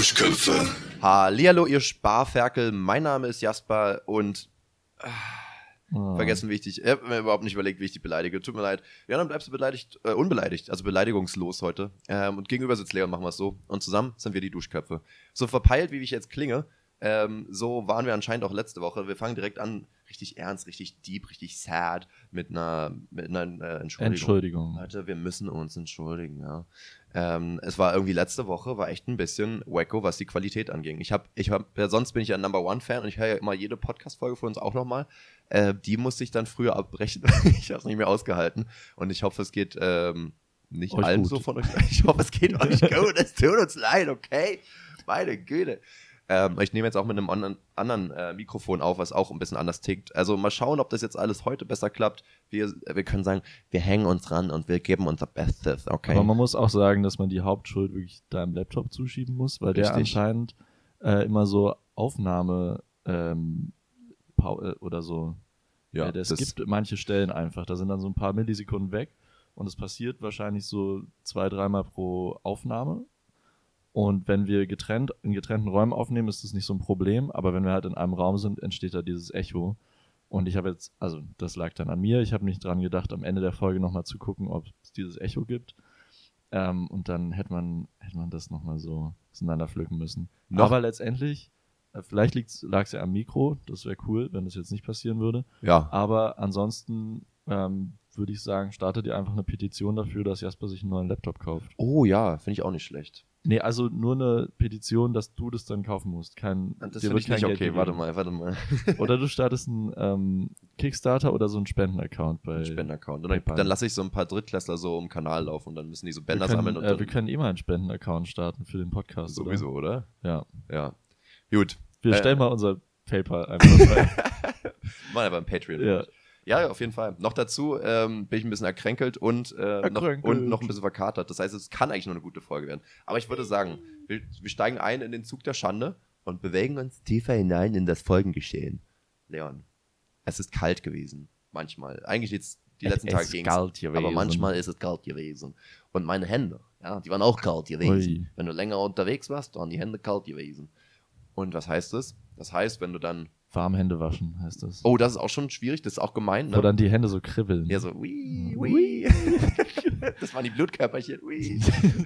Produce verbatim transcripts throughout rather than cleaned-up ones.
Duschköpfe. Hallihallo, ihr Sparferkel. Mein Name ist Jasper und äh, oh. vergessen, wie ich dich, ich hab mir überhaupt nicht überlegt, wie ich dich beleidige. Tut mir leid. Ja, dann bleibst du beleidigt, äh, unbeleidigt, also beleidigungslos heute. Ähm, und gegenüber sitzt Leon, machen wir es so. Und zusammen sind wir die Duschköpfe. So verpeilt, wie ich jetzt klinge, ähm, so waren wir anscheinend auch letzte Woche. Wir fangen direkt an, richtig ernst, richtig deep, richtig sad, mit einer, mit einer äh, Entschuldigung. Entschuldigung. Leute, wir müssen uns entschuldigen, ja. Ähm, es war irgendwie letzte Woche, war echt ein bisschen wacko, was die Qualität anging. Ich hab, ich hab, ja, sonst bin ich ja Number One Fan und ich höre ja immer jede Podcast-Folge von uns auch nochmal. Äh, die musste ich dann früher abbrechen. Ich habe es nicht mehr ausgehalten und ich hoffe, es geht ähm, nicht euch allen gut. so von euch. Ich hoffe, es geht euch gut. Es tut uns leid, okay? Meine Güte. Ähm, ich nehme jetzt auch mit einem anderen, anderen äh, Mikrofon auf, was auch ein bisschen anders tickt. Also mal schauen, ob das jetzt alles heute besser klappt. Wir, wir können sagen, wir hängen uns ran und wir geben unser Bestes, okay? Aber man muss auch sagen, dass man die Hauptschuld wirklich deinem Laptop zuschieben muss, weil Richtig. der anscheinend äh, immer so Aufnahme ähm, pau- äh, oder so. Ja, äh, das das- gibt manche Stellen einfach. Da sind dann so ein paar Millisekunden weg und es passiert wahrscheinlich so zwei, dreimal pro Aufnahme. Und wenn wir getrennt in getrennten Räumen aufnehmen, ist das nicht so ein Problem. Aber wenn wir halt in einem Raum sind, entsteht da dieses Echo. Und ich habe jetzt, also das lag dann an mir. Ich habe nicht dran gedacht, am Ende der Folge nochmal zu gucken, ob es dieses Echo gibt. Ähm, und dann hätte man, hätte man das nochmal so auseinander pflücken müssen. Noch- Aber letztendlich, äh, vielleicht lag es ja am Mikro. Das wäre cool, wenn das jetzt nicht passieren würde. Ja. Aber ansonsten ähm, würde ich sagen, startet ihr einfach eine Petition dafür, dass Jasper sich einen neuen Laptop kauft. Oh ja, finde ich auch nicht schlecht. Nee, also nur eine Petition, dass du das dann kaufen musst. Kein, Das dir finde wird ich kein nicht Geld okay. gegeben. Warte mal, warte mal. Oder du startest einen ähm, Kickstarter oder so einen Spendenaccount bei. Ein Spendenaccount. Und dann, PayPal. dann lasse ich so ein paar Drittklässler so im Kanal laufen und dann müssen die so wir Bänder können, sammeln und äh, dann wir können eh mal einen Spendenaccount starten für den Podcast. sowieso, oder? Oder? Ja. Ja. Gut. Wir Äh, stellen mal unser PayPal einfach bei. Mal aber ein Patreon. Ja. Ja, ja, auf jeden Fall. Noch dazu ähm, bin ich ein bisschen erkränkelt und, äh, noch, Erkränkelt. und noch ein bisschen verkatert. Das heißt, es kann eigentlich nur eine gute Folge werden. Aber ich würde sagen, wir, wir steigen ein in den Zug der Schande und bewegen uns tiefer hinein in das Folgengeschehen. Leon, es ist kalt gewesen. Manchmal. Eigentlich jetzt die letzten Es Tage ist ging kalt gewesen. aber manchmal ist es kalt gewesen. Und meine Hände, ja, die waren auch kalt gewesen. Ui. Wenn du länger unterwegs warst, waren die Hände kalt gewesen. Und was heißt das? Das heißt, wenn du dann Warm Hände waschen heißt das. Oh, das ist auch schon schwierig, das ist auch gemein, Wo ne? dann die Hände so kribbeln. Ja, so, ui, ui. Das waren die Blutkörperchen, ui.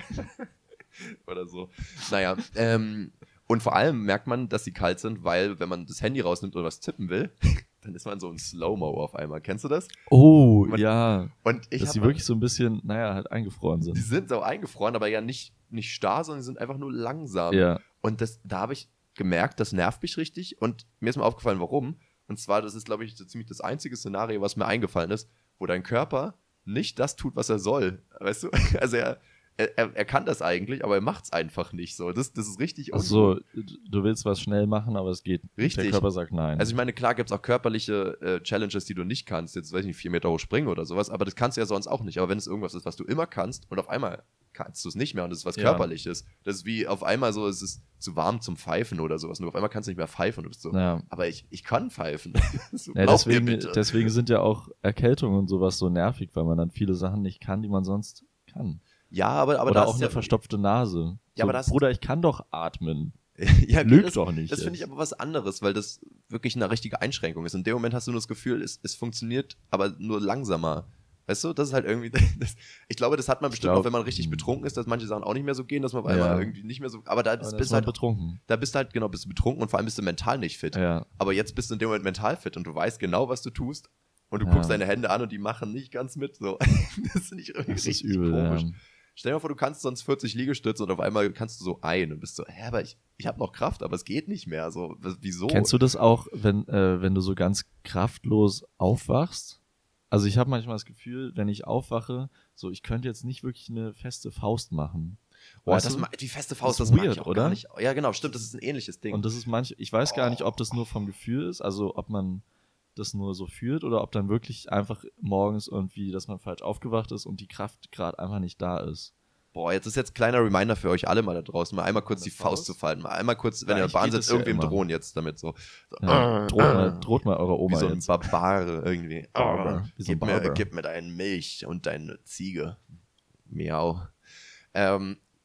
Oder so. Naja, ähm, und vor allem merkt man, dass sie kalt sind, weil, wenn man das Handy rausnimmt oder was tippen will, dann ist man so in Slow-Mo auf einmal. Kennst du das? Oh, Man- ja. Und ich Dass hab- sie wirklich so ein bisschen, naja, halt eingefroren Die sind. sind so eingefroren, aber ja nicht, nicht starr, sondern die sind einfach nur langsam. Ja. Und das, da habe ich gemerkt, das nervt mich richtig. Und mir ist mal aufgefallen, warum. Und zwar, das ist, glaube ich, so ziemlich das einzige Szenario, was mir eingefallen ist, wo dein Körper nicht das tut, was er soll. Weißt du? Also er, er, er kann das eigentlich, aber er macht es einfach nicht so. Das, das ist richtig Also, ungut. du willst was schnell machen, aber es geht. Richtig. Der Körper sagt nein. Also ich meine, klar gibt es auch körperliche äh, Challenges, die du nicht kannst. Jetzt weiß ich nicht, vier Meter hoch springen oder sowas, aber das kannst du ja sonst auch nicht. Aber wenn es irgendwas ist, was du immer kannst und auf einmal kannst du es nicht mehr und es ist was Ja. Körperliches. Das ist wie auf einmal so, es ist zu warm zum Pfeifen oder sowas. Und auf einmal kannst du nicht mehr pfeifen und du bist so, ja. aber ich, ich kann pfeifen. So, Ja, glaub mir deswegen, bitte. deswegen sind ja auch Erkältungen und sowas so nervig, weil man dann viele Sachen nicht kann, die man sonst kann. Ja, aber, aber Oder das auch ist eine ja, verstopfte Nase. Ja, so, aber das- Bruder, ich kann doch atmen. ja, Lüg das, doch nicht Das finde jetzt. ich aber was anderes, weil das wirklich eine richtige Einschränkung ist. In dem Moment hast du nur das Gefühl, es, es funktioniert, aber nur langsamer. Weißt du, das ist halt irgendwie, das, ich glaube, das hat man bestimmt glaub, auch, wenn man richtig mh. betrunken ist, dass manche Sachen auch nicht mehr so gehen, dass man auf Ja. einmal irgendwie nicht mehr so, aber da Aber bist, dann bist ist du man halt, betrunken. da bist du halt, genau, bist du betrunken und vor allem bist du mental nicht fit. Ja. Aber jetzt bist du in dem Moment mental fit und du weißt genau, was du tust und du Ja. guckst deine Hände an und die machen nicht ganz mit, so. Das finde ich irgendwie Das ist richtig übel. komisch. Ja. Stell dir mal vor, du kannst sonst vierzig Liegestütze und auf einmal kannst du so ein und bist so, hä, aber ich, ich habe noch Kraft, aber es geht nicht mehr, so, w- wieso? Kennst du das auch, wenn, äh, wenn du so ganz kraftlos aufwachst? Also ich habe manchmal das Gefühl, wenn ich aufwache, so ich könnte jetzt nicht wirklich eine feste Faust machen. Boah, Weißt das du? ma- die feste Faust, Das das, ist mag weird, ich auch oder? gar nicht. Ja, genau, stimmt, das ist ein ähnliches Ding. Und das ist manch, ich weiß gar nicht, ob das nur vom Gefühl ist, also ob man das nur so fühlt oder ob dann wirklich einfach morgens irgendwie, dass man falsch aufgewacht ist und die Kraft gerade einfach nicht da ist. Boah, jetzt ist jetzt ein kleiner Reminder für euch alle mal da draußen, mal einmal kurz Eine die Faust Faust? zu falten, mal einmal kurz, wenn Ja, ihr in ich der Bahn geht sitzt, das ja irgendwem immer. drohen jetzt damit so. so Ja, äh, droht, äh, mal, droht mal eure Oma wie so ein jetzt. Barbare irgendwie. Barber. Äh, Wie so ein gib, mir, Barber. gib mir deine Milch und deine Ziege. Miau. Ähm,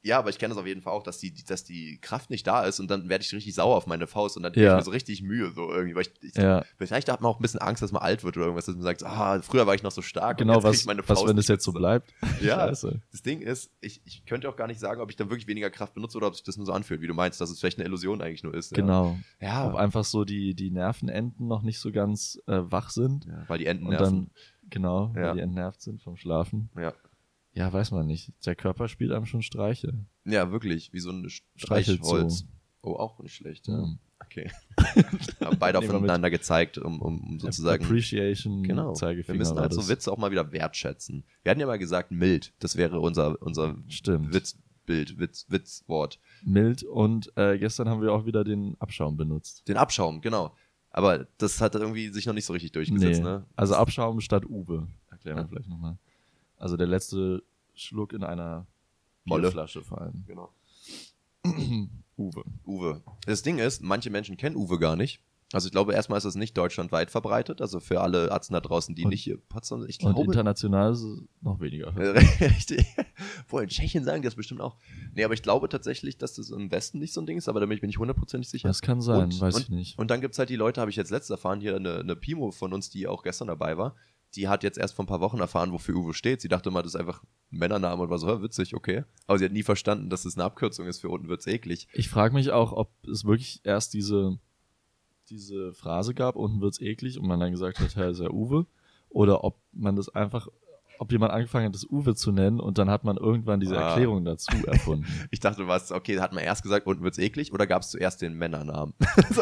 Ja, aber ich kenne das auf jeden Fall auch, dass die, dass die Kraft nicht da ist und dann werde ich richtig sauer auf meine Faust und dann gebe Ja. ich mir so richtig Mühe, so irgendwie, weil ich, ich Ja. vielleicht hat man auch ein bisschen Angst, dass man alt wird oder irgendwas, dass man sagt, ah, früher war ich noch so stark Genau, und jetzt krieg was, ich meine was Faust wenn es nicht jetzt so mehr bleibt? Ja, Scheiße. das Ding ist, ich, ich könnte auch gar nicht sagen, ob ich dann wirklich weniger Kraft benutze oder ob sich das nur so anfühlt, wie du meinst, dass es vielleicht eine Illusion eigentlich nur ist. Genau. Ja, Ob einfach so die, die Nervenenden noch nicht so ganz äh, wach sind. ja weil die Enten Und nerven. dann, genau, Ja. weil die entnervt sind vom Schlafen. Ja. Ja, weiß man nicht. Der Körper spielt einem schon Streiche. ja, wirklich, wie so ein Streichelt Streichholz. so. Oh, auch nicht schlecht, ja. Mhm. Okay. Haben beide Nehmen wir aufeinander gezeigt, um, um, um sozusagen... Appreciation, Genau. Zeigefinger. Wir müssen war halt so das. Witze auch mal wieder wertschätzen. Wir hatten ja mal gesagt, mild. Das wäre unser, unser Stimmt. Witzbild, Witz, Witzwort. Mild und äh, gestern haben wir auch wieder den Abschaum benutzt. Den Abschaum, genau. Aber das hat irgendwie sich noch nicht so richtig durchgesetzt, Nee. ne? Also Abschaum statt Uwe. Erklären wir Ja. vielleicht nochmal. Also der letzte Schluck in einer Molle. Bierflasche vor allem. Genau. Uwe. Uwe. Das Ding ist, manche Menschen kennen Uwe gar nicht. Also ich glaube, erstmal ist es nicht deutschlandweit verbreitet. Also für alle Ärzte da draußen, die Und- nicht hier Potsdam sind. Ich Und glaube, international ist es noch weniger. Richtig. Wohl, in Tschechien sagen die das bestimmt auch. Nee, aber ich glaube tatsächlich, dass das im Westen nicht so ein Ding ist, aber da bin ich mir nicht hundertprozentig sicher. Das kann sein, Und- weiß und- ich nicht. Und dann gibt es halt die Leute, habe ich jetzt letztens erfahren, hier eine, eine Pimo von uns, die auch gestern dabei war, die hat jetzt erst vor ein paar Wochen erfahren, wofür Uwe steht. Sie dachte mal, das ist einfach ein Männername und war so, hä, witzig, okay. Aber sie hat nie verstanden, dass es eine Abkürzung ist für unten wird's eklig. Ich frage mich auch, ob es wirklich erst diese, diese Phrase gab, unten wird's eklig, und man dann gesagt hat, Herr ist ja Uwe, oder ob man das einfach, ob jemand angefangen hat, das Uwe zu nennen und dann hat man irgendwann diese Ah. Erklärung dazu erfunden. Ich dachte, was, okay, hat man erst gesagt, unten wird's eklig oder gab es zuerst den Männernamen? so.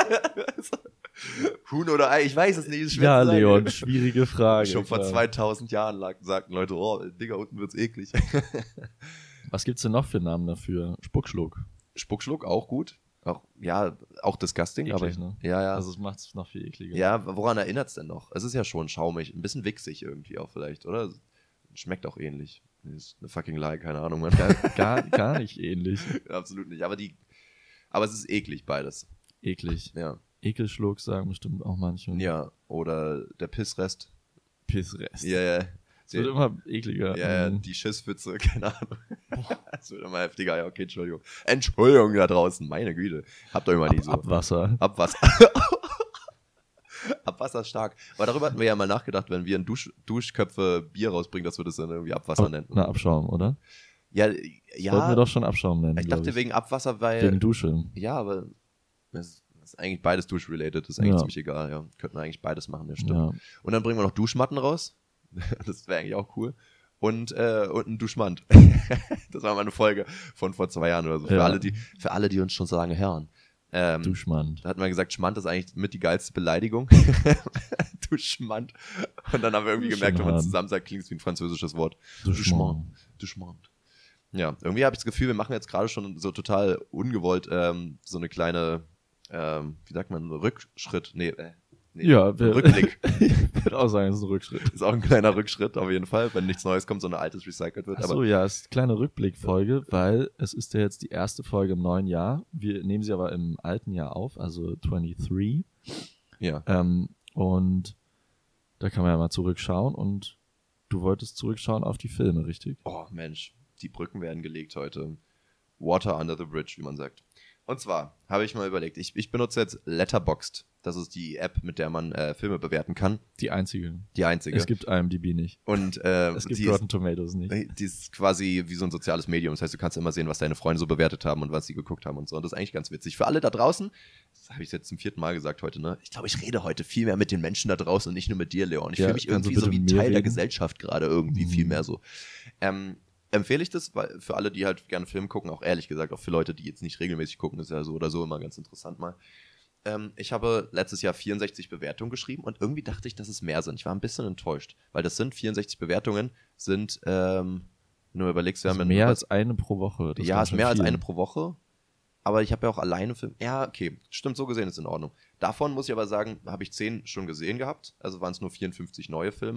Huhn oder Ei, ich weiß es nicht. Ist schwer Ja, zu sagen. Leon, schwierige Frage. Schon vor klar. zweitausend Jahren lag, sagten Leute, oh, Digga, unten wird's eklig. Was gibt's denn noch für Namen dafür? Spuckschluck. Spuckschluck, auch gut. Auch, ja, auch disgusting, Eklig, aber ne? ja, ja. Also es macht's noch viel ekliger. ja, woran erinnert's denn noch? Es ist ja schon schaumig, ein bisschen wichsig irgendwie auch vielleicht, oder? Schmeckt auch ähnlich. Ist eine fucking Lie, keine Ahnung, man. Gar, gar, gar nicht ähnlich. Absolut nicht, aber die, aber es ist eklig beides. Eklig. Ja. Ekelschluck sagen bestimmt auch manche. Ja, oder der Pissrest. Pissrest. Ja, ja. Es wird immer ekliger. Ja, ja, Mhm. die Schisspfütze, keine Ahnung. Es wird immer heftiger, ja, okay, Entschuldigung. Entschuldigung da draußen, meine Güte. Habt euch mal Ab, nie so. Abwasser. Abwasser. Abwasser ist stark. Aber darüber hatten wir ja mal nachgedacht, wenn wir ein Dusch, Duschköpfe Bier rausbringen, dass wir das dann irgendwie Abwasser nennen. Na, Abschaum, oder? Ja, Wollten wir ja. doch schon Abschaum nennen. Ich glaub dachte ich. wegen Abwasser, weil. Wegen Dusche. Ja, aber das ist eigentlich beides duschrelated. Das ist eigentlich Ja. ziemlich egal, ja. Könnten wir eigentlich beides machen, ja, stimmt. Ja. Und dann bringen wir noch Duschmatten raus. Das wäre eigentlich auch cool. Und, äh, und ein Duschmand. Das war mal eine Folge von vor zwei Jahren oder so. Für, Ja. alle, die, für alle, die uns schon so lange hören. Ähm, Duschmann. Da hat man gesagt, Schmand ist eigentlich mit die geilste Beleidigung. Du Schmand. Und dann haben wir irgendwie Das ist gemerkt, schon wenn man es hart. zusammen sagt, klingt es wie ein französisches Wort. Duschmann. Du Schmand. Ja, irgendwie habe ich das Gefühl, wir machen jetzt gerade schon so total ungewollt ähm, so eine kleine, ähm, wie sagt man, Rückschritt. Nee, äh, nee Ja, wir, Rückblick. ich würde auch sagen, es ist ein Rückschritt. Ist auch ein kleiner Rückschritt auf jeden Fall, wenn nichts Neues kommt, sondern altes recycelt wird. Achso, Aber ja, es ist eine kleine Rückblickfolge, weil es ist ja jetzt die erste Folge im neuen Jahr. Wir nehmen sie aber im alten Jahr auf, also dreiundzwanzig. ja. Ähm, und da kann man ja mal zurückschauen, und du wolltest zurückschauen auf die Filme, richtig? Oh Mensch, die Brücken werden gelegt heute. Water under the bridge, wie man sagt. Und zwar habe ich mal überlegt, ich, ich benutze jetzt Letterboxd. Das ist die App, mit der man äh, Filme bewerten kann. Die einzige. Die einzige. Es gibt IMDb nicht. Und äh, Es gibt die, Rotten Tomatoes nicht. ist, die ist quasi wie so ein soziales Medium. Das heißt, du kannst immer sehen, was deine Freunde so bewertet haben und was sie geguckt haben und so. Und das ist eigentlich ganz witzig. Für alle da draußen, das habe ich jetzt zum vierten Mal gesagt heute, ne? Ich glaube, ich rede heute viel mehr mit den Menschen da draußen und nicht nur mit dir, Leon. Ich Ja, fühle mich kannst du irgendwie so bitte wie mit mir Teil der reden? Gesellschaft gerade irgendwie Mhm. viel mehr so. Ähm, empfehle ich das, weil für alle, die halt gerne Film gucken, auch ehrlich gesagt, auch für Leute, die jetzt nicht regelmäßig gucken, ist ja so oder so immer ganz interessant mal. Ähm, ich habe letztes Jahr vierundsechzig Bewertungen geschrieben und irgendwie dachte ich, dass es mehr sind. Ich war ein bisschen enttäuscht, weil das sind vierundsechzig Bewertungen, sind, ähm, wenn du mal überlegst, wir Also haben mehr ja, als eine pro Woche. Das ja, war ist schon mehr als viel. eine pro Woche, aber ich habe ja auch alleine Film. Ja, okay, stimmt, so gesehen ist in Ordnung. Davon muss ich aber sagen, habe ich zehn schon gesehen gehabt, also waren es nur vierundfünfzig neue Filme.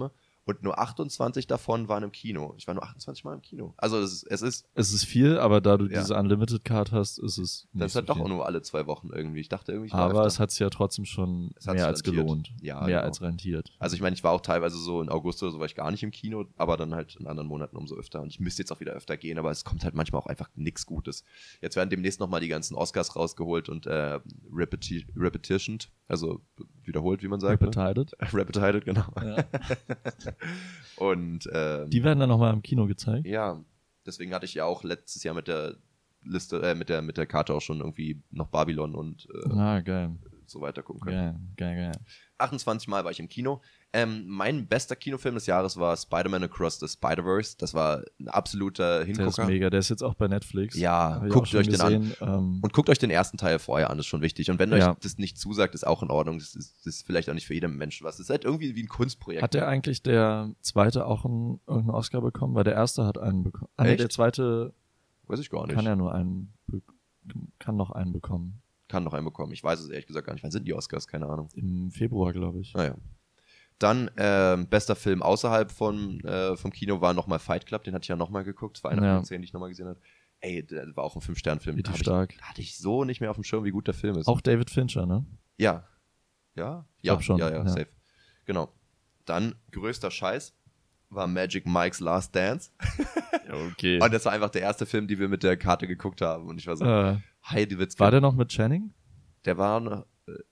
und nur achtundzwanzig davon waren im Kino. Ich war nur achtundzwanzig Mal im Kino. Also es ist... Es ist, es ist viel, aber da du ja. diese Unlimited Card hast, ist es nicht Das ist halt so doch viel. auch nur alle zwei Wochen irgendwie. Ich dachte irgendwie, ich war Aber öfter. es hat sich ja trotzdem schon Es hat mehr sich als rentiert. gelohnt. Ja, mehr genau. als rentiert. Also ich meine, ich war auch teilweise so in August oder so, war ich gar nicht im Kino, aber dann halt in anderen Monaten umso öfter. Und ich müsste jetzt auch wieder öfter gehen, aber es kommt halt manchmal auch einfach nichts Gutes. Jetzt werden demnächst nochmal die ganzen Oscars rausgeholt und äh, repeti- repetitioned, also wiederholt, wie man sagt. Repetited. Ne? Repetited, genau. Ja. Und ähm, Die werden dann nochmal im Kino gezeigt? ja, deswegen hatte ich ja auch letztes Jahr mit der Liste, äh, mit der, mit der Karte auch schon irgendwie noch Babylon und äh, Ah, geil. so weiter gucken können. Geil, geil, geil. achtundzwanzig Mal war ich im Kino. Ähm, mein bester Kinofilm des Jahres war Spider-Man Across the Spider-Verse. Das war ein absoluter Der ist Hingucker. mega. Der ist jetzt auch bei Netflix. Ja, Hab ich guckt auch schon euch den an. gesehen. Ähm, Und guckt euch den ersten Teil vorher an, das ist schon wichtig. Und wenn euch Ja. das nicht zusagt, ist auch in Ordnung. Das ist, das ist vielleicht auch nicht für jeden Menschen was. Das ist halt irgendwie wie ein Kunstprojekt. Hat der eigentlich der zweite auch einen, irgendeinen Oscar bekommen? Weil der erste hat einen bekommen. Ah, nee, Echt? der zweite Weiß ich gar nicht. kann ja nur einen, be- kann noch einen bekommen. Kann noch einen bekommen. Ich weiß es ehrlich gesagt gar nicht. Wann sind die Oscars? Keine Ahnung. Im Februar, glaube ich. Naja. Dann ähm, bester Film außerhalb von, äh, vom Kino war nochmal Fight Club. Den hatte ich ja nochmal geguckt. Das war einer Ja. von den zehn, die ich nochmal gesehen habe. Ey, der war auch ein Fünf-Sterne-Film. Richtig Hab stark. Ich, hatte ich so nicht mehr auf dem Schirm, wie gut der Film ist. Auch David Fincher, ne? Ja. Ja? Ich Ja, glaub schon, ja, ja, ja. safe. Genau. Dann, größter Scheiß war Magic Mike's Last Dance. Okay. Und das war einfach der erste Film, den wir mit der Karte geguckt haben. Und ich war so, Äh, Heidewitzka. war der noch mit Channing? Der war noch,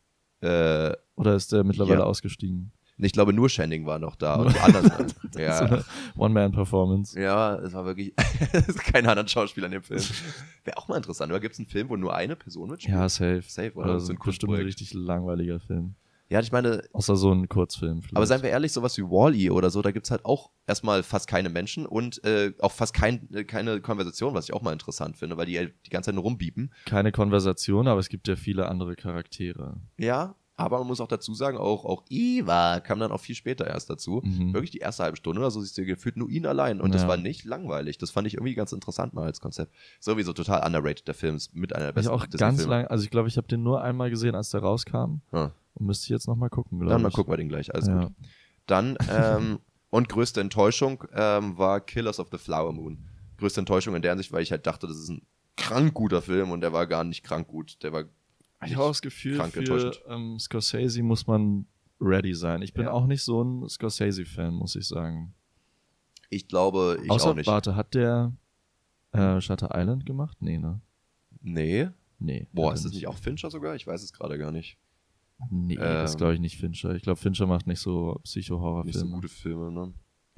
äh, äh, Oder ist der mittlerweile Ja. ausgestiegen? ich glaube, nur Channing war noch da. Und die anderen. So ja. eine One-Man-Performance. Ja, es war wirklich, es ist kein anderer Schauspieler in dem Film. Wäre auch mal interessant, oder gibt es einen Film, wo nur eine Person mitspielt? Ja, safe. Safe, oder? Oder Das ist so ein ein bestimmt ein Kunstprojekt. richtig langweiliger Film. Ja, ich meine, Außer so ein Kurzfilm. Vielleicht. aber seien wir ehrlich, sowas wie Wall-E oder so, da gibt es halt auch erstmal fast keine Menschen und äh, auch fast kein, äh, keine Konversation, was ich auch mal interessant finde, weil die halt die ganze Zeit nur rumbiepen. Keine Konversation, aber es gibt ja viele andere Charaktere. Ja, aber man muss auch dazu sagen, auch, auch Eva kam dann auch viel später erst dazu. Mhm. Wirklich die erste halbe Stunde oder so siehst du gefühlt nur ihn allein und das Ja. war nicht langweilig. Das fand ich irgendwie ganz interessant mal als Konzept. Sowieso total underrated, der Film ist mit einer der Ich besten auch ganz lang, also ich glaube, ich habe den nur einmal gesehen, als der rauskam. Ja. Und müsste ich jetzt nochmal gucken, glaube ich. Dann mal gucken wir den gleich, alles Ja. gut. Dann, ähm, und größte Enttäuschung ähm, war Killers of the Flower Moon. Größte Enttäuschung in der Hinsicht, weil ich halt dachte, das ist ein krank guter Film und der war gar nicht krank gut. Der war Ich habe auch das Gefühl, krank für enttäuschend. ähm, Scorsese muss man ready sein. Ich bin Ja. auch nicht so ein Scorsese-Fan, muss ich sagen. Ich glaube, ich Außer, auch nicht. warte, hat der äh, Shutter Island gemacht? Nee, ne? Nee. Nee. Boah, hat ist er das nicht auch Fincher sogar? Ich weiß es gerade gar nicht. Nee, das Ähm, glaube ich nicht Fincher. Ich glaube, Fincher macht nicht so Nicht so Psycho-Horror-Filme. gute Filme, ne?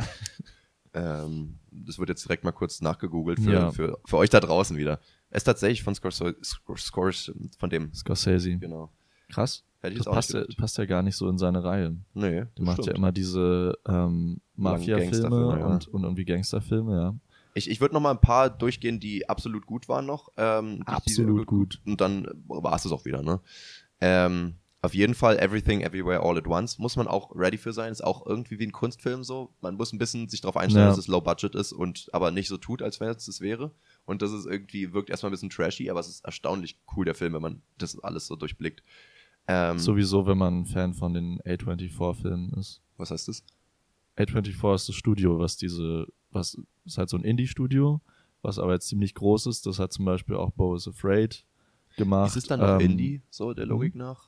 ähm, das wird jetzt direkt mal kurz nachgegoogelt für, Ja. für, für euch da draußen wieder. Es ist tatsächlich von Scorsese, Scorsese von dem, Scorsese. genau. Krass. Hätte ich Das jetzt auch passt ja, nicht gedacht. passt ja gar nicht so in seine Reihe. Nee, Der das macht ja stimmt. immer diese ähm, Mafia-Filme Gangsterfilme, ja. und, und irgendwie Gangsterfilme, ja. Ich, ich würde noch mal ein paar durchgehen, die absolut gut waren noch. Ähm, die- Absolut die, gut. Und dann war es das auch wieder, ne? Ähm, auf jeden Fall Everything, Everywhere, All at Once. Muss man auch ready für sein. Ist auch irgendwie wie ein Kunstfilm so. Man muss ein bisschen sich darauf einstellen, Ja. dass es Low Budget ist und aber nicht so tut, als wenn es das wäre. Und das ist irgendwie, wirkt erstmal ein bisschen trashy, aber es ist erstaunlich cool, der Film, wenn man das alles so durchblickt. Ähm, Sowieso, wenn man Fan von den A vierundzwanzig-Filmen ist. Was heißt das? A vierundzwanzig ist das Studio, was diese, was ist halt so ein Indie-Studio, was aber jetzt ziemlich groß ist. Das hat zum Beispiel auch Beau is Afraid gemacht. Ist es dann noch Ähm, Indie, so der Logik nach?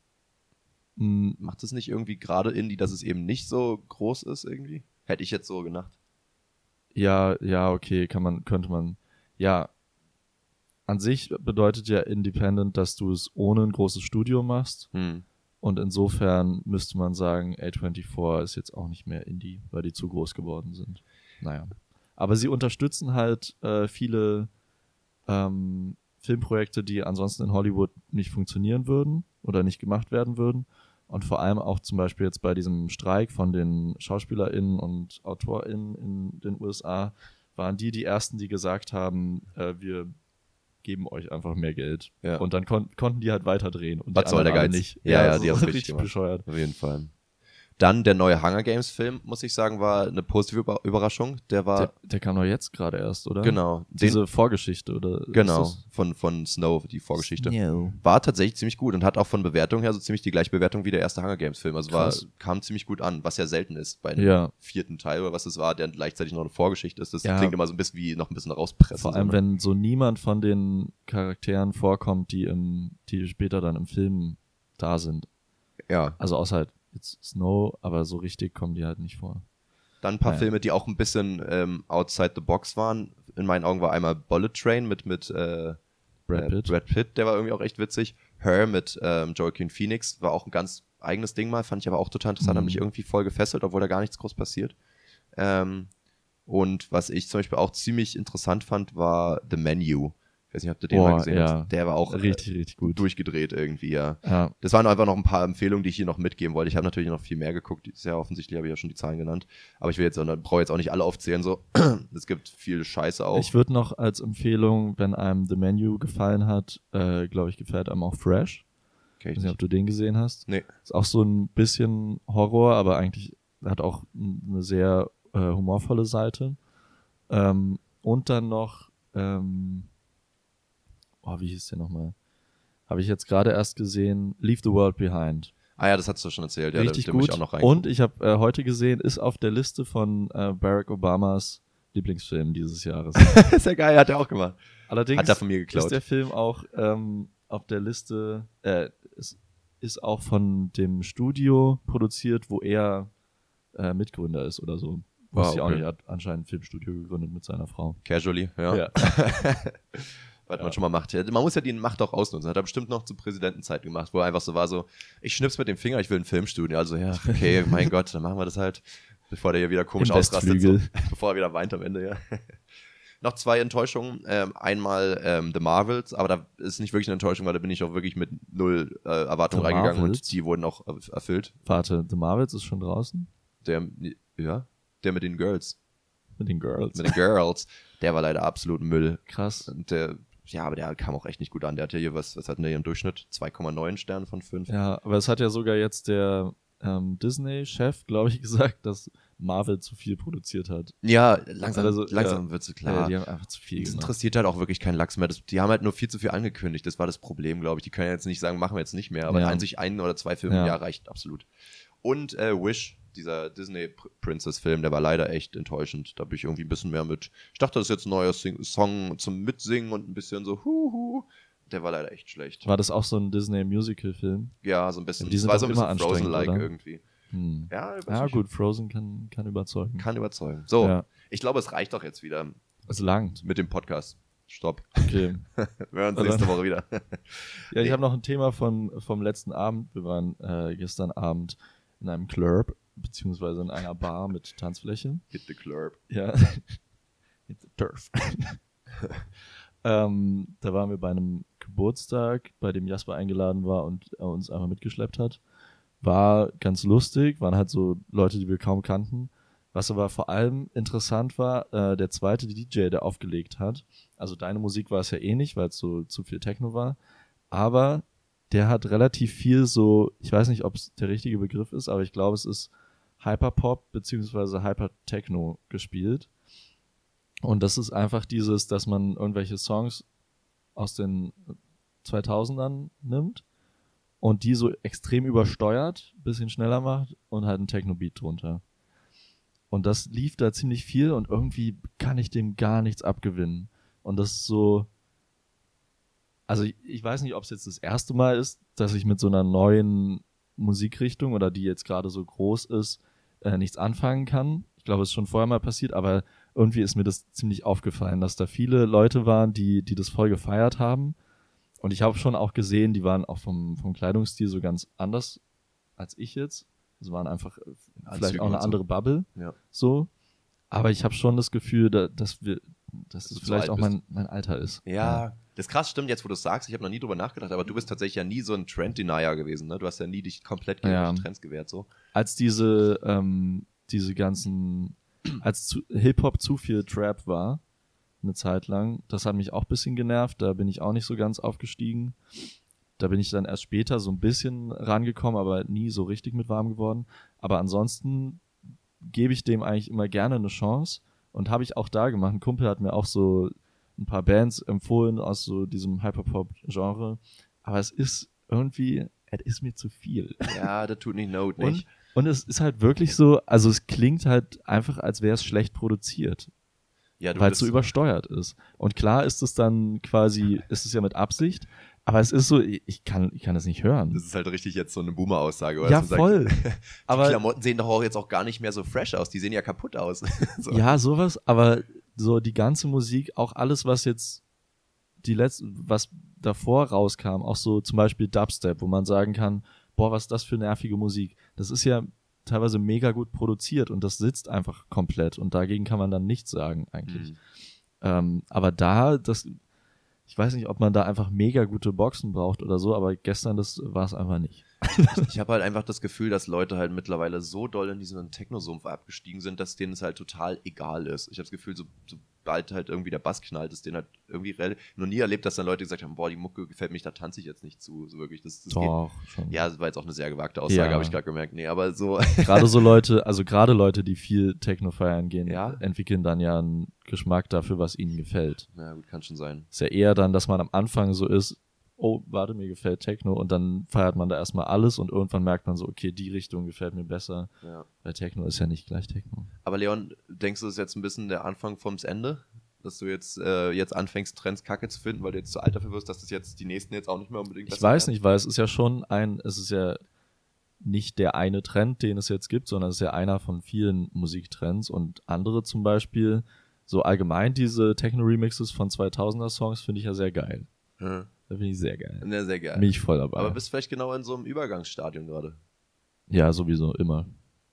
mh, Macht es nicht irgendwie gerade Indie, dass es eben nicht so groß ist irgendwie? Hätte ich jetzt so gedacht. Ja, ja, okay, kann man, könnte man, ja, an sich bedeutet ja Independent, dass du es ohne ein großes Studio machst Hm. und insofern müsste man sagen, A vierundzwanzig ist jetzt auch nicht mehr Indie, weil die zu groß geworden sind. Naja. Aber sie unterstützen halt äh, viele ähm, Filmprojekte, die ansonsten in Hollywood nicht funktionieren würden oder nicht gemacht werden würden. Und vor allem auch zum Beispiel jetzt bei diesem Streik von den SchauspielerInnen und AutorInnen in den U S A waren die die ersten, die gesagt haben, äh, wir geben euch einfach mehr Geld. Ja. Und dann kon- konnten die halt weiterdrehen. Und Was die soll anderen der alle Geiz? nicht. Ja, ja, das die ist haben's richtig richtig gemacht. bescheuert. Auf jeden Fall. Dann der neue Hunger Games Film, muss ich sagen, war eine positive Über- Überraschung. Der war... Der, der kam doch jetzt gerade erst, oder? Genau. Diese Den, Vorgeschichte, oder? genau, Ist von, von Snow, die Vorgeschichte. das? No. War tatsächlich ziemlich gut und hat auch von Bewertung her so ziemlich die gleiche Bewertung wie der erste Hunger Games Film. Also war, Krass. kam ziemlich gut an, was ja selten ist bei einem Ja. vierten Teil oder was es war, der gleichzeitig noch eine Vorgeschichte ist. Das Ja. klingt immer so ein bisschen wie noch ein bisschen rauspressen. Vor so, allem, ne? wenn so niemand von den Charakteren vorkommt, die im, die später dann im Film da sind. Ja. Also außer halt jetzt Snow, aber so richtig kommen die halt nicht vor. Dann ein paar Ja. Filme, die auch ein bisschen ähm, outside the box waren. In meinen Augen war einmal Bullet Train mit, mit äh, Brad Pitt. Äh, Brad Pitt, der war irgendwie auch echt witzig. Her mit ähm, Joaquin Phoenix war auch ein ganz eigenes Ding mal, fand ich aber auch total interessant, Mhm. hat mich irgendwie voll gefesselt, obwohl da gar nichts groß passiert. Ähm, und was ich zum Beispiel auch ziemlich interessant fand, war The Menu. Ich weiß nicht, ob du den Boah, mal gesehen ja. hast. Der war auch Richtig, richtig äh, gut. durchgedreht irgendwie, ja. Ja. Das waren einfach noch ein paar Empfehlungen, die ich hier noch mitgeben wollte. Ich habe natürlich noch viel mehr geguckt. Sehr offensichtlich habe ich ja schon die Zahlen genannt. Aber ich will jetzt, brauche jetzt auch nicht alle aufzählen. So, es gibt viel Scheiße auch. Ich würde noch als Empfehlung, wenn einem The Menu gefallen hat, äh, glaube ich, gefällt einem auch Fresh. Okay, Ich weiß nicht, ob du den gesehen hast. Nee. Ist auch so ein bisschen Horror, aber eigentlich hat auch eine sehr äh, humorvolle Seite. Ähm, und dann noch, ähm, oh, wie hieß der nochmal? Habe ich jetzt gerade erst gesehen, Leave the World Behind. Ah ja, das hast du schon erzählt. Ja, Richtig da, da muss gut. ich auch noch rein. Und ich habe äh, heute gesehen, ist auf der Liste von äh, Barack Obamas Lieblingsfilm dieses Jahres. Ist ja geil, hat er auch gemacht. Allerdings Hat er von mir geklaut. ist der Film auch ähm, auf der Liste, äh, ist, ist auch von dem Studio produziert, wo er äh, Mitgründer ist oder so. Wow, Wusste ich auch okay. nicht, er hat anscheinend ein Filmstudio gegründet mit seiner Frau. Casually, ja. Ja. Was Ja. man schon mal macht. Ja, man muss ja die Macht auch ausnutzen. Hat er bestimmt noch zu Präsidentenzeiten gemacht, wo er einfach so war, so, ich schnips mit dem Finger, ich will ein Filmstudio. Also ja, okay, mein Gott, dann machen wir das halt, bevor der hier wieder komisch Im ausrastet. So. Westflügel. Bevor er wieder weint am Ende, ja. Noch zwei Enttäuschungen. Ähm, einmal ähm, The Marvels, aber da ist nicht wirklich eine Enttäuschung, weil da bin ich auch wirklich mit null äh, Erwartungen The reingegangen Marvels? und die wurden auch äh, erfüllt. Warte, The Marvels ist schon draußen? Der, ja, der mit den Girls. Mit den Girls. Mit den Girls, der war leider absolut Müll. Krass. Und der, ja, aber der kam auch echt nicht gut an. Der hat ja hier was, was hat denn der hier im Durchschnitt? zwei Komma neun Sterne von fünf. Ja, aber es hat ja sogar jetzt der ähm, Disney-Chef, glaube ich, gesagt, dass Marvel zu viel produziert hat. Ja, langsam, Also, langsam ja. wird es Ja, klar. die haben einfach zu viel Das gemacht. interessiert halt auch wirklich keinen Lachs mehr. Das, die haben halt nur viel zu viel angekündigt. Das war das Problem, glaube ich. Die können jetzt nicht sagen, machen wir jetzt nicht mehr. Aber Ja. an sich ein oder zwei Filme Ja. im Jahr reicht absolut. Und äh, Wish, dieser Disney-Princess-Film, der war leider echt enttäuschend. Da bin ich irgendwie ein bisschen mehr mit. Ich dachte, das ist jetzt ein neuer Sing Song zum Mitsingen und ein bisschen so huhu. Der war leider echt schlecht. War das auch so ein Disney-Musical-Film? Ja, so ein bisschen. Aber die Das sind war doch so ein immer bisschen anstrengend, Frozen-like oder? irgendwie. Hm. Ja, ich weiß Ja, nicht. gut, Frozen kann, kann überzeugen. Kann überzeugen. So, Ja. ich glaube, es reicht doch jetzt wieder Es langt. mit dem Podcast. Stopp. Okay. Wir hören uns Also- nächste Woche wieder. Ja, ich habe noch ein Thema von, vom letzten Abend. Wir waren äh, gestern Abend in einem Club, beziehungsweise in einer Bar mit Tanzfläche. Hit the Club. Ja. It's a turf. ähm, da waren wir bei einem Geburtstag, bei dem Jasper eingeladen war und er uns einmal mitgeschleppt hat. War ganz lustig, waren halt so Leute, die wir kaum kannten. Was aber vor allem interessant war, äh, der zweite D J, der aufgelegt hat. Also deine Musik war es ja eh nicht, weil es so zu viel Techno war. Aber der hat relativ viel so, ich weiß nicht, ob es der richtige Begriff ist, aber ich glaube, es ist Hyperpop beziehungsweise Hypertechno gespielt. Und das ist einfach dieses, dass man irgendwelche Songs aus den zweitausendern nimmt und die so extrem übersteuert, bisschen schneller macht und halt einen Techno-Beat drunter. Und das lief da ziemlich viel und irgendwie kann ich dem gar nichts abgewinnen. Und das ist so, also ich, ich weiß nicht, ob es jetzt das erste Mal ist, dass ich mit so einer neuen Musikrichtung oder die jetzt gerade so groß ist, äh, nichts anfangen kann. Ich glaube, es ist schon vorher mal passiert, aber irgendwie ist mir das ziemlich aufgefallen, dass da viele Leute waren, die, die das voll gefeiert haben. Und ich habe schon auch gesehen, die waren auch vom, vom Kleidungsstil so ganz anders als ich jetzt. Also waren einfach äh, vielleicht Anzüge auch eine und so. andere Bubble. Ja. So. Aber ich habe schon das Gefühl, da, dass wir, dass Dass es du zu vielleicht alt auch bist. mein, mein Alter ist. Ja, das krass stimmt jetzt, wo du es sagst. Ich habe noch nie drüber nachgedacht, aber du bist tatsächlich ja nie so ein Trend-Denier gewesen. Ne? Du hast ja nie dich komplett gegen Ja. die Trends gewehrt. So. Als diese, ähm, diese ganzen, als zu, Hip-Hop zu viel Trap war, eine Zeit lang, das hat mich auch ein bisschen genervt, da bin ich auch nicht so ganz aufgestiegen. Da bin ich dann erst später so ein bisschen rangekommen, aber nie so richtig mit warm geworden. Aber ansonsten gebe ich dem eigentlich immer gerne eine Chance und habe ich auch da gemacht. Ein Kumpel hat mir auch so ein paar Bands empfohlen aus so diesem Hyperpop-Genre. Aber es ist irgendwie, es ist mir zu viel. Ja, das tut nicht Not, Und, nicht. und es ist halt wirklich so, also es klingt halt einfach, als wäre es schlecht produziert. Ja, du weil es bist so übersteuert ist. Und klar ist es dann quasi, ist es ja mit Absicht, aber es ist so, ich kann, ich kann das nicht hören. Das ist halt richtig jetzt so eine Boomer-Aussage. Oder? Ja, Dass man voll. Sagt, die aber Klamotten sehen doch auch jetzt auch gar nicht mehr so fresh aus. Die sehen ja kaputt aus. so. Ja, sowas, aber so die ganze Musik, auch alles, was jetzt die letzte, was davor rauskam, auch so zum Beispiel Dubstep, wo man sagen kann, boah, was ist das für nervige Musik. Das ist ja teilweise mega gut produziert und das sitzt einfach komplett und dagegen kann man dann nichts sagen eigentlich. Mhm. Ähm, aber da, das, ich weiß nicht, ob man da einfach mega gute Boxen braucht oder so, aber gestern, das war es einfach nicht. Ich habe halt einfach das Gefühl, dass Leute halt mittlerweile so doll in diesen Techno-Sumpf abgestiegen sind, dass denen es halt total egal ist. Ich habe das Gefühl, so, sobald halt irgendwie der Bass knallt, ist denen halt irgendwie relativ. Noch nie erlebt, dass dann Leute gesagt haben, boah, die Mucke gefällt mir nicht, da tanze ich jetzt nicht zu. So wirklich, das, das Doch, geht. schon. Ja, das war jetzt auch eine sehr gewagte Aussage, Ja. habe ich gerade gemerkt. Nee, aber so. Gerade so Leute, also gerade Leute, die viel Techno feiern gehen, Ja? entwickeln dann ja einen Geschmack dafür, was ihnen gefällt. Ja, gut, kann schon sein. Ist ja eher dann, dass man am Anfang so ist, oh, warte, mir gefällt Techno und dann feiert man da erstmal alles und irgendwann merkt man so, okay, die Richtung gefällt mir besser. Ja. Weil Techno ist ja nicht gleich Techno. Aber Leon, denkst du, das ist jetzt ein bisschen der Anfang vom Ende? Dass du jetzt, äh, jetzt anfängst, Trends kacke zu finden, weil du jetzt zu alt dafür wirst, dass das jetzt die nächsten jetzt auch nicht mehr unbedingt Ich besser weiß werden? nicht, weil es ist ja schon ein, es ist ja nicht der eine Trend, den es jetzt gibt, sondern es ist ja einer von vielen Musiktrends und andere zum Beispiel, so allgemein diese Techno-Remixes von zweitausender-Songs finde ich ja sehr geil. Hm. Da finde ich sehr geil. Ja, sehr geil. Bin ich voll dabei. Aber bist vielleicht genau in so einem Übergangsstadium gerade. Ja, sowieso, immer.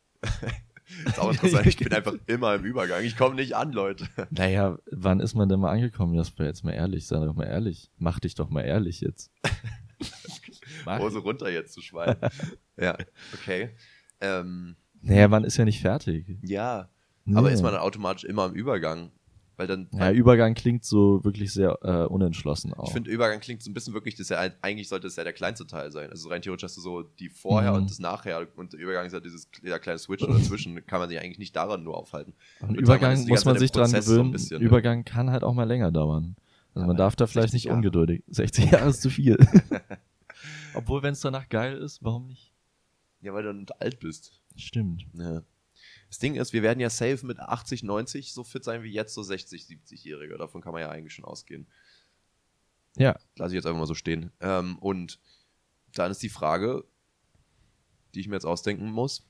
Das ist auch interessant, ich bin einfach immer im Übergang. Ich komme nicht an, Leute. Naja, wann ist man denn mal angekommen, Jasper? Jetzt mal ehrlich, sei doch mal ehrlich. Mach dich doch mal ehrlich jetzt. Mach. Hose runter jetzt, zu Schwein. Ja, okay. Ähm, Naja, man ist ja nicht fertig. ja, Nee. aber ist man dann automatisch immer im Übergang? Weil dann, Ja, Übergang klingt so wirklich sehr äh, unentschlossen auch. ich finde, Übergang klingt so ein bisschen wirklich, das ist ja, eigentlich sollte es ja der kleinste Teil sein. Also rein theoretisch hast du so die Vorher Mhm. und das Nachher und der Übergang ist ja dieses der kleine Switch und dazwischen kann man sich eigentlich nicht daran nur aufhalten. Und Ich würde sagen, Übergang ist die muss ganze man Zeit sich im dran Prozess so ein gewöhnen. bisschen, ne? Übergang kann halt auch mal länger dauern. Also Ja, man aber darf da vielleicht sechzig nicht Jahre. ungeduldig. sechzig Jahre ist zu viel. Obwohl, wenn es danach geil ist, warum nicht? Ja, weil du dann alt bist. Stimmt. Ja. Das Ding ist, wir werden ja safe mit achtzig, neunzig so fit sein wie jetzt so sechzig, siebzig-Jährige. Davon kann man ja eigentlich schon ausgehen. Ja. Lass ich jetzt einfach mal so stehen. Ähm, und dann ist die Frage, die ich mir jetzt ausdenken muss.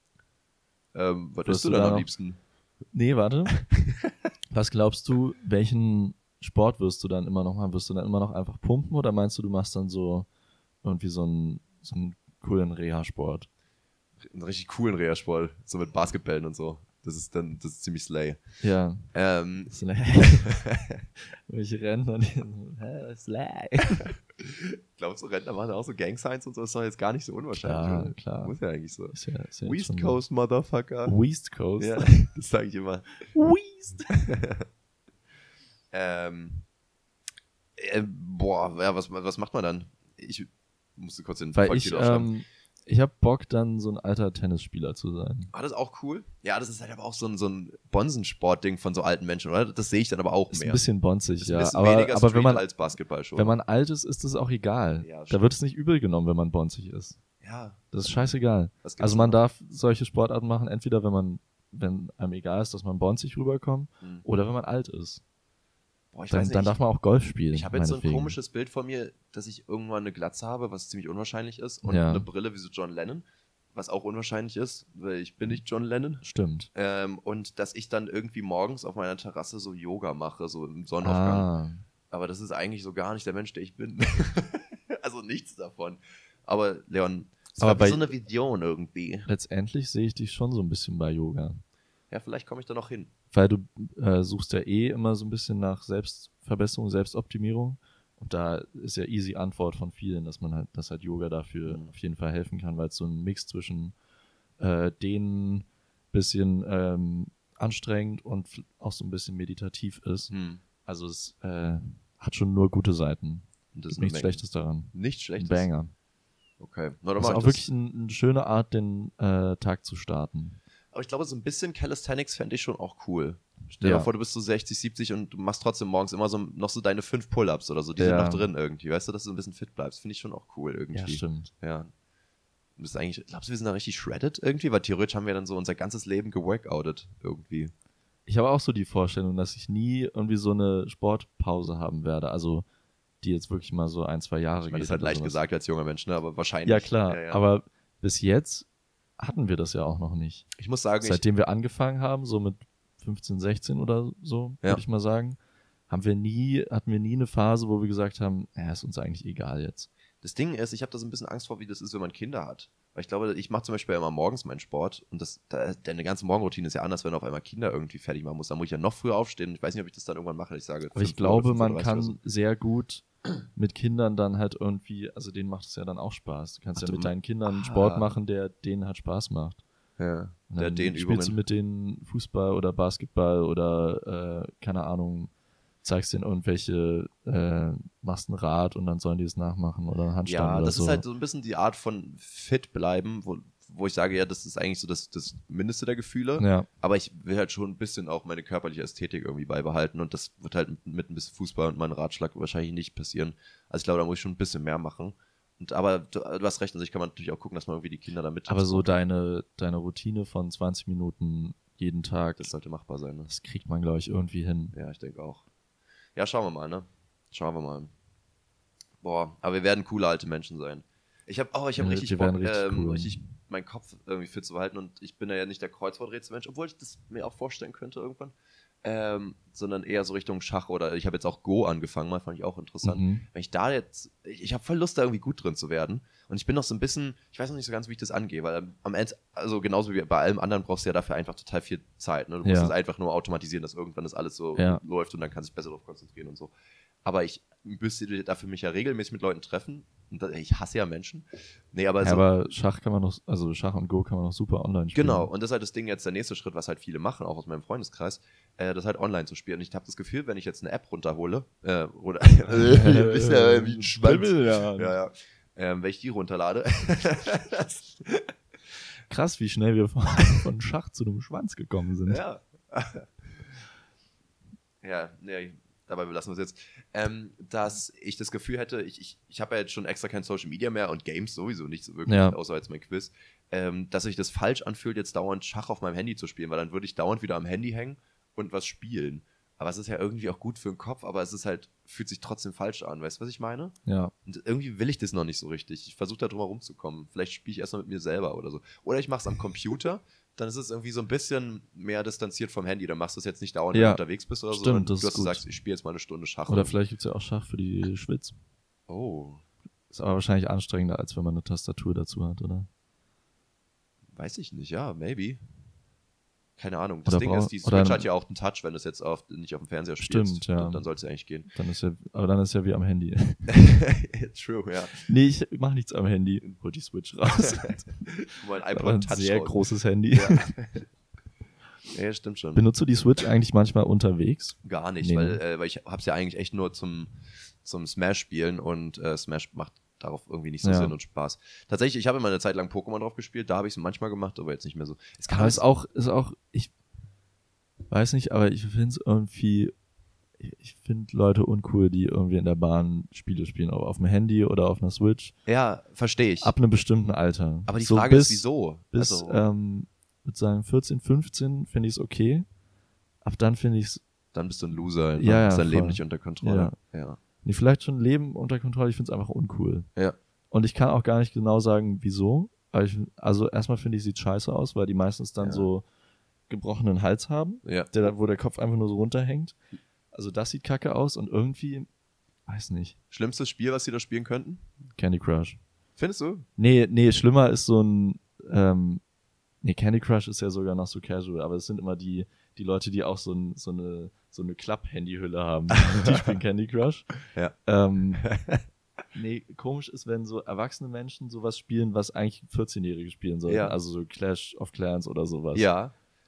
Ähm, was Wirst bist du du denn da am noch- liebsten? Nee, warte. Was glaubst du, welchen Sport wirst du dann immer noch machen? Wirst du dann immer noch einfach pumpen oder meinst du, du machst dann so irgendwie so einen, so einen coolen Reha-Sport? Einen richtig coolen Reha-Sport. So mit Basketballen und so. Das ist dann, das ist ziemlich slay. Ja. Ähm, Wo ich renne und ich so, hä, Slag. glaubst du, Rentner machen auch so Gang-Signs und so? Das ist doch jetzt gar nicht so unwahrscheinlich. Klar, oder? klar. Muss ja eigentlich so. Ist ja, ist ja jetzt West schon Coast, Motherfucker. So. West Coast. Ja, das sage ich immer. West. Ähm, äh, boah, ja, was, was macht man dann? Ich musste kurz den Weil Fakt ich, wieder aufschreiben. ähm, ich hab Bock, dann so ein alter Tennisspieler zu sein. War das auch cool? Ja, das ist halt aber auch so ein, so ein Bonsensport-Ding von so alten Menschen, oder? Das sehe ich dann aber auch Ist mehr. ein bisschen bonzig, Ist ein ja. bisschen Aber, weniger aber Street wenn man, als Basketball schon. wenn man alt ist, ist es auch egal. Ja, Da stimmt. wird es nicht übel genommen, wenn man bonzig ist. ja, Das ist scheißegal. was gibt's Also man noch? darf solche Sportarten machen, entweder wenn man, wenn einem egal ist, dass man bonzig rüberkommt, Hm. oder wenn man alt ist. Boah, ich Dann, weiß nicht, dann darf man auch Golf spielen. ich habe jetzt so ein meinetwegen. komisches Bild von mir, dass ich irgendwann eine Glatze habe, was ziemlich unwahrscheinlich ist, und Ja. eine Brille wie so John Lennon, was auch unwahrscheinlich ist, weil ich bin nicht John Lennon. Stimmt. Ähm, und dass ich dann irgendwie morgens auf meiner Terrasse so Yoga mache, so im Sonnenaufgang. Ah, Aber das ist eigentlich so gar nicht der Mensch, der ich bin. Also nichts davon. Aber Leon, es Aber war bei- wie so eine Vision irgendwie. letztendlich sehe ich dich schon so ein bisschen bei Yoga. Ja, vielleicht komme ich da noch hin. Weil du äh, suchst ja eh immer so ein bisschen nach Selbstverbesserung, Selbstoptimierung. Und da ist ja easy Antwort von vielen, dass man halt, dass halt Yoga dafür Mhm. auf jeden Fall helfen kann, weil es so ein Mix zwischen äh, denen bisschen ähm, anstrengend und f- auch so ein bisschen meditativ ist. Hm. Also es äh, hat schon nur gute Seiten. Und das ist nichts Schlechtes daran. Nichts Schlechtes? Ein Banger. Okay. Na, das ist auch das wirklich ein, eine schöne Art, den äh, Tag zu starten. Aber ich glaube, so ein bisschen Calisthenics fände ich schon auch cool. Stell dir ja. mal vor, du bist so sechzig, siebzig und du machst trotzdem morgens immer so noch so deine fünf Pull-Ups oder so. Die ja. sind noch drin irgendwie. Weißt du, dass du ein bisschen fit bleibst. Finde ich schon auch cool irgendwie. Ja, stimmt. Ja. Du bist eigentlich, glaubst du, wir sind da richtig shredded irgendwie? Weil theoretisch haben wir dann so unser ganzes Leben geworkoutet irgendwie. Ich habe auch so die Vorstellung, dass ich nie irgendwie so eine Sportpause haben werde. Also die jetzt wirklich mal so ein, zwei Jahre ich meine, geht. Das ist halt leicht sowas. gesagt als junger Mensch, ne? Aber wahrscheinlich. Ja, klar. Ja, ja. Aber bis jetzt hatten wir das ja auch noch nicht. Ich muss sagen, seitdem ich, wir angefangen haben, so mit fünfzehn, sechzehn oder so, ja. würde ich mal sagen, haben wir nie, hatten wir nie eine Phase, wo wir gesagt haben, ja, ist uns eigentlich egal jetzt. Das Ding ist, ich habe da so ein bisschen Angst vor, wie das ist, wenn man Kinder hat. Weil ich glaube, ich mache zum Beispiel immer morgens meinen Sport und das, da, deine ganze Morgenroutine ist ja anders, wenn du auf einmal Kinder irgendwie fertig machen musst. Dann muss ich ja noch früher aufstehen. Ich weiß nicht, ob ich das dann irgendwann mache. Ich sage, aber ich glaube, man kann so. sehr gut mit Kindern dann halt irgendwie, also denen macht es ja dann auch Spaß. Du kannst Ach, ja mit deinen Kindern einen Sport machen, der denen halt Spaß macht. Ja, und der den spielst du mit denen Fußball oder Basketball oder, äh, keine Ahnung, zeigst denen irgendwelche, äh, machst ein Rad und dann sollen die es nachmachen oder einen Handstand ja, oder das so. ist halt so ein bisschen die Art von fit bleiben, wo, wo ich sage, ja, das ist eigentlich so das, das Mindeste der Gefühle. Ja. Aber ich will halt schon ein bisschen auch meine körperliche Ästhetik irgendwie beibehalten und das wird halt mit, mit ein bisschen Fußball und meinem Ratschlag wahrscheinlich nicht passieren. Also ich glaube, da muss ich schon ein bisschen mehr machen. Und, aber du, du hast recht, also ich kann man natürlich auch gucken, dass man irgendwie die Kinder da mit. Aber so deine, deine Routine von zwanzig Minuten jeden Tag. Das sollte machbar sein, ne? Das kriegt man, glaube ich, irgendwie hin. Ja, ich denke auch. Ja, schauen wir mal, ne? Schauen wir mal. Boah, aber wir werden coole alte Menschen sein. Ich habe auch, oh, ich habe ja, richtig Bock, richtig, richtig, ähm, cool. richtig meinen Kopf irgendwie fit zu behalten und ich bin ja nicht der Kreuzworträtselmensch, obwohl ich das mir auch vorstellen könnte irgendwann. Ähm, sondern eher so Richtung Schach oder ich habe jetzt auch Go angefangen, mal fand ich auch interessant. Mhm. Wenn ich da jetzt, ich, ich habe voll Lust, da irgendwie gut drin zu werden und ich bin noch so ein bisschen, ich weiß noch nicht so ganz, wie ich das angehe, weil am Ende, also genauso wie bei allem anderen brauchst du ja dafür einfach total viel Zeit. Ne? Du musst ja. es einfach nur automatisieren, dass irgendwann das alles so ja. läuft und dann kannst du dich besser darauf konzentrieren und so. Aber ich müsste dafür mich ja regelmäßig mit Leuten treffen. Und da, ich hasse ja Menschen. Nee, aber, ja, so, aber Schach kann man noch, also Schach und Go kann man noch super online spielen. Genau, und das ist halt das Ding jetzt, der nächste Schritt, was halt viele machen, auch aus meinem Freundeskreis, äh, das halt online zu spielen. Und ich habe das Gefühl, wenn ich jetzt eine App runterhole, äh, oder, ihr wisst ja, wie ein Schwanz. Ja, ja, ja. Ähm, wenn ich die runterlade. Krass, wie schnell wir von, von Schach zu einem Schwanz gekommen sind. Ja. ja, nee, dabei belassen wir es jetzt, ähm, dass ich das Gefühl hätte, ich, ich, ich habe ja jetzt schon extra kein Social Media mehr und Games sowieso nicht so wirklich, ja. außer jetzt mein Quiz, ähm, dass sich das falsch anfühlt, jetzt dauernd Schach auf meinem Handy zu spielen, weil dann würde ich dauernd wieder am Handy hängen und was spielen. Aber es ist ja irgendwie auch gut für den Kopf, aber es ist halt, fühlt sich trotzdem falsch an, weißt du, was ich meine? Ja. Und irgendwie will ich das noch nicht so richtig. Ich versuche da drum herum zu kommen. Vielleicht spiele ich erstmal mit mir selber oder so. Oder ich mache es am Computer, dann ist es irgendwie so ein bisschen mehr distanziert vom Handy. Dann machst du es jetzt nicht dauernd, ja. wenn du unterwegs bist oder Stimmt, so, sondern das du, dass ist du gut. sagst, ich spiele jetzt mal eine Stunde Schach. Oder vielleicht gibt es ja auch Schach für die Schwitz. Oh. Ist aber wahrscheinlich anstrengender, als wenn man eine Tastatur dazu hat, oder? Weiß ich nicht, ja, maybe. Keine Ahnung. Das Oder Ding brau- ist, die oder Switch ein- hat ja auch einen Touch, wenn du es jetzt auf, nicht auf dem Fernseher spielst. Stimmt, ja. Dann, dann soll es ja eigentlich gehen. Dann ist ja, aber dann ist ja wie am Handy. True, ja. Nee, ich mach nichts am Handy. Hol die Switch raus. Mein Aber iPod ein Touch sehr raus. großes Handy. Ja. Ja, stimmt schon. Benutzt du die Switch eigentlich manchmal unterwegs? Gar nicht, Nee. weil, äh, weil ich hab's ja eigentlich echt nur zum, zum Smash-Spielen und äh, Smash macht darauf irgendwie nicht so Ja. Sinn und Spaß. Tatsächlich, ich habe immer eine Zeit lang Pokémon drauf gespielt, da habe ich es manchmal gemacht, aber jetzt nicht mehr so. Es kann Aber ist auch, ist auch, ich weiß nicht, aber ich finde es irgendwie, ich, ich finde Leute uncool, die irgendwie in der Bahn Spiele spielen, ob auf dem Handy oder auf einer Switch. Ja, verstehe ich. Ab einem bestimmten Alter. aber die So Frage bis, ist, wieso? Bis, also, ähm, würde sagen, vierzehn, fünfzehn finde ich es okay. Ab dann finde ich es, dann bist du ein Loser, Ja, ja, hast dein Leben voll. nicht unter Kontrolle. Ja. nee, vielleicht schon Leben unter Kontrolle, ich finde es einfach uncool. Ja. Und ich kann auch gar nicht genau sagen, wieso. Aber ich, also erstmal finde ich, sieht scheiße aus, weil die meistens dann Ja. so gebrochenen Hals haben, Ja. der, wo der Kopf einfach nur so runterhängt. Also das sieht kacke aus und irgendwie, weiß nicht, Schlimmstes Spiel, was sie da spielen könnten? Candy Crush. Findest du? Nee, nee, schlimmer ist so ein, ähm, nee, Candy Crush ist ja sogar noch so casual, aber es sind immer die, die Leute, die auch so, ein, so eine, so eine Klapp-Handy-Hülle haben. Die spielen Candy Crush. Ja. Ähm, nee, komisch ist, wenn so erwachsene Menschen sowas spielen, was eigentlich vierzehn-Jährige spielen sollten. Ja. Also so Clash of Clans oder sowas. Ja.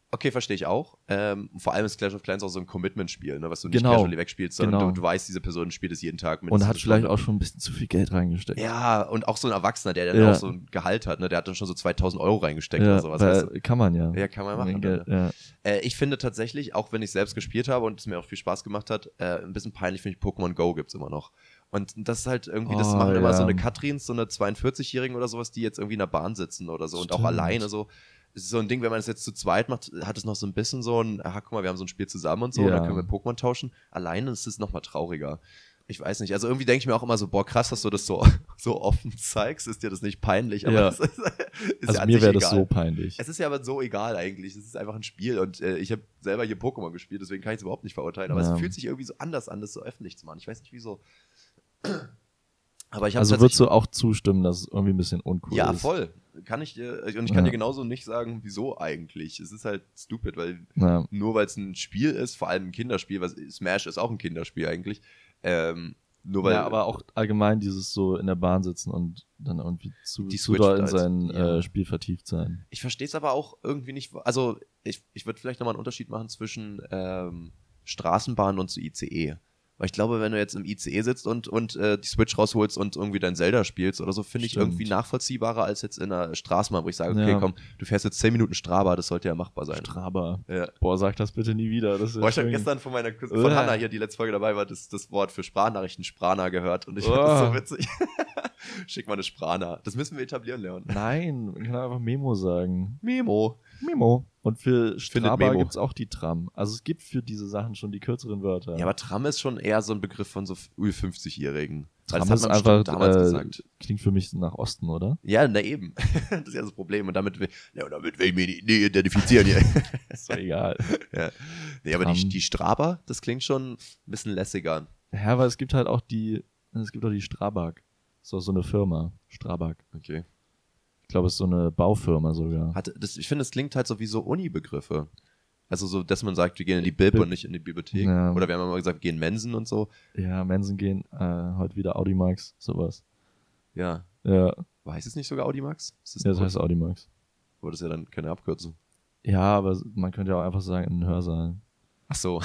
Okay, verstehe ich auch. Ähm, vor allem ist Clash of Clans auch so ein Commitment-Spiel, ne, was du nicht Genau. casually wegspielst, sondern Genau. du, du weißt, diese Person spielt es jeden Tag. Und hat vielleicht Stunde. auch schon ein bisschen zu viel Geld reingesteckt. Ja, und auch so ein Erwachsener, der dann Ja. auch so ein Gehalt hat, ne, der hat dann schon so zweitausend Euro reingesteckt Ja, oder sowas. weil, Weißt du? kann man ja. Ja, kann man machen. Geld, Ne? ja. Äh, ich finde tatsächlich, auch wenn ich selbst gespielt habe und es mir auch viel Spaß gemacht hat, äh, ein bisschen peinlich finde ich Pokémon Go gibt's immer noch. Und das ist halt irgendwie, das Oh, machen immer ja. so eine Katrins, so eine zweiundvierzigjährigen oder sowas, die jetzt irgendwie in der Bahn sitzen oder so und auch Stimmt. alleine so. Es ist so ein Ding, wenn man das jetzt zu zweit macht, hat es noch so ein bisschen so ein, aha, guck mal, wir haben so ein Spiel zusammen und so, Ja. und dann können wir Pokémon tauschen. Alleine ist es nochmal trauriger. Ich weiß nicht, also irgendwie denke ich mir auch immer so, boah, krass, dass du das so, so offen zeigst, ist dir das nicht peinlich, aber Ja. es ist, ist Also ja an mir sich wäre das egal. so peinlich. Es ist ja aber so egal eigentlich, es ist einfach ein Spiel und äh, ich habe selber hier Pokémon gespielt, deswegen kann ich es überhaupt nicht verurteilen, aber Ja. es fühlt sich irgendwie so anders an, das so öffentlich zu machen. Ich weiß nicht, wieso. Aber ich habe Also würdest du auch zustimmen, dass es irgendwie ein bisschen uncool ja, ist? voll. Kann ich dir, und ich kann Ja. dir genauso nicht sagen, wieso eigentlich. Es ist halt stupid, weil Ja. nur weil es ein Spiel ist, vor allem ein Kinderspiel, was Smash ist auch ein Kinderspiel eigentlich, ähm, nur weil ja, aber auch allgemein dieses so in der Bahn sitzen und dann irgendwie zu, Die zu Switch doll in als- sein ja. äh, Spiel vertieft sein. ich verstehe es aber auch irgendwie nicht, also ich, ich würde vielleicht nochmal einen Unterschied machen zwischen ähm, Straßenbahn und so I C E. Weil ich glaube, wenn du jetzt im I C E sitzt und, und äh, die Switch rausholst und irgendwie dein Zelda spielst oder so, finde ich Stimmt. irgendwie nachvollziehbarer als jetzt in einer Straßenbahn, wo ich sage, okay, Ja. komm, du fährst jetzt zehn Minuten Strava, das sollte ja machbar sein. Straba. Ja. Boah, sag das bitte nie wieder. Das ist Boah, ich habe schön. gestern von meiner Cousin, Uah. von Hannah hier, die letzte Folge dabei war, das, das Wort für Sprachnachrichten Sprana gehört und ich fand das so Uah. witzig. Schick mal eine Sprana. Das müssen wir etablieren, Leon. Nein, man kann einfach Memo sagen. Memo. Memo. Und für Findet Straba Memo. gibt's auch die Tram. Also es gibt für diese Sachen schon die kürzeren Wörter. Ja, aber Tram ist schon eher so ein Begriff von so Ü fünfzig-Jährigen. Weil Tram das ist hat man einfach, bestimmt damals äh, gesagt. klingt für mich nach Osten, oder? Ja, na eben. Das ist ja das Problem. Und damit will, ja, und damit will ich mich nicht, nicht identifizieren hier. Ist doch egal. Ja. Nee, aber die, Tram. die Straba, das klingt schon ein bisschen lässiger. Ja, aber es gibt halt auch die, es gibt auch die Strabag. Ist auch so eine Firma. Strabag. Okay. Ich glaube, es ist so eine Baufirma sogar. Hat, das, ich finde, es klingt halt so wie so Uni-Begriffe. Also so, dass man sagt, wir gehen in die Bib Bib. und nicht in die Bibliothek. Ja. Oder wir haben immer gesagt, wir gehen in Mensen und so. Ja, Mensen gehen, äh, heute wieder Audimax, sowas. Ja. Ja, Aber heißt es nicht sogar Audimax? Ist das ja das ein heißt Audimax. Oder ist ja dann keine Abkürzung? Ja, aber man könnte ja auch einfach sagen, in den Hörsaal. Ach so.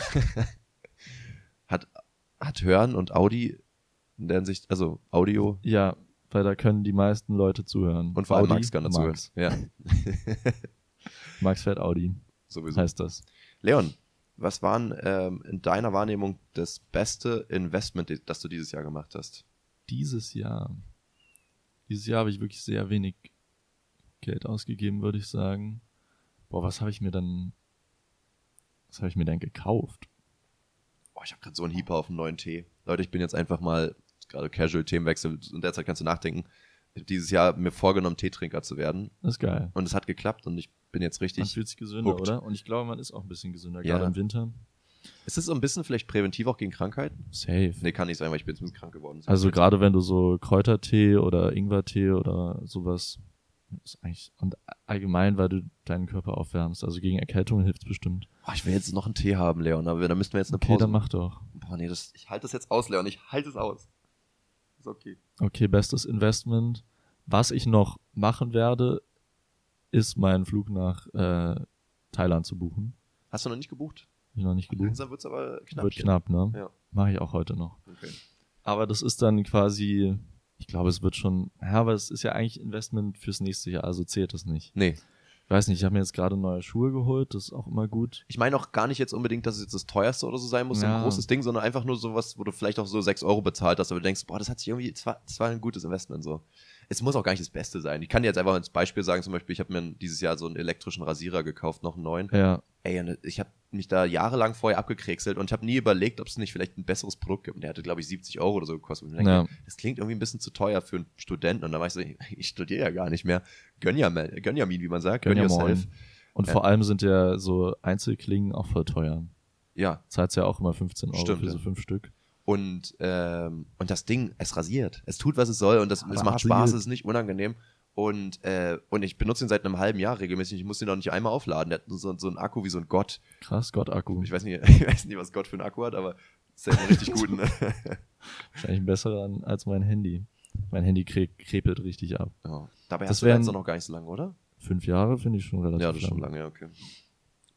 hat, hat Hören und Audi in der Hinsicht, also Audio Ja, weil da können die meisten Leute zuhören. und vor allem Audi, Max kann dazu hören. Max. Ja, Max fährt Audi, sowieso. heißt das. Leon, was war denn, ähm, in deiner Wahrnehmung das beste Investment, das du dieses Jahr gemacht hast? Dieses Jahr. Dieses Jahr habe ich wirklich sehr wenig Geld ausgegeben, würde ich sagen. Boah, was habe ich mir dann, was habe ich mir denn gekauft? Oh, ich habe gerade so einen Hieper auf einen neuen Tee. Leute, ich bin jetzt einfach mal, gerade Casual Themenwechsel, in der Zeit kannst du nachdenken. Ich habe dieses Jahr mir vorgenommen, Teetrinker zu werden. Das ist geil. Und es hat geklappt und ich bin jetzt Man richtig. fühlt sich gesünder, hooked. oder? Und ich glaube, man ist auch ein bisschen gesünder, Ja. gerade im Winter. Ist es so ein bisschen vielleicht präventiv auch gegen Krankheiten? Safe. Nee, kann nicht sein, weil ich bin jetzt ein bisschen krank geworden. Also gerade wenn du so Kräutertee oder Ingwertee oder sowas, ist eigentlich, und allgemein, weil du deinen Körper aufwärmst, also gegen Erkältung hilft es bestimmt. Oh, ich will jetzt noch einen Tee haben, Leon, aber da müssten wir jetzt eine Okay, Pause dann mach doch. Boah, nee, das, ich halte das jetzt aus, Leon, ich halte es aus. Ist okay. Okay, bestes Investment. Was ich noch machen werde, ist meinen Flug nach äh, Thailand zu buchen. Hast du noch nicht gebucht? Hab ich noch nicht gebucht. Langsam wird es aber knapp. Wird hier. knapp, ne? Ja. Mache ich auch heute noch. Okay. Aber das ist dann quasi, ich glaube, es wird schon, ja, aber es ist ja eigentlich Investment fürs nächste Jahr, also zählt das nicht. Nee. Ich weiß nicht, ich habe mir jetzt gerade neue Schuhe geholt, das ist auch immer gut. Ich meine auch gar nicht jetzt unbedingt, dass es jetzt das teuerste oder so sein muss, so Ja. ein großes Ding, sondern einfach nur sowas, wo du vielleicht auch so sechs Euro bezahlt hast, aber du denkst, boah, das hat sich irgendwie, das war, das war ein gutes Investment so. Es muss auch gar nicht das Beste sein. Ich kann dir jetzt einfach als Beispiel sagen, zum Beispiel, ich habe mir dieses Jahr so einen elektrischen Rasierer gekauft, noch einen neuen. Ja, Ey, und ich habe mich da jahrelang vorher abgekräkselt und ich habe nie überlegt, ob es nicht vielleicht ein besseres Produkt gibt. Und der hatte, glaube ich, siebzig Euro oder so gekostet. Und ich denke, ja. das klingt irgendwie ein bisschen zu teuer für einen Studenten. Und dann war ich so, ich studiere ja gar nicht mehr. Gönn ja, mal- gönn ja Min, wie man sagt. Gönn Gönn ja yourself. moin. Und Ja. vor allem sind ja so Einzelklingen auch voll teuer. Ja, Zahlst ja auch immer fünfzehn Euro Stimmt, für ja. so fünf Stück. und, ähm, und das Ding, es rasiert. Es tut, was es soll und das, Aber es macht rasiert. Spaß, es ist nicht unangenehm. Und, äh, und ich benutze ihn seit einem halben Jahr regelmäßig. Ich muss ihn noch nicht einmal aufladen. Der hat so, so einen Akku wie so ein Gott. Krass, Gott-Akku. Ich weiß nicht, ich weiß nicht, was Gott für einen Akku hat, aber ist ja einen richtig guten. Ne? Wahrscheinlich ein besserer an- als mein Handy. Mein Handy kre krepelt richtig ab. Ja. Dabei Das hast du da wären- jetzt auch noch gar nicht so lange, oder? Fünf Jahre finde ich schon relativ Ja, das ist schon lang. lange, ja, okay.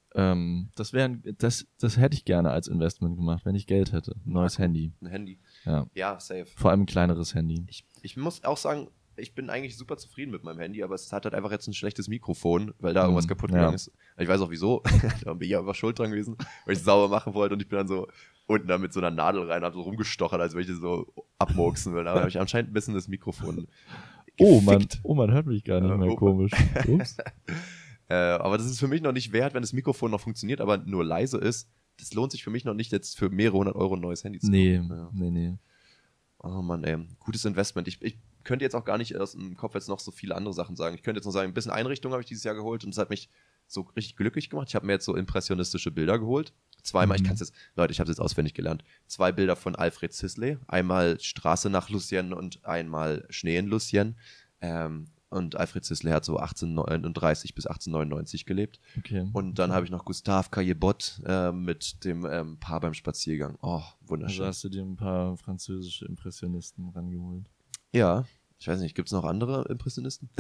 Ähm, das wäre, das, das hätte ich gerne als Investment gemacht, wenn ich Geld hätte. Ein neues Akku, Handy. Ein Handy. Ja. Ja, safe. Vor allem ein kleineres Handy. Ich, ich muss auch sagen, ich bin eigentlich super zufrieden mit meinem Handy, aber es hat halt einfach jetzt ein schlechtes Mikrofon, weil da irgendwas Mhm, kaputt ja. gegangen ist. Ich weiß auch wieso. Da bin ich ja einfach schuld dran gewesen, weil ich es sauber machen wollte und ich bin dann so unten da mit so einer Nadel rein, hab so rumgestochert, als würde ich das so abmurksen will. Da habe ich anscheinend ein bisschen das Mikrofon Oh man, gefickt. oh, man hört mich gar nicht Äh, mehr, oh. komisch. Ups. Äh, aber das ist für mich noch nicht wert, wenn das Mikrofon noch funktioniert, aber nur leise ist. Das lohnt sich für mich noch nicht, jetzt für mehrere hundert Euro ein neues Handy zu Nee, kaufen. Ja. nee, nee. Oh Mann, ey. Gutes Investment. Ich, ich könnte jetzt auch gar nicht aus dem Kopf jetzt noch so viele andere Sachen sagen. Ich könnte jetzt noch sagen, ein bisschen Einrichtung habe ich dieses Jahr geholt und es hat mich so richtig glücklich gemacht. Ich habe mir jetzt so impressionistische Bilder geholt. Zweimal, Mhm. ich kann es jetzt, Leute, ich habe es jetzt auswendig gelernt. Zwei Bilder von Alfred Sisley. Einmal Straße nach Lucienne und einmal Schnee in Lucienne. Ähm, und Alfred Sisley hat so achtzehnhundertneununddreißig bis achtzehnhundertneunundneunzig gelebt. Okay. Und dann habe ich noch Gustave Caillebotte äh, mit dem ähm, Paar beim Spaziergang. Oh, wunderschön. Also hast du dir ein paar französische Impressionisten rangeholt. Ja, ich weiß nicht, gibt es noch andere Impressionisten?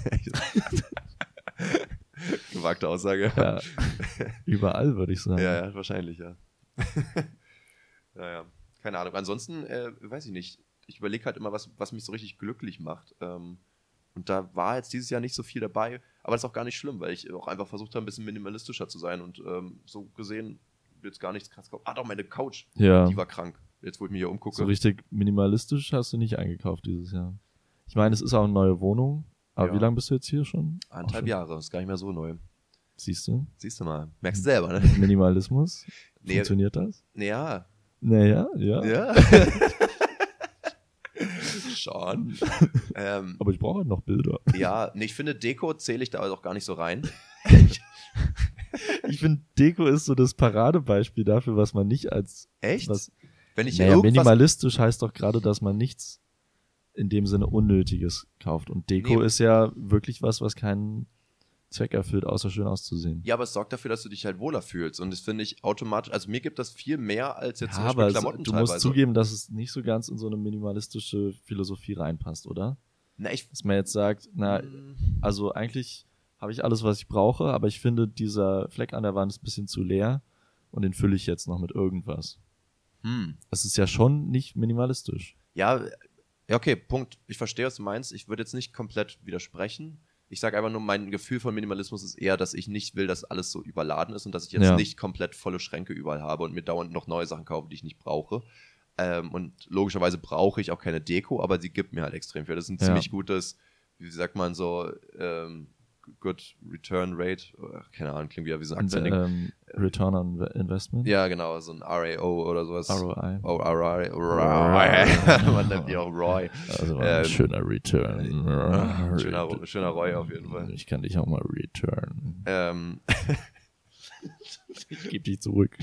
Gewagte Aussage. Ja, überall würde ich sagen. Ja, ja, wahrscheinlich, ja. Naja, keine Ahnung. Ansonsten, äh, weiß ich nicht. Ich überlege halt immer, was, was mich so richtig glücklich macht. Ähm, und da war jetzt dieses Jahr nicht so viel dabei, aber das ist auch gar nicht schlimm, weil ich auch einfach versucht habe, ein bisschen minimalistischer zu sein und ähm, so gesehen jetzt gar nichts krass kaufen. Ah, doch, meine Couch, Ja. die war krank. Jetzt, wo ich mir hier umgucke. So richtig minimalistisch hast du nicht eingekauft dieses Jahr. Ich meine, es ist auch eine neue Wohnung. Aber Ja. wie lange bist du jetzt hier schon? Anderthalb schon. Jahre, ist gar nicht mehr so neu. Siehst du? Siehst du mal. Merkst du selber, ne? Minimalismus? Nee. Funktioniert das? Ja. Naja, ja. Ja. Schon. ähm, Aber ich brauche halt noch Bilder. ja, nee, ich finde, Deko zähle ich da auch gar nicht so rein. Ich finde, Deko ist so das Paradebeispiel dafür, was man nicht als... Echt? Was, Wenn ich naja, irgendwas... minimalistisch heißt doch gerade, dass man nichts in dem Sinne Unnötiges kauft. Und Deko Nee. ist ja wirklich was, was keinen Zweck erfüllt, außer schön auszusehen. Ja, aber es sorgt dafür, dass du dich halt wohler fühlst. Und das finde ich automatisch... Also mir gibt das viel mehr als jetzt Ja, zum Beispiel aber es, Klamotten du teilweise. musst zugeben, dass es nicht so ganz in so eine minimalistische Philosophie reinpasst, oder? Na, ich... Dass man jetzt sagt, na, also eigentlich habe ich alles, was ich brauche, aber ich finde, dieser Fleck an der Wand ist ein bisschen zu leer und den fülle ich jetzt noch mit irgendwas. Hm. Das ist ja schon nicht minimalistisch. Ja, ja, okay, Punkt. Ich verstehe, was du meinst. Ich würde jetzt nicht komplett widersprechen. Ich sage einfach nur, mein Gefühl von Minimalismus ist eher, dass ich nicht will, dass alles so überladen ist und dass ich jetzt Ja. nicht komplett volle Schränke überall habe und mir dauernd noch neue Sachen kaufe, die ich nicht brauche. Ähm, und logischerweise brauche ich auch keine Deko, aber sie gibt mir halt extrem viel. Das ist ein Ja. ziemlich gutes, wie sagt man so, ähm, Good Return Rate. Keine Ahnung, klingt wieder wie so ein Inve- Aktiending. ähm, Return on Investment? Ja, genau, so ein R A O oder sowas. R O I. Oh, R A O. Roy. Man nennt die auch Roy. Also Ähm, ein schöner Return. Schöner, schöner Roy auf jeden Fall. Ich kann dich auch mal return. Ähm, Ich gebe dich zurück.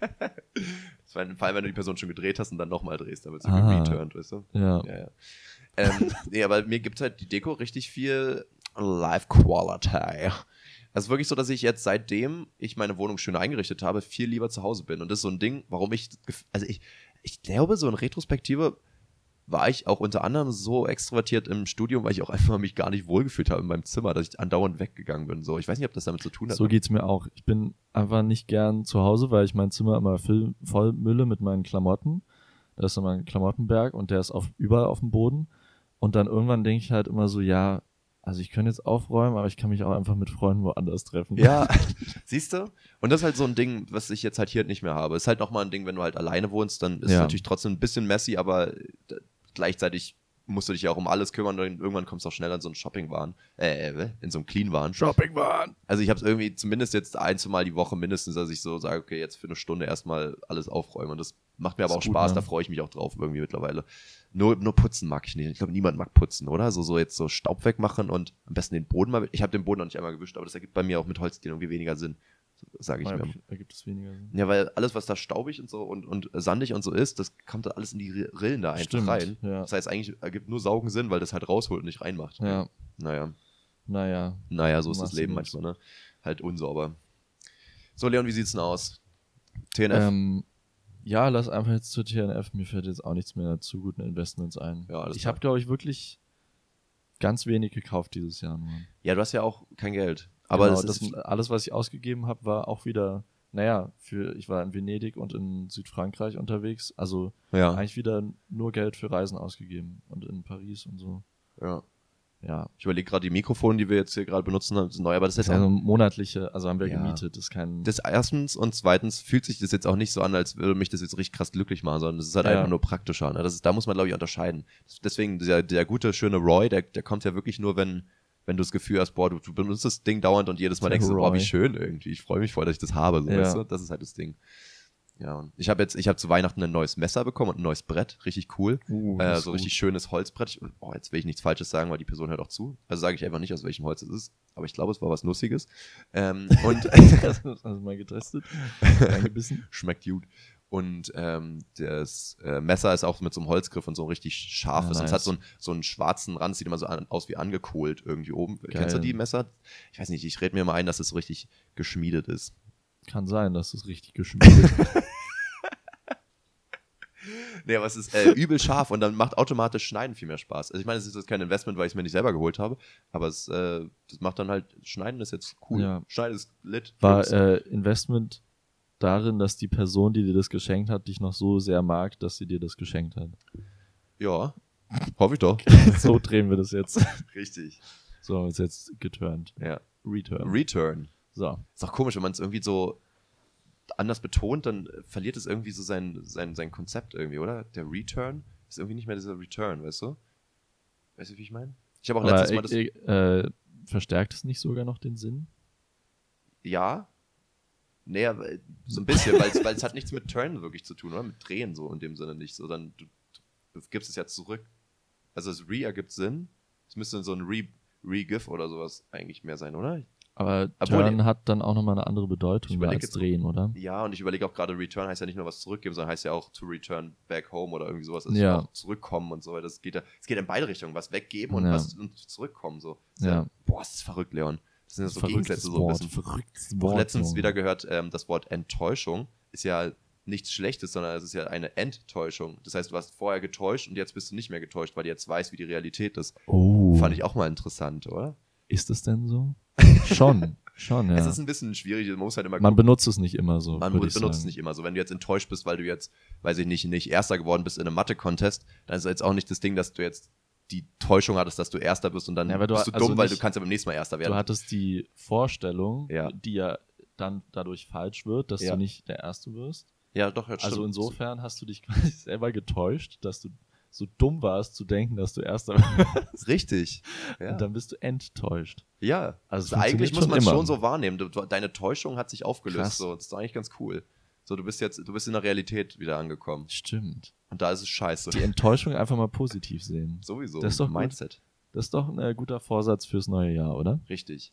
das war vor allem, wenn du die Person schon gedreht hast und dann nochmal drehst, damit sie Ah. returned, weißt du? Ja. Ja, ja. Ähm, nee, aber mir gibt halt die Deko richtig viel Life Quality. Es ist wirklich so, dass ich jetzt, seitdem ich meine Wohnung schön eingerichtet habe, viel lieber zu Hause bin. Und das ist so ein Ding, warum ich, also ich, ich glaube, so in Retrospektive war ich auch unter anderem so extrovertiert im Studium, weil ich auch einfach mich gar nicht wohlgefühlt habe in meinem Zimmer, dass ich andauernd weggegangen bin. So, ich weiß nicht, ob das damit zu tun hat. So geht's mir auch. Ich bin einfach nicht gern zu Hause, weil ich mein Zimmer immer füll, voll mülle mit meinen Klamotten. Da ist immer ein Klamottenberg und der ist auf, überall auf dem Boden. Und dann irgendwann denke ich halt immer so, ja, also ich könnte jetzt aufräumen, aber ich kann mich auch einfach mit Freunden woanders treffen. Ja, siehst du? Und das ist halt so ein Ding, was ich jetzt halt hier nicht mehr habe. Ist halt nochmal ein Ding, wenn du halt alleine wohnst, dann ist es Ja. natürlich trotzdem ein bisschen messy, aber d- gleichzeitig musst du dich ja auch um alles kümmern und irgendwann kommst du auch schnell an so einen Shopping-Wahn, äh, in so einen Clean-Wahn. Shopping-Wahn! Also ich habe es irgendwie zumindest jetzt ein, zwei Mal die Woche mindestens, dass ich so sage, okay, jetzt für eine Stunde erstmal alles aufräumen. Und das macht mir aber Ist auch gut, Spaß, ne? da freue ich mich auch drauf irgendwie mittlerweile. Nur, nur putzen mag ich nicht. Ich glaube, niemand mag putzen, oder? So, so jetzt so Staub wegmachen und am besten den Boden mal... Ich habe den Boden noch nicht einmal gewischt, aber das ergibt bei mir auch mit Holzdielen irgendwie weniger Sinn, sage ich Ja, mir. da gibt es weniger Sinn. Ja, weil alles, was da staubig und so und, und sandig und so ist, das kommt da alles in die Rillen da einfach Stimmt, rein. ja. Das heißt, eigentlich ergibt nur Saugen Sinn, weil das halt rausholt und nicht reinmacht. Ja, Naja, naja. naja, so ist das Machst Leben du nix. manchmal, ne? Halt unsauber. So, Leon, wie sieht's denn aus? T N F? Ähm, ja, lass einfach jetzt zur T N F. Mir fällt jetzt auch nichts mehr zu guten Investments ein. Ja, alles ich klar. habe, glaube ich, wirklich ganz wenig gekauft dieses Jahr nur. Ja, du hast ja auch kein Geld. Aber genau, das das, ist, alles, was ich ausgegeben habe, war auch wieder, naja, für ich war in Venedig und in Südfrankreich unterwegs, also ja, eigentlich wieder nur Geld für Reisen ausgegeben und in Paris und so. ja. Ja, Ich überlege gerade, die Mikrofone, die wir jetzt hier gerade benutzen, sind neu, aber das das ist ist jetzt ja auch so monatliche, also haben wir Ja. gemietet, das ist kein... das erstens und zweitens fühlt sich das jetzt auch nicht so an, als würde mich das jetzt richtig krass glücklich machen, sondern es ist halt Ja. einfach nur praktischer. Ne? Das ist, da muss man, glaube ich, unterscheiden. Deswegen, der, der gute, schöne Roy, der, der kommt ja wirklich nur, wenn, wenn du das Gefühl hast, boah, du, du benutzt das Ding dauernd und jedes Mal Der denkst du, boah, wie Roy. schön irgendwie. Ich freue mich voll, dass ich das habe. So, Ja. weißt du? Das ist halt das Ding. Ja, und ich habe jetzt, ich habe zu Weihnachten ein neues Messer bekommen und ein neues Brett, richtig cool. Uh, Äh, das ist so gut. richtig schönes Holzbrett. Ich, oh, jetzt will ich nichts Falsches sagen, weil die Person hört auch zu. Also sage ich einfach nicht, aus welchem Holz es ist. Aber ich glaube, es war was Nussiges. Ähm, und Also mal getestet, reingebissen. schmeckt gut. Und ähm, das äh, Messer ist auch mit so einem Holzgriff und so richtig scharf Ja, ist. Und es nice. hat so einen, so einen schwarzen Rand, sieht immer so an, aus wie angekohlt irgendwie oben. Geil. Kennst du die Messer? Ich weiß nicht, ich rede mir mal ein, dass es so richtig geschmiedet ist. Kann sein, dass es richtig geschmiedet ist. Nee, aber es ist äh, übel scharf und dann macht automatisch Schneiden viel mehr Spaß. Also ich meine, es ist jetzt kein Investment, weil ich es mir nicht selber geholt habe, aber es äh, das macht dann halt, Schneiden ist jetzt cool. Ja. Schneiden ist lit. War Jungs. äh, Investment darin, dass die Person, die dir das geschenkt hat, dich noch so sehr mag, dass sie dir das geschenkt hat. Ja, hoffe ich doch. So drehen wir das jetzt. Richtig. So haben wir es jetzt geturnt. Ja. Return. Return. So. Ist auch komisch, wenn man es irgendwie so anders betont, dann verliert es irgendwie so sein, sein, sein Konzept irgendwie, oder? Der Return ist irgendwie nicht mehr dieser Return, weißt du? Weißt du, wie ich meine? Ich habe auch Aber letztes Mal das... äh, äh, verstärkt es nicht sogar noch den Sinn? Ja. Nee, aber so ein bisschen, weil es weil es hat nichts mit Turn wirklich zu tun, oder? Mit Drehen so in dem Sinne nicht. So, dann du, du gibst es ja zurück. Also das Re ergibt Sinn. Es müsste so ein Re, Re-Gif oder sowas eigentlich mehr sein, oder? Aber Obwohl, Turn nee. hat dann auch nochmal eine andere Ich Bedeutung überleg als jetzt- drehen, oder? Ja, und ich überlege auch gerade, Return heißt ja nicht nur was zurückgeben, sondern heißt ja auch to return back home oder irgendwie sowas. Also Ja. auch zurückkommen und so weiter. Das geht ja, es geht in beide Richtungen. Was weggeben und Ja. was und zurückkommen. So. Das ist Ja. ja. Boah, das ist verrückt, Leon. Das sind ja so Gegensätze so ein Wort, bisschen. verrücktes Ich habe Wort. letztens Junge. wieder gehört, ähm, das Wort Enttäuschung ist ja nichts Schlechtes, sondern es ist ja eine Enttäuschung. Das heißt, du warst vorher getäuscht und jetzt bist du nicht mehr getäuscht, weil du jetzt weißt, wie die Realität ist. Oh, Fand ich auch mal interessant, oder? ist es denn so? Schon, schon, ja. Es ist ein bisschen schwierig, man muss halt immer Man gucken. benutzt es nicht immer so. Man würd benutzt ich es sagen. nicht immer so. Wenn du jetzt enttäuscht bist, weil du jetzt, weiß ich nicht, nicht Erster geworden bist in einem Mathe-Contest, dann ist jetzt auch nicht das Ding, dass du jetzt die Täuschung hattest, dass du Erster bist und dann Ja, aber du bist du ha- also dumm, weil du nicht- kannst ja beim nächsten Mal Erster werden. Du hattest die Vorstellung, Ja. die ja dann dadurch falsch wird, dass Ja. du nicht der Erste wirst. ja, doch, jetzt Also stimmt. insofern hast du dich quasi selber getäuscht, dass du so dumm warst zu denken, dass du Erster wirst. Richtig. Ja. Und dann bist du enttäuscht. ja. Also es Also eigentlich funktioniert muss schon man es immer. schon so wahrnehmen. Du, du, deine Täuschung hat sich aufgelöst. Krass. So. Das ist eigentlich ganz cool. So, du bist jetzt, du bist in der Realität wieder angekommen. Stimmt. Und da ist es scheiße. Die Enttäuschung einfach mal positiv sehen. Sowieso. Das ist doch gut. Mindset. Das ist doch ein äh, guter Vorsatz fürs neue Jahr, oder? Richtig.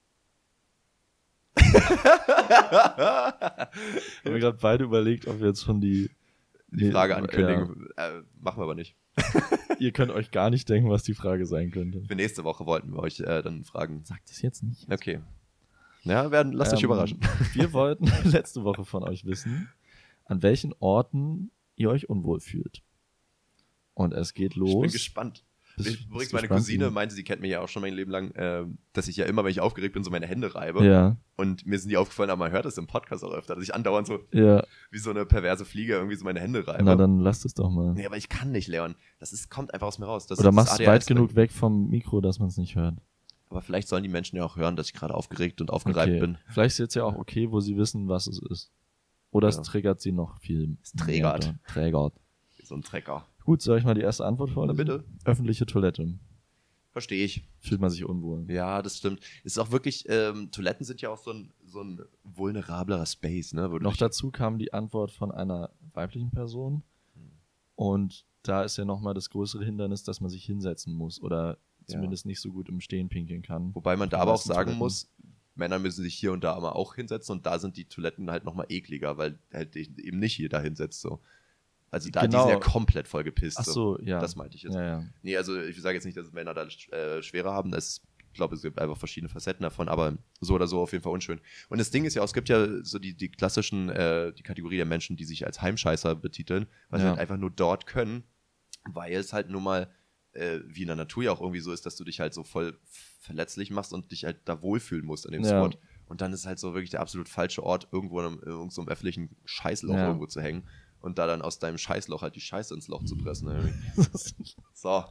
Haben wir gerade beide überlegt, ob wir jetzt schon die... Die Nee, Frage ja. ankündigen, äh, machen wir aber nicht. Ihr könnt euch gar nicht denken, was die Frage sein könnte. Für nächste Woche wollten wir euch äh, dann fragen. Sagt es jetzt nicht. Okay. Ja, werden, lasst euch Ähm, überraschen. Wir wollten letzte Woche von euch wissen, an welchen Orten ihr euch unwohl fühlt. Und es geht los. Ich bin gespannt. Bist- Ich, bist übrigens, du meine gespannt, Cousine Simon? meinte, sie kennt mich ja auch schon mein Leben lang, äh, dass ich ja immer, wenn ich aufgeregt bin, so meine Hände reibe. Ja, Und mir sind die aufgefallen, aber man hört es im Podcast auch öfter, dass ich andauernd so ja. wie so eine perverse Fliege irgendwie so meine Hände reibe. Na, dann lasst es doch mal. Nee, aber ich kann nicht, Leon. Das ist, kommt einfach aus mir raus. Das Oder ist machst A es D H S weit genug weg vom Mikro, dass man es nicht hört. Aber vielleicht sollen die Menschen ja auch hören, dass ich gerade aufgeregt und aufgereibt Okay. bin. Vielleicht ist jetzt ja auch okay, wo sie wissen, was es ist. Oder Ja. es triggert sie noch viel. Es triggert. mehr. Triggert. Wie so ein Trecker. Gut, soll ich mal die erste Antwort vorlesen? Na bitte. Öffentliche Toilette. Verstehe ich. Fühlt man sich unwohl. Ja, das stimmt. Es ist auch wirklich, ähm, Toiletten sind ja auch so ein, so ein vulnerablerer Space, ne? Wo du Noch dich- dazu kam die Antwort von einer weiblichen Person. Und da ist ja nochmal das größere Hindernis, dass man sich hinsetzen muss oder Ja. zumindest nicht so gut im Stehen pinkeln kann. Wobei man da Die aber auch meisten sagen Toiletten. muss, Männer müssen sich hier und da aber auch hinsetzen und da sind die Toiletten halt nochmal ekliger, weil halt eben nicht jeder hinsetzt so. Also da, die Genau. sind ja komplett voll gepisst. Ach so, ja. Das meinte ich jetzt. Ja, ja. Nee, also ich sage jetzt nicht, dass Männer da äh, schwerer haben. Das ist, ich glaube, es gibt einfach verschiedene Facetten davon, aber so oder so auf jeden Fall unschön. Und das Ding ist ja auch, es gibt ja so die, die klassischen, äh, die Kategorie der Menschen, die sich als Heimscheißer betiteln, weil sie Ja. halt einfach nur dort können, weil es halt nun mal äh, wie in der Natur ja auch irgendwie so ist, dass du dich halt so voll verletzlich machst und dich halt da wohlfühlen musst an dem Ja. Spot. Und dann ist es halt so wirklich der absolut falsche Ort, irgendwo in einem, in irgendeinem so einem öffentlichen Scheißloch Ja. irgendwo zu hängen und da dann aus deinem Scheißloch halt die Scheiße ins Loch zu pressen. Irgendwie. So.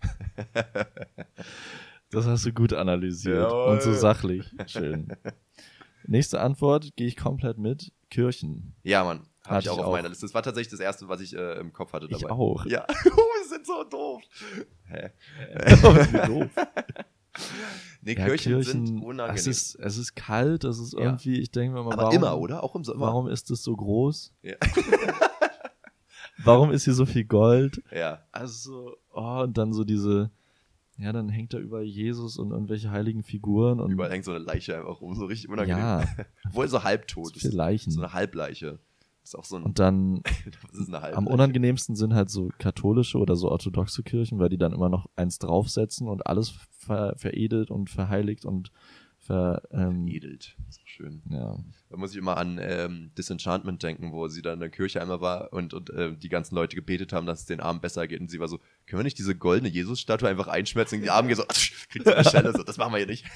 Das hast du gut analysiert Jawohl. und so sachlich. Schön. Nächste Antwort gehe ich komplett mit. Kirchen. Ja, Mann. Habe Hatte ich auch ich auf auch. meiner Liste. Das war tatsächlich das Erste, was ich äh, im Kopf hatte dabei. Ich auch. Ja. Wir sind so doof. Hä? Wie doof. Nee, Ja, Kirchen, sind Kirchen, unangenehm. es ist, es ist kalt, es ist Ja. irgendwie, ich denke mir mal, Aber warum, immer, oder? Auch im Sommer. warum ist es so groß? Ja. Warum ist hier so viel Gold? Ja. Also so, oh, und dann so diese, ja, dann hängt da überall Jesus und irgendwelche heiligen Figuren und Überall hängt so eine Leiche einfach rum, so richtig unangenehm. ja, Obwohl so halbtot. so viele Leichen. So eine Halbleiche. Das ist auch so ein. Und dann Was ist eine Halbleiche? am unangenehmsten sind halt so katholische oder so orthodoxe Kirchen, weil die dann immer noch eins draufsetzen und alles ver veredelt und verheiligt und ver, ähm, Edelt. Das ist auch schön. ja. Da muss ich immer an ähm, Disenchantment denken, wo sie dann in der Kirche einmal war und, und äh, die ganzen Leute gebetet haben, dass es den Armen besser geht. Und sie war so, können wir nicht diese goldene Jesus-Statue einfach einschmelzen? Und die Armen gehen so, kriegt so eine Schelle. So, das machen wir hier nicht.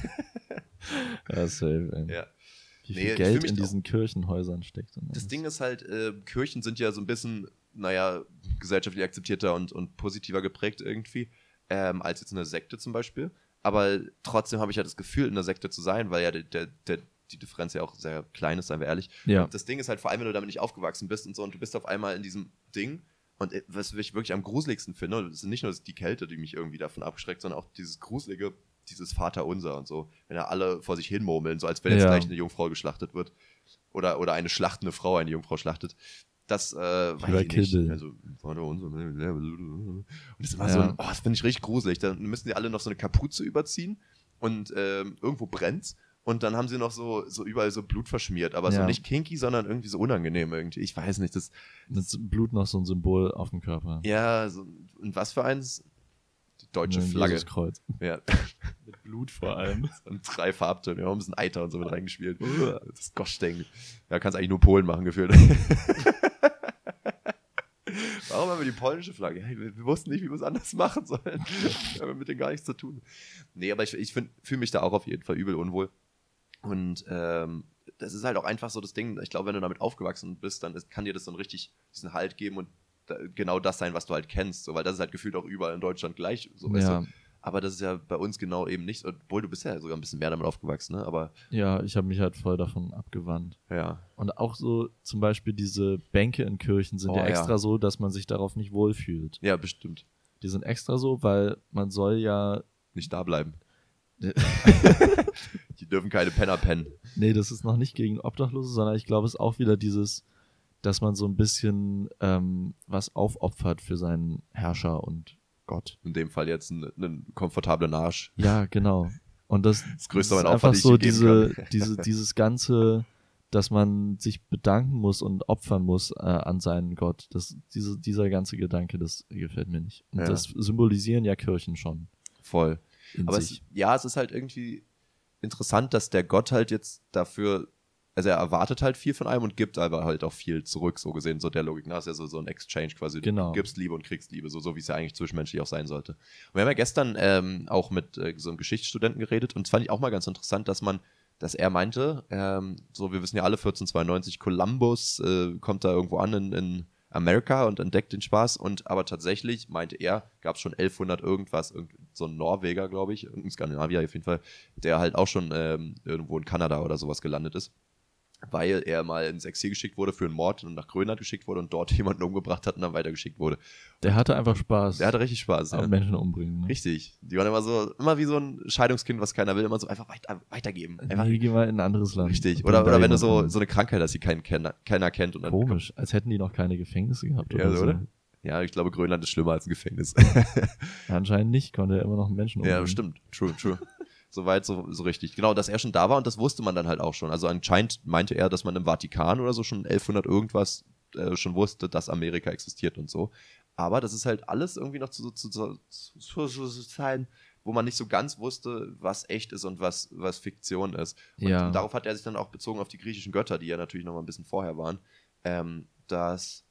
Ja, safe, ey. Ja. Wie Nee, viel ich Geld fühl mich in auch- diesen Kirchenhäusern steckt. Und Das alles. Ding ist halt, äh, Kirchen sind ja so ein bisschen, naja, gesellschaftlich akzeptierter und, und positiver geprägt irgendwie, ähm, als jetzt eine Sekte zum Beispiel. Aber trotzdem habe ich ja das Gefühl, in einer Sekte zu sein, weil ja der, der, der, die Differenz ja auch sehr klein ist, seien wir ehrlich. Ja. Und das Ding ist halt, vor allem, wenn du damit nicht aufgewachsen bist und so, und du bist auf einmal in diesem Ding. Und äh, was ich wirklich am gruseligsten finde, das ist nicht nur die Kälte, die mich irgendwie davon abschreckt, sondern auch dieses gruselige, dieses Vaterunser und so. Wenn da alle vor sich hin murmeln, so als wenn jetzt Ja. gleich eine Jungfrau geschlachtet wird. Oder, oder eine schlachtende Frau eine Jungfrau schlachtet. Das, äh, weiß bei ich Kill nicht. Bill. Also, Vaterunser. Und das ist immer Ja. so ein, oh, das finde ich richtig gruselig. Dann müssen die alle noch so eine Kapuze überziehen und ähm, irgendwo brennt's. Und dann haben sie noch so, so überall so Blut verschmiert, aber so Ja. nicht kinky, sondern irgendwie so unangenehm irgendwie. Ich weiß nicht, das, Mit Blut noch so ein Symbol auf dem Körper. ja, so, und was für eins? Die deutsche Ein Flagge. Jesuskreuz. Ja, Mit Blut vor allem. und drei Farbtöne, ja, ein bisschen Eiter und so mit reingespielt. Das Goschding. Ja, kannst eigentlich nur Polen machen, gefühlt. Warum haben wir die polnische Flagge? Hey, wir, wir wussten nicht, wie wir es anders machen sollen. Wir haben mit denen gar nichts zu tun. Nee, aber ich, ich fühle mich da auch auf jeden Fall übel unwohl. Und ähm, das ist halt auch einfach so das Ding, ich glaube, wenn du damit aufgewachsen bist, dann ist, kann dir das so einen richtig diesen Halt geben und da, genau das sein, was du halt kennst. So, weil das ist halt gefühlt auch überall in Deutschland gleich. So, weißt Ja. du? Aber das ist ja bei uns genau eben nicht. Obwohl, du bist ja sogar ein bisschen mehr damit aufgewachsen, ne? Aber Ja, ich habe mich halt voll davon abgewandt. ja. Und auch so zum Beispiel diese Bänke in Kirchen sind Oh, ja ja. extra so, dass man sich darauf nicht wohlfühlt. Ja, bestimmt. Die sind extra so, weil man soll ja. Nicht da bleiben. Die dürfen keine Penner pennen. Nee, das ist noch nicht gegen Obdachlose, sondern ich glaube, es ist auch wieder dieses, dass man so ein bisschen ähm, was aufopfert für seinen Herrscher und Gott. In dem Fall jetzt einen, einen komfortablen Arsch. Ja, genau. Und das, Das größte das ist mein Opfer, einfach die ich so dir geben diese, kann. diese, dieses ganze, dass man sich bedanken muss und opfern muss äh, an seinen Gott. Das, diese, dieser ganze Gedanke, das gefällt mir nicht. Und Ja. das symbolisieren ja Kirchen schon Voll. in Aber es, sich. ja, es ist halt irgendwie interessant, dass der Gott halt jetzt dafür, also er erwartet halt viel von einem und gibt aber halt auch viel zurück, so gesehen, so der Logik nach, ist ja so, so ein Exchange quasi. Genau. Du gibst Liebe und kriegst Liebe, so, so wie es ja eigentlich zwischenmenschlich auch sein sollte. Und wir haben ja gestern ähm, auch mit äh, so einem Geschichtsstudenten geredet und das fand ich auch mal ganz interessant, dass man, dass er meinte, ähm, so, wir wissen ja alle, vierzehnhundertzweiundneunzig, Columbus äh, kommt da irgendwo an in, in Amerika und entdeckt den Spaß und aber tatsächlich, meinte er, gab es schon elfhundert irgendwas, irgend, so ein Norweger, glaube ich, irgendein Skandinavier auf jeden Fall, der halt auch schon ähm, irgendwo in Kanada oder sowas gelandet ist, weil er mal ins Exil geschickt wurde für einen Mord und nach Grönland geschickt wurde und dort jemanden umgebracht hat und dann weitergeschickt wurde. Der hatte einfach Spaß Der hatte richtig Spaß. am Ja. Menschen umbringen. Ne? Richtig. Die waren immer so, immer wie so ein Scheidungskind, was keiner will, immer so einfach weiter, weitergeben. Einfach Nee, geh mal in ein anderes Land. richtig. Und Oder, bring da oder wenn du jemanden so, um. so eine Krankheit hast, die kein, keiner, keiner kennt. Und dann Komisch, als hätten die noch keine Gefängnisse gehabt Ja, oder so, so. oder? Ja, ich glaube, Grönland ist schlimmer als ein Gefängnis. Anscheinend nicht, konnte er immer noch einen Menschen umbringen. Ja, stimmt. True, true. Soweit, so, so richtig. Genau, dass er schon da war und das wusste man dann halt auch schon. Also anscheinend meinte er, dass man im Vatikan oder so schon elfhundert irgendwas äh, schon wusste, dass Amerika existiert und so. Aber das ist halt alles irgendwie noch zu, zu, zu, zu, zu sein, wo man nicht so ganz wusste, was echt ist und was, was Fiktion ist. Und Ja. darauf hat er sich dann auch bezogen auf die griechischen Götter, die ja natürlich noch mal ein bisschen vorher waren, ähm, dass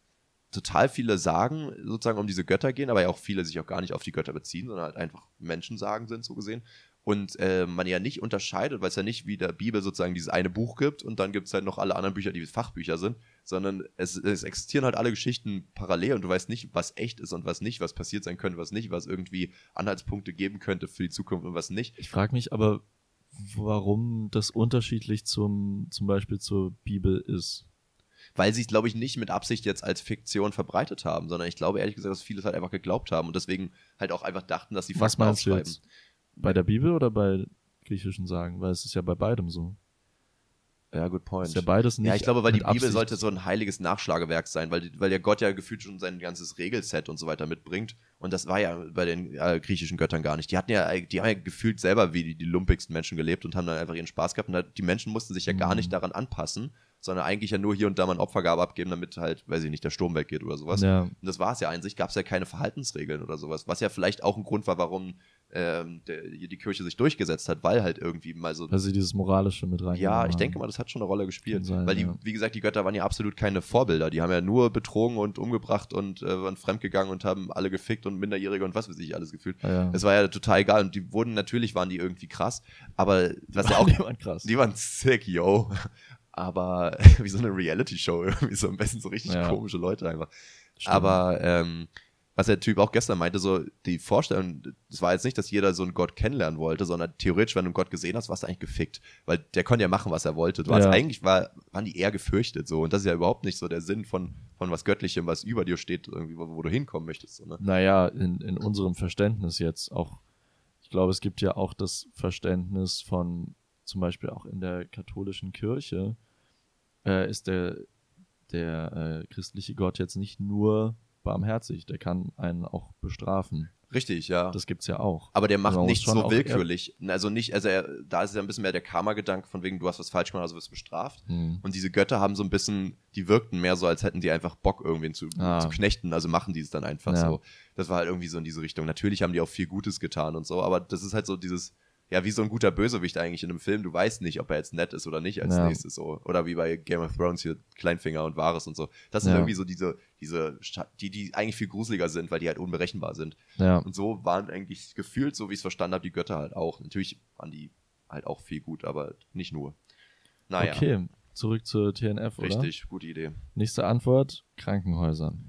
total viele Sagen sozusagen um diese Götter gehen, aber ja auch viele sich auch gar nicht auf die Götter beziehen, sondern halt einfach Menschensagen sind, so gesehen. Und äh, man ja nicht unterscheidet, weil es ja nicht wie der Bibel sozusagen dieses eine Buch gibt und dann gibt es halt noch alle anderen Bücher, die Fachbücher sind, sondern es, es existieren halt alle Geschichten parallel und du weißt nicht, was echt ist und was nicht, was passiert sein könnte, was nicht, was irgendwie Anhaltspunkte geben könnte für die Zukunft und was nicht. Ich frage mich aber, warum das unterschiedlich zum, zum Beispiel zur Bibel ist. Weil sie es, glaube ich, nicht mit Absicht jetzt als Fiktion verbreitet haben, sondern ich glaube ehrlich gesagt, dass viele es halt einfach geglaubt haben und deswegen halt auch einfach dachten, dass sie Was Fakten meinst du aufschreiben. jetzt? Bei der Bibel oder bei griechischen Sagen? Weil es ist ja bei beidem so. Ja, good point. Ist ja beides nicht. Ja, ich glaube, weil die mit Bibel Absicht. sollte so ein heiliges Nachschlagewerk sein, weil, die, weil der Gott ja gefühlt schon sein ganzes Regelset und so weiter mitbringt. Und das war ja bei den äh, griechischen Göttern gar nicht. Die hatten ja, die haben ja gefühlt selber wie die, die lumpigsten Menschen gelebt und haben dann einfach ihren Spaß gehabt. Und halt, die Menschen mussten sich ja gar nicht daran anpassen, sondern eigentlich ja nur hier und da mal eine Opfergabe abgeben, damit halt, weiß ich nicht, der Sturm weggeht oder sowas. Ja. Und das war es ja. An sich gab es ja keine Verhaltensregeln oder sowas, was ja vielleicht auch ein Grund war, warum ähm, der, die Kirche sich durchgesetzt hat, weil halt irgendwie mal so... Weil sie dieses Moralische mit reingenommen Ja, ich haben. denke mal, das hat schon eine Rolle gespielt. Kann sein, weil die, ja. wie gesagt, die Götter waren ja absolut keine Vorbilder. Die haben ja nur betrogen und umgebracht und äh, waren fremdgegangen und haben alle gefickt und Minderjährige und was weiß ich alles gefühlt. Ja, ja. Es war ja total egal. Und die wurden, natürlich waren die irgendwie krass, aber was ja auch... Die waren krass. Die waren sick, yo. Aber wie so eine Reality-Show, irgendwie so am besten so richtig Ja. komische Leute einfach. Stimmt. Aber ähm, was der Typ auch gestern meinte, so die Vorstellung, das war jetzt nicht, dass jeder so einen Gott kennenlernen wollte, sondern theoretisch, wenn du einen Gott gesehen hast, warst du eigentlich gefickt. Weil der konnte ja machen, was er wollte. Du warst Ja. eigentlich, war, waren die eher gefürchtet so. Und das ist ja überhaupt nicht so der Sinn von, von was Göttlichem, was über dir steht, irgendwie, wo, wo du hinkommen möchtest. So, ne? Naja, in, in unserem Verständnis jetzt auch, ich glaube, es gibt ja auch das Verständnis von, zum Beispiel auch in der katholischen Kirche, äh, ist der, der äh, christliche Gott jetzt nicht nur barmherzig, der kann einen auch bestrafen. Richtig, ja. Das gibt's ja auch. Aber der macht Man muss nicht schon so auch willkürlich. Also nicht, also er, da ist ja ein bisschen mehr der Karma-Gedanke, von wegen, du hast was falsch gemacht, also wirst bestraft. Hm. Und diese Götter haben so ein bisschen, die wirkten mehr so, als hätten die einfach Bock, irgendwen zu, Ah. zu knechten. Also machen die es dann einfach Ja. so. Das war halt irgendwie so in diese Richtung. Natürlich haben die auch viel Gutes getan und so, aber das ist halt so dieses, ja, wie so ein guter Bösewicht eigentlich in einem Film. Du weißt nicht, ob er jetzt nett ist oder nicht als Ja. nächstes. So. Oder wie bei Game of Thrones hier Kleinfinger und Varys und so. Das sind Ja. irgendwie so diese, diese, Scha- die, die eigentlich viel gruseliger sind, weil die halt unberechenbar sind. Ja. Und so waren eigentlich gefühlt, so wie ich es verstanden habe, die Götter halt auch. Natürlich waren die halt auch viel gut, aber nicht nur. Naja, Okay, zurück zur T N F, oder? richtig, gute Idee. Nächste Antwort, Krankenhäusern.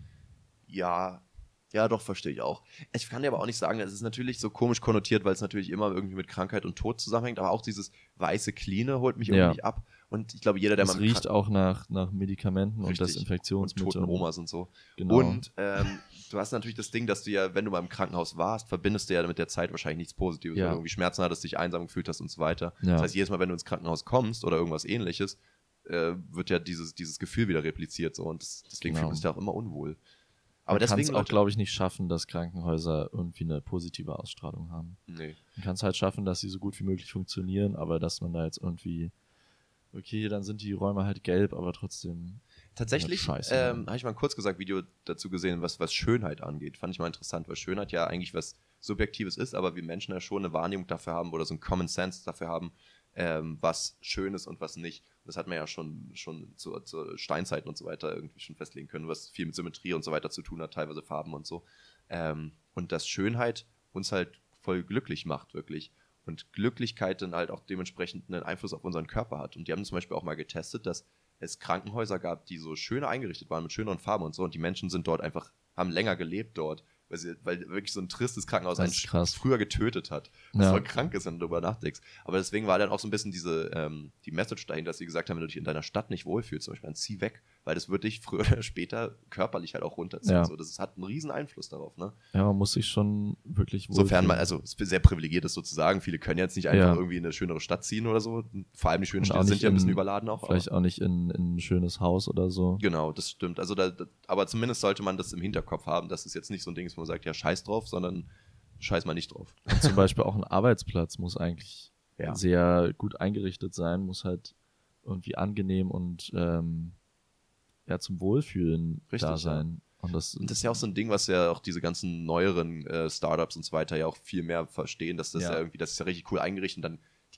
Ja, ja, doch, verstehe ich auch. Ich kann dir aber auch nicht sagen, es ist natürlich so komisch konnotiert, weil es natürlich immer irgendwie mit Krankheit und Tod zusammenhängt, aber auch dieses weiße Cleane holt mich irgendwie Ja. nicht ab. Und ich glaube, jeder, der Es mal riecht auch nach, nach Medikamenten und Richtig. und Desinfektionsmitteln. toten Omas und so. Genau. Und ähm, du hast natürlich das Ding, dass du ja, wenn du mal im Krankenhaus warst, verbindest du ja mit der Zeit wahrscheinlich nichts Positives, Ja. weil du irgendwie Schmerzen hattest, dich einsam gefühlt hast und so weiter. Ja. Das heißt, jedes Mal, wenn du ins Krankenhaus kommst oder irgendwas ähnliches, äh, wird ja dieses, dieses Gefühl wieder repliziert. So. Und das, deswegen Genau. fühlt man sich da auch immer unwohl. Aber Man kann deswegen es auch, Leute- glaube ich, nicht schaffen, dass Krankenhäuser irgendwie eine positive Ausstrahlung haben. Nee. Man kann es halt schaffen, dass sie so gut wie möglich funktionieren, aber dass man da jetzt irgendwie, okay, dann sind die Räume halt gelb, aber trotzdem. Tatsächlich Scheiße, ähm, habe ich mal ein kurz gesagt Video dazu gesehen, was, was Schönheit angeht. Fand ich mal interessant, weil Schönheit ja eigentlich was Subjektives ist, aber wir Menschen ja schon eine Wahrnehmung dafür haben oder so einen Common Sense dafür haben, ähm, was schön ist und was nicht. Das hat man ja schon, schon zu, zu Steinzeiten und so weiter irgendwie schon festlegen können, was viel mit Symmetrie und so weiter zu tun hat, teilweise Farben und so. Ähm, und dass Schönheit uns halt voll glücklich macht, wirklich. Und Glücklichkeit dann halt auch dementsprechend einen Einfluss auf unseren Körper hat. Und die haben zum Beispiel auch mal getestet, dass es Krankenhäuser gab, die so schöner eingerichtet waren, mit schöneren Farben und so. Und die Menschen sind dort einfach, haben länger gelebt dort, weil, sie, weil wirklich so ein tristes Krankenhaus Das einen ist krass. früher getötet hat. Was Ja. voll krank ist, wenn du darüber nachdenkst. Aber deswegen war dann auch so ein bisschen diese, ähm, die Message dahinter, dass sie gesagt haben, wenn du dich in deiner Stadt nicht wohlfühlst, zum Beispiel, dann zieh weg, weil das wird dich früher oder später körperlich halt auch runterziehen. Ja. So, das hat einen riesen Einfluss darauf, ne? Ja, man muss sich schon wirklich Sofern man, wohlfühlen. also es ist sehr privilegiert ist sozusagen, viele können jetzt nicht einfach Ja. irgendwie in eine schönere Stadt ziehen oder so. Vor allem die schönen Und auch Städte sind nicht ja ein bisschen in- überladen auch. Vielleicht auch nicht in, in ein schönes Haus oder so. Genau, das stimmt. Also da, da, aber zumindest sollte man das im Hinterkopf haben, dass es jetzt nicht so ein Ding ist, wo man sagt, ja, scheiß drauf, sondern scheiß mal nicht drauf. Und zum Beispiel auch ein Arbeitsplatz muss eigentlich Ja. sehr gut eingerichtet sein, muss halt irgendwie angenehm und ähm, ja, zum Wohlfühlen Richtig, da ja. sein. Und das, Und das ist ja auch so ein Ding, was ja auch diese ganzen neueren äh, Startups und so weiter ja auch viel mehr verstehen, dass das ja, Ja. irgendwie, das ist ja richtig cool eingerichtet und dann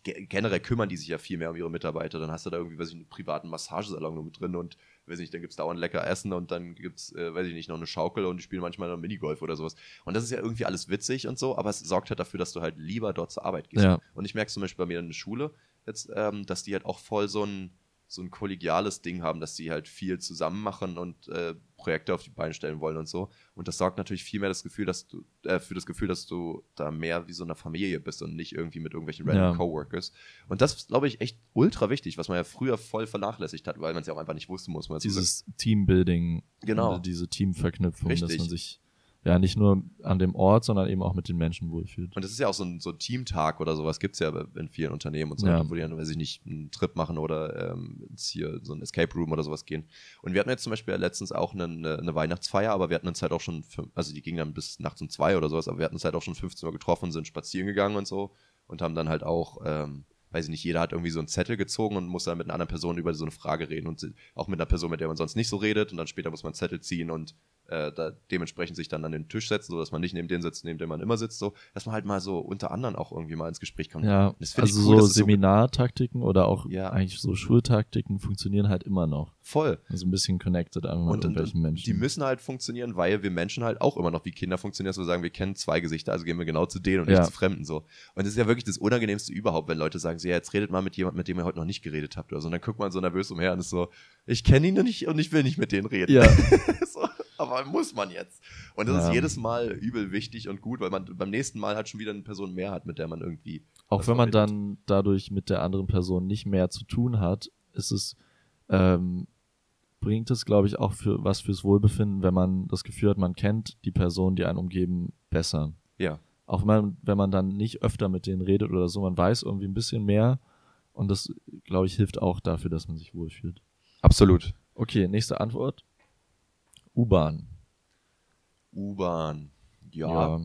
ge- generell kümmern die sich ja viel mehr um ihre Mitarbeiter. Dann hast du da irgendwie, weiß ich, einen privaten Massagesalon nur mit drin und, weiß ich nicht, dann gibt es dauernd lecker Essen und dann gibt es, äh, weiß ich nicht, noch eine Schaukel und die spielen manchmal noch Minigolf oder sowas. Und das ist ja irgendwie alles witzig und so, aber es sorgt halt dafür, dass du halt lieber dort zur Arbeit gehst. Ja. Und ich merke zum Beispiel bei mir in der Schule jetzt, ähm, dass die halt auch voll so ein so ein kollegiales Ding haben, dass sie halt viel zusammen machen und äh, Projekte auf die Beine stellen wollen und so. Und das sorgt natürlich viel mehr das Gefühl, dass du, äh, für das Gefühl, dass du da mehr wie so eine Familie bist und nicht irgendwie mit irgendwelchen random Ja. Coworkers. Und das ist, glaube ich, echt ultra wichtig, was man ja früher voll vernachlässigt hat, weil man es ja auch einfach nicht wusste, muss man dazu sagen. Dieses Teambuilding, Genau. und diese Teamverknüpfung, dass Richtig. man sich ja nicht nur an dem Ort, sondern eben auch mit den Menschen wohlfühlt. Und das ist ja auch so ein, so ein Teamtag oder sowas, gibt es ja in vielen Unternehmen und so, Ja. wo die dann, weiß ich nicht, einen Trip machen oder ähm, ins hier so ein Escape Room oder sowas gehen. Und wir hatten jetzt zum Beispiel letztens auch eine, eine Weihnachtsfeier, aber wir hatten uns halt auch schon, fün- also die ging dann bis nachts um zwei oder sowas, aber wir hatten uns halt auch schon fünfzehn Uhr getroffen, sind spazieren gegangen und so und haben dann halt auch, ähm, weiß ich nicht, jeder hat irgendwie so einen Zettel gezogen und muss dann mit einer anderen Person über so eine Frage reden und auch mit einer Person, mit der man sonst nicht so redet und dann später muss man einen Zettel ziehen und äh, da dementsprechend sich dann an den Tisch setzen, sodass man nicht neben den sitzt, neben dem man immer sitzt, so, dass man halt mal so unter anderen auch irgendwie mal ins Gespräch kommt. Ja, Das find ich also cool, dass so es so- Seminartaktiken oder auch Ja. eigentlich so Schultaktiken funktionieren halt immer noch. Voll. Also ein bisschen connected einfach mit Und, und, irgendwelchen und Menschen. die müssen halt funktionieren, weil wir Menschen halt auch immer noch wie Kinder funktionieren, dass wir sagen, wir kennen zwei Gesichter, also gehen wir genau zu denen und Ja. nicht zu Fremden so. Und das ist ja wirklich das Unangenehmste überhaupt, wenn Leute sagen, so, ja, jetzt redet mal mit jemandem, mit dem ihr heute noch nicht geredet habt oder so. Und dann guckt man so nervös umher und ist so, ich kenne ihn noch nicht und ich will nicht mit denen reden. Ja. so, aber muss man jetzt. Und das Ja. ist jedes Mal übel wichtig und gut, weil man beim nächsten Mal halt schon wieder eine Person mehr hat, mit der man irgendwie Auch was wenn man verbindet. dann dadurch mit der anderen Person nicht mehr zu tun hat, ist es, ähm, bringt es, glaube ich, auch für was fürs Wohlbefinden, wenn man das Gefühl hat, man kennt die Person, die einen umgeben, besser. Ja. Auch wenn man, wenn man dann nicht öfter mit denen redet oder so, man weiß irgendwie ein bisschen mehr und das, glaube ich, hilft auch dafür, dass man sich wohlfühlt. Absolut. Okay, nächste Antwort. U-Bahn. U-Bahn. Ja.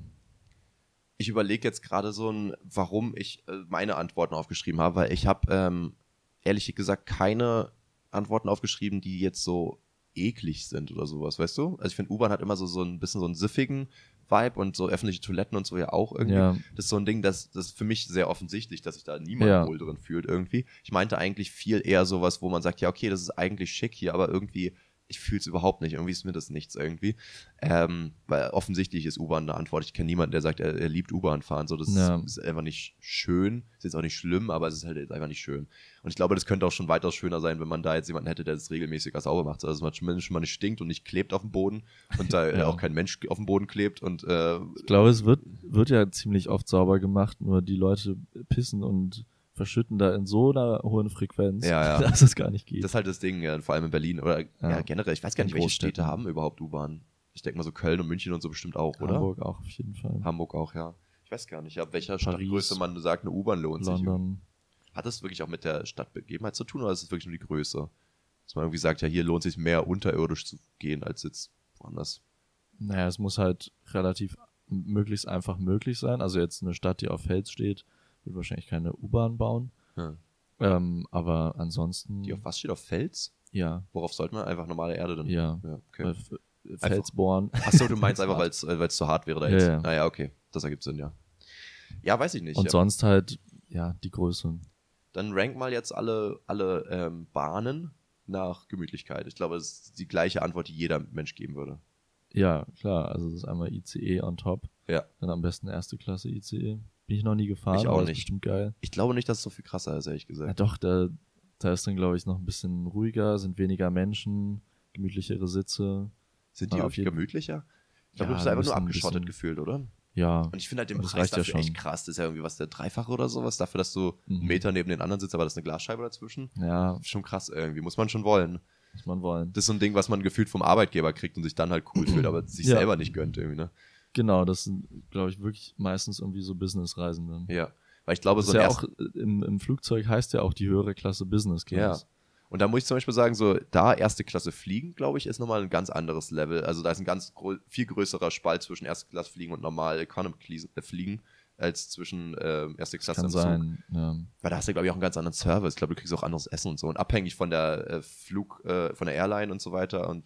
Ich überlege jetzt gerade so ein, warum ich äh, meine Antworten aufgeschrieben habe, weil ich habe ähm, ehrlich gesagt keine Antworten aufgeschrieben, die jetzt so eklig sind oder sowas, weißt du? Also ich finde, U-Bahn hat immer so, so ein bisschen so einen siffigen Vibe und so öffentliche Toiletten und so ja auch irgendwie. Ja. Das ist so ein Ding, das, das ist für mich sehr offensichtlich, dass sich da niemand Ja. wohl drin fühlt irgendwie. Ich meinte eigentlich viel eher sowas, wo man sagt, ja okay, das ist eigentlich schick hier, aber irgendwie, ich fühle es überhaupt nicht. Irgendwie ist mir das nichts irgendwie. Ähm, weil offensichtlich ist U-Bahn eine Antwort. Ich kenne niemanden, der sagt, er, er liebt U-Bahn fahren. So, das Ja. ist, ist einfach nicht schön. Ist jetzt auch nicht schlimm, aber es ist halt jetzt einfach nicht schön. Und ich glaube, das könnte auch schon weitaus schöner sein, wenn man da jetzt jemanden hätte, der das regelmäßiger sauber macht. Also, dass man zumindest schon mal nicht stinkt und nicht klebt auf dem Boden und da Ja. auch kein Mensch auf dem Boden klebt und äh, Ich glaube, es wird, wird ja ziemlich oft sauber gemacht, nur die Leute pissen und verschütten da in so einer hohen Frequenz, Ja, ja. dass es gar nicht geht. das ist halt das Ding, ja, vor allem in Berlin oder ja. Ja. generell. Ich weiß gar In nicht, welche Großstädten. Städte haben überhaupt U-Bahn. Ich denke mal so Köln und München und so bestimmt auch, oder? Hamburg auch auf jeden Fall. Hamburg auch, ja. Ich weiß gar nicht, ab welcher Paris, Stadtgröße man sagt, eine U-Bahn lohnt sich. London. Hat das wirklich auch mit der Stadtbegebenheit zu tun oder ist es wirklich nur die Größe? Dass man irgendwie sagt, ja, hier lohnt es sich mehr unterirdisch zu gehen als jetzt woanders. Naja, es muss halt relativ möglichst einfach möglich sein. Also jetzt eine Stadt, die auf Fels steht, wird wahrscheinlich keine U-Bahn bauen. Ja. Ähm, aber ansonsten. Die auf was steht? Auf Fels? Ja, Worauf sollte man? Einfach normale Erde dann? ja. Ja, Weil okay. F- Fels bohren. Achso, du meinst einfach, weil es zu hart wäre da Ja, jetzt. ja. Naja, okay. Das ergibt Sinn, ja. Ja, weiß ich nicht. Und ja. sonst halt, ja, die Größe. Dann rank mal jetzt alle, alle ähm, Bahnen nach Gemütlichkeit. Ich glaube, das ist die gleiche Antwort, die jeder Mensch geben würde. Ja, klar. Also das ist einmal I C E on top. Ja. Dann am besten erste Klasse I C E. Bin ich noch nie gefahren, Ich auch aber ist nicht. bestimmt geil. Ich glaube nicht, dass es so viel krasser ist, ehrlich Ja gesagt. doch, da, da ist dann, glaube ich, noch ein bisschen ruhiger, sind weniger Menschen, gemütlichere Sitze. Sind die Ja, auf wirklich jeden- gemütlicher? Ich glaube, Ja, du bist einfach ein nur bisschen- abgeschottet bisschen- gefühlt, oder? Ja, Und ich finde halt den Das Preis reicht ja dafür echt schon. krass. Das ist ja irgendwie was, der Dreifache oder sowas. Dafür, dass du Mhm. einen Meter neben den anderen sitzt, aber das ist eine Glasscheibe dazwischen. ja, Schon krass irgendwie. Muss man schon wollen. muss man wollen. Das ist so ein Ding, was man gefühlt vom Arbeitgeber kriegt und sich dann halt cool fühlt, aber sich Ja. selber nicht gönnt irgendwie, ne? Genau, das sind, glaube ich, wirklich meistens irgendwie so Businessreisende. Ja. Weil ich glaube, Das so ist ein ja erst- auch, äh, im, im Flugzeug heißt ja auch die höhere Klasse Business Class. Ja. Und da muss ich zum Beispiel sagen, so da erste Klasse fliegen, glaube ich, ist nochmal ein ganz anderes Level. Also da ist ein ganz gro- viel größerer Spalt zwischen erste Klasse fliegen und normal Economy Clis- äh, fliegen als zwischen äh, erste Klasse Kann im Zug. sein, ja. Weil da hast du, glaube ich, auch einen ganz anderen Service. Ich glaube, du kriegst auch anderes Essen und so. Und abhängig von der äh, Flug, äh, von der Airline und so weiter und, und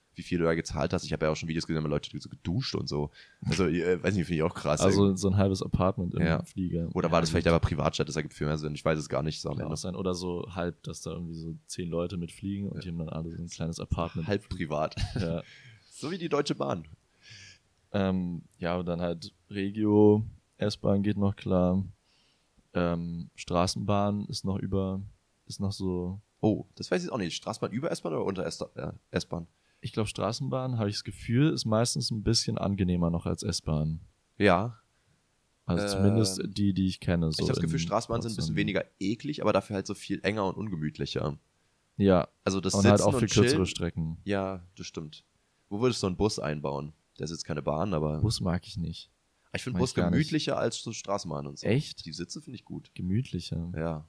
wie viel du da gezahlt hast. Ich habe ja auch schon Videos gesehen, da haben Leute so geduscht und so. Also, äh, weiß nicht, finde ich auch krass. Also irgendwie. so ein halbes Apartment im Ja. Flieger. Oder ja, war das gut. vielleicht aber Privatjet, das ergibt viel mehr Sinn. Ich weiß es gar nicht. So am Kann Ende. auch sein. Oder so halb, dass da irgendwie so zehn Leute mitfliegen und Ja. die haben dann alle so ein kleines Apartment. Halb privat. Ja. So wie die Deutsche Bahn. Ähm, ja, und dann halt Regio, S-Bahn geht noch klar. Ähm, Straßenbahn ist noch über, ist noch so. Oh, das weiß ich auch nicht. Straßenbahn über S-Bahn oder unter S- ja, S-Bahn? Ich glaube, Straßenbahn, habe ich das Gefühl, ist meistens ein bisschen angenehmer noch als S-Bahn. Ja. Also Ähm, zumindest die, die ich kenne. So ich habe das in Gefühl, Straßenbahnen sind ein bisschen Potsdam. weniger eklig, aber dafür halt so viel enger und ungemütlicher. Ja, Also das und Sitzen halt auch und für Chillen, kürzere Strecken. ja, das stimmt. Wo würdest du einen Bus einbauen? Der ist jetzt keine Bahn, aber Bus mag ich nicht. ich finde mag Bus ich gar nicht. gemütlicher als so Straßenbahn und so. Echt? Die Sitze finde ich gut. Gemütlicher. Ja.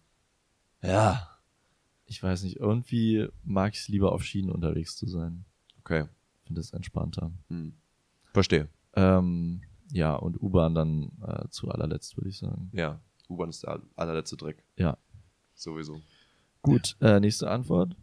Ja. Ich weiß nicht, irgendwie mag ich es lieber auf Schienen unterwegs zu sein. Okay. Finde es entspannter. Hm. Verstehe. Ähm, ja, und U-Bahn dann äh, zu allerletzt, würde ich sagen. Ja. U-Bahn ist der allerletzte Dreck. Ja. Sowieso. Gut, äh, nächste Antwort.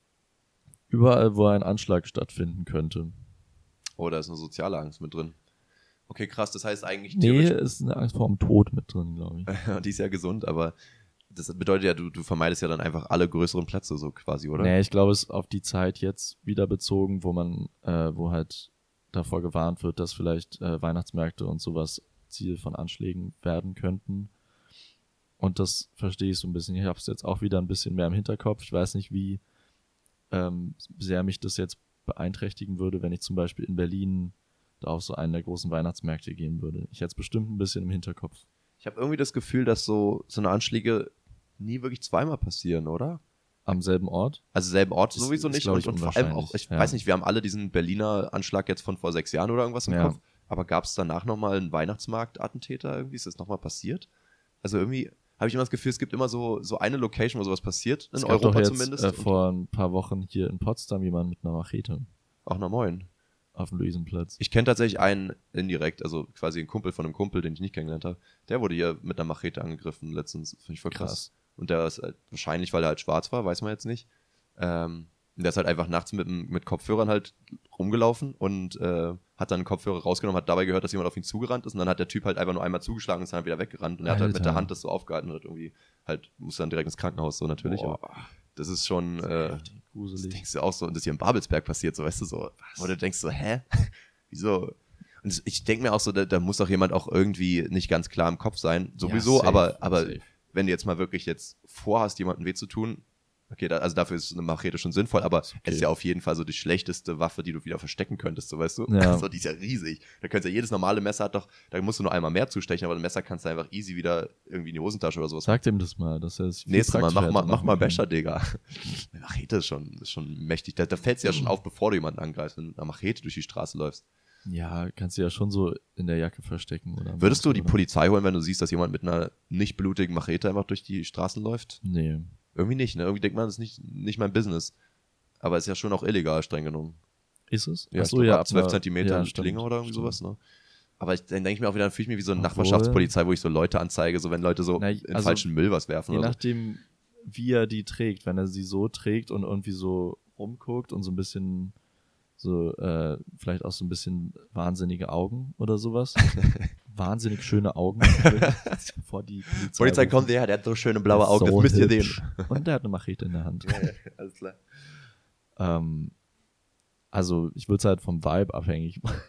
Überall, wo ein Anschlag stattfinden könnte. Oh, da ist eine soziale Angst mit drin. Okay, krass. Das heißt eigentlich Nee, theoretisch- ist eine Angst vor dem Tod mit drin, glaube ich. die ist ja gesund, aber das bedeutet ja, du, du vermeidest ja dann einfach alle größeren Plätze so quasi, oder? Nee, ich glaube, es ist auf die Zeit jetzt wieder bezogen, wo man, äh, wo halt davor gewarnt wird, dass vielleicht äh, Weihnachtsmärkte und sowas Ziel von Anschlägen werden könnten. Und das verstehe ich so ein bisschen. Ich habe es jetzt auch wieder ein bisschen mehr im Hinterkopf. Ich weiß nicht, wie ähm, sehr mich das jetzt beeinträchtigen würde, wenn ich zum Beispiel in Berlin da auf so einen der großen Weihnachtsmärkte gehen würde. Ich hätte es bestimmt ein bisschen im Hinterkopf. Ich habe irgendwie das Gefühl, dass so, so eine Anschläge nie wirklich zweimal passieren, oder? Am selben Ort? Also selben Ort Ist- sowieso ist, nicht. glaub Und, ich, und vor allem auch, unwahrscheinlich, ich ja. weiß nicht, wir haben alle diesen Berliner Anschlag jetzt von vor sechs Jahren oder irgendwas im Ja. Kopf. Aber gab es danach nochmal einen Weihnachtsmarkt-Attentäter irgendwie? Ist das nochmal passiert? Also irgendwie habe ich immer das Gefühl, es gibt immer so, so eine Location, wo sowas passiert, in Es gab doch Europa jetzt, zumindest. Äh, und vor ein paar Wochen hier in Potsdam jemand mit einer Machete auch nach Moin. auf dem Luisenplatz. Ich kenne tatsächlich einen indirekt, also quasi einen Kumpel von einem Kumpel, den ich nicht kennengelernt habe. Der wurde hier mit einer Machete angegriffen letztens. Finde ich voll krass. Krass. Und der ist halt, wahrscheinlich, weil er halt schwarz war, weiß man jetzt nicht. Ähm, der ist halt einfach nachts mit, mit Kopfhörern halt rumgelaufen und äh, hat dann einen Kopfhörer rausgenommen, hat dabei gehört, dass jemand auf ihn zugerannt ist und dann hat der Typ halt einfach nur einmal zugeschlagen und ist dann wieder weggerannt und er hat halt mit Alter. der Hand das so aufgehalten und hat irgendwie halt, musste dann direkt ins Krankenhaus so natürlich. Boah. Aber das ist schon, äh, das Gruselig. denkst du auch so, und das hier in Babelsberg passiert, so weißt du so, wo du denkst so, hä? Wieso? Und ich denke mir auch so, da, da muss doch jemand auch irgendwie nicht ganz klar im Kopf sein, sowieso, safe, aber, aber safe. wenn du jetzt mal wirklich jetzt vorhast, jemandem weh zu tun, okay, da, also dafür ist eine Machete schon sinnvoll, aber Ist okay. es ist ja auf jeden Fall so die schlechteste Waffe, die du wieder verstecken könntest, so weißt du? Ja. Also, die ist ja riesig. Da könntest ja jedes normale Messer hat doch, da musst du nur einmal mehr zustechen, aber ein Messer kannst du einfach easy wieder irgendwie in die Hosentasche oder sowas. Sag dem das mal, dass er es viel Nächstes Mal, mach praktischer mal, hätte mach mal machen Becher, Digga. Eine Machete ist schon, ist schon mächtig. Da, da fällt es ja schon auf, bevor du jemanden angreifst, wenn du mit einer Machete durch die Straße läufst. können. Ja, kannst du ja schon so in der Jacke verstecken. Oder am Würdest du die Mantel, oder? Polizei holen, wenn du siehst, dass jemand mit einer nicht blutigen Machete einfach durch die Straßen läuft? Nee. Irgendwie nicht, ne? Irgendwie denkt man, das ist nicht, nicht mein Business. Aber ist ja schon auch illegal, streng genommen. Ist es? Ja, Ach so, ich glaub, ja, ab zwölf einer- Zentimeter ja, eine stimmt, Klinge oder irgendwie stimmt. sowas, ne? Aber ich, dann denke ich mir auch wieder, dann fühle ich mich wie so eine Obwohl- Nachbarschaftspolizei, wo ich so Leute anzeige, so wenn Leute so Na, in also, falschen Müll was werfen Je oder so. nachdem, wie er die trägt. Wenn er sie so trägt und irgendwie so rumguckt und so ein bisschen so, äh, vielleicht auch so ein bisschen wahnsinnige Augen oder sowas. Wahnsinnig schöne Augen. Bevor die Polizei, Polizei rufen. kommt, ja, der hat so schöne blaue Der ist Augen, das so müsst ihr sehen. hübsch. Und der hat eine Machete in der Hand. Alles klar. Ähm, also ich würde es halt vom Vibe abhängig machen.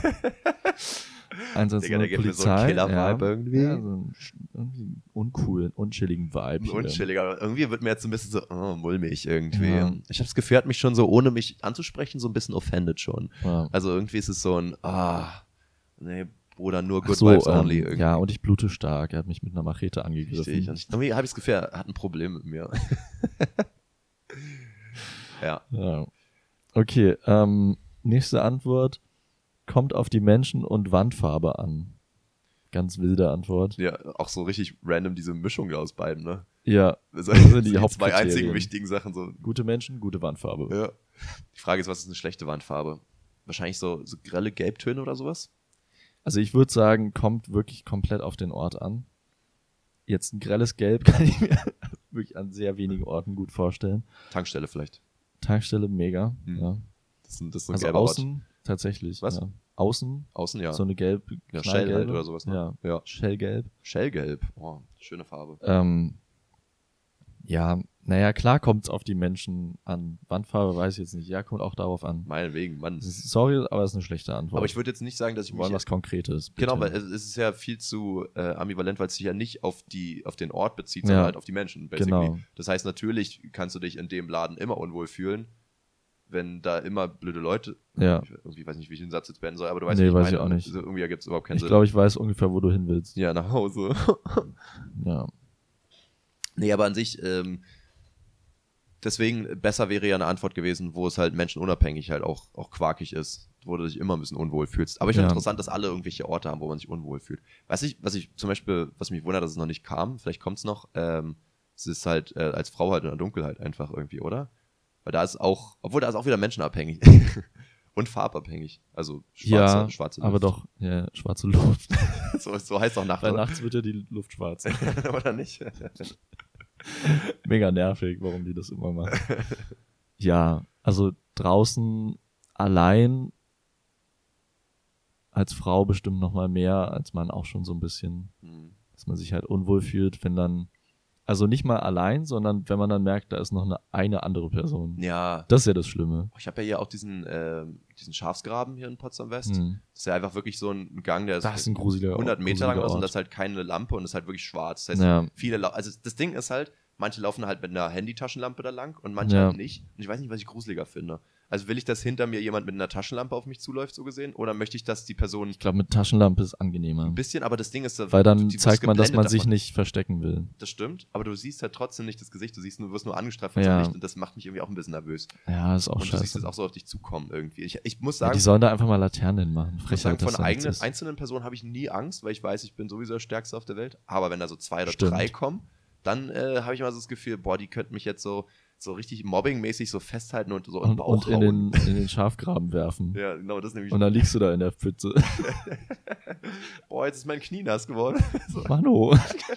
Einsatz Digga, von der der gibt mir so einen Polizei. Killer-Vibe ja, irgendwie. Ja, so einen sch- irgendwie einen uncoolen, unchilligen Vibe. Ein hier. unchilliger, aber irgendwie wird mir jetzt so ein bisschen so, oh, mulmig irgendwie. Ja. Ich habe das Gefühl, er hat mich schon so, ohne mich anzusprechen, so ein bisschen offended schon. Ja. Also irgendwie ist es so ein, ah, nee, Bruder, nur Ach good so, vibes ähm, only irgendwie. ja, und ich blute stark. Er hat mich mit einer Machete angegriffen. Richtig. Und ich, irgendwie habe ich das Gefühl, er hat ein Problem mit mir. ja. Ja. Okay, ähm, nächste Antwort. Kommt auf die Menschen- und Wandfarbe an. Ganz wilde Antwort. Ja, auch so richtig random diese Mischung aus beiden, ne? Ja, Also, Das sind die die zwei Hauptkriterien. einzigen wichtigen Sachen. So. gute Menschen, gute Wandfarbe. Ja. Die Frage ist, was ist eine schlechte Wandfarbe? Wahrscheinlich so, so grelle Gelbtöne oder sowas? Also ich würde sagen, kommt wirklich komplett auf den Ort an. Jetzt ein grelles Gelb kann ich mir wirklich an sehr wenigen Orten gut vorstellen. Tankstelle vielleicht. Tankstelle, mega. Hm. Ja. Das ist, ein- das ist so ein Also gelber außen Ort. tatsächlich. Was? Ja. Außen, Außen, ja. so eine gelb, Ja, knallgelbe. Shell halt oder sowas. Ne? Ja, ja. Shellgelb. Shellgelb. Oh, schöne Farbe. Ähm, ja, naja, klar kommt es auf die Menschen an. Wandfarbe weiß ich jetzt nicht. Ja, kommt auch darauf an. Meinetwegen, Mann. Das ist, sorry, aber das ist eine schlechte Antwort. Aber ich würde jetzt nicht sagen, dass ich Wir mich... wollen was Konkretes. Bitte. Genau, weil es es ist ja viel zu äh, ambivalent, weil es sich ja nicht auf die auf den Ort bezieht, sondern Ja. halt auf die Menschen, basically. Genau. Das heißt, natürlich kannst du dich in dem Laden immer unwohl fühlen, wenn da immer blöde Leute... Ja. Ich irgendwie weiß nicht, wie ich den Satz jetzt beenden soll, aber du weißt, Nee, wie ich weiß meine. ich auch nicht. Also irgendwie ergibt es überhaupt keinen Ich Sinn. glaube, ich weiß ungefähr, wo du hin willst. Ja, nach Hause. Ja. Nee, aber an sich, ähm, deswegen besser wäre ja eine Antwort gewesen, wo es halt menschenunabhängig halt auch, auch quakig ist, wo du dich immer ein bisschen unwohl fühlst. Aber ich finde Ja. interessant, dass alle irgendwelche Orte haben, wo man sich unwohl fühlt. Was ich, was ich zum Beispiel, was mich wundert, dass es noch nicht kam, vielleicht kommt es noch, ähm, es ist halt äh, als Frau halt in der Dunkelheit einfach irgendwie, oder? Weil da ist auch, obwohl da ist auch wieder menschenabhängig. Und farbabhängig. Also schwarze, Ja, schwarze Luft. aber doch, ja, schwarze Luft. so, so heißt auch Nacht, Weil oder? nachts wird ja die Luft schwarz. Oder nicht? Mega nervig, warum die das immer machen. Ja, also draußen allein als Frau bestimmt noch mal mehr, als Mann auch schon so ein bisschen, Hm. dass man sich halt unwohl fühlt, wenn dann, also nicht mal allein, sondern wenn man dann merkt, da ist noch eine, eine andere Person. Ja. Das ist ja das Schlimme. Ich habe ja hier auch diesen, ähm, diesen Schafsgraben hier in Potsdam West. Hm. Das ist ja einfach wirklich so ein Gang, der ist, Das ist ein gruseliger hundert Meter lang gruseliger ist und Ort. das ist halt keine Lampe und das ist halt wirklich schwarz. Das heißt, Ja. viele, lau- also das Ding ist halt, manche laufen halt mit einer Handytaschenlampe da lang und manche Ja. halt nicht. Und ich weiß nicht, was ich gruseliger finde. Also will ich, dass hinter mir jemand mit einer Taschenlampe auf mich zuläuft, so gesehen? Oder möchte ich, dass die Person Ich glaube, mit Taschenlampe ist angenehmer. ein bisschen, aber das Ding ist, Weil dann du- du wirst zeigt man, dass man geblendet sich davon. nicht verstecken will. Das stimmt, aber du siehst halt trotzdem nicht das Gesicht, du siehst nur, wirst nur angestrahlt von Ja. so Licht und das macht mich irgendwie auch ein bisschen nervös. Ja, ist auch Und du siehst scheiße. es auch so auf dich zukommen irgendwie. Ich, ich muss Ja, sagen, die sollen da einfach mal Laternen machen. Ich muss sagen, Frechheit, dass von da nichts eigenen, ist. einzelnen Personen habe ich nie Angst, weil ich weiß, ich bin sowieso der Stärkste auf der Welt. Aber wenn da so zwei oder Stimmt. drei kommen, dann äh, habe ich immer so das Gefühl, boah, die könnten mich jetzt so, so richtig mobbingmäßig so festhalten und so im Und, Bauch und in, hauen. den, in den Schafgraben werfen. Ja, genau, das nämlich. Und dann liegst du da in der Pfütze. Boah, jetzt ist mein Knie nass geworden. so. Mano.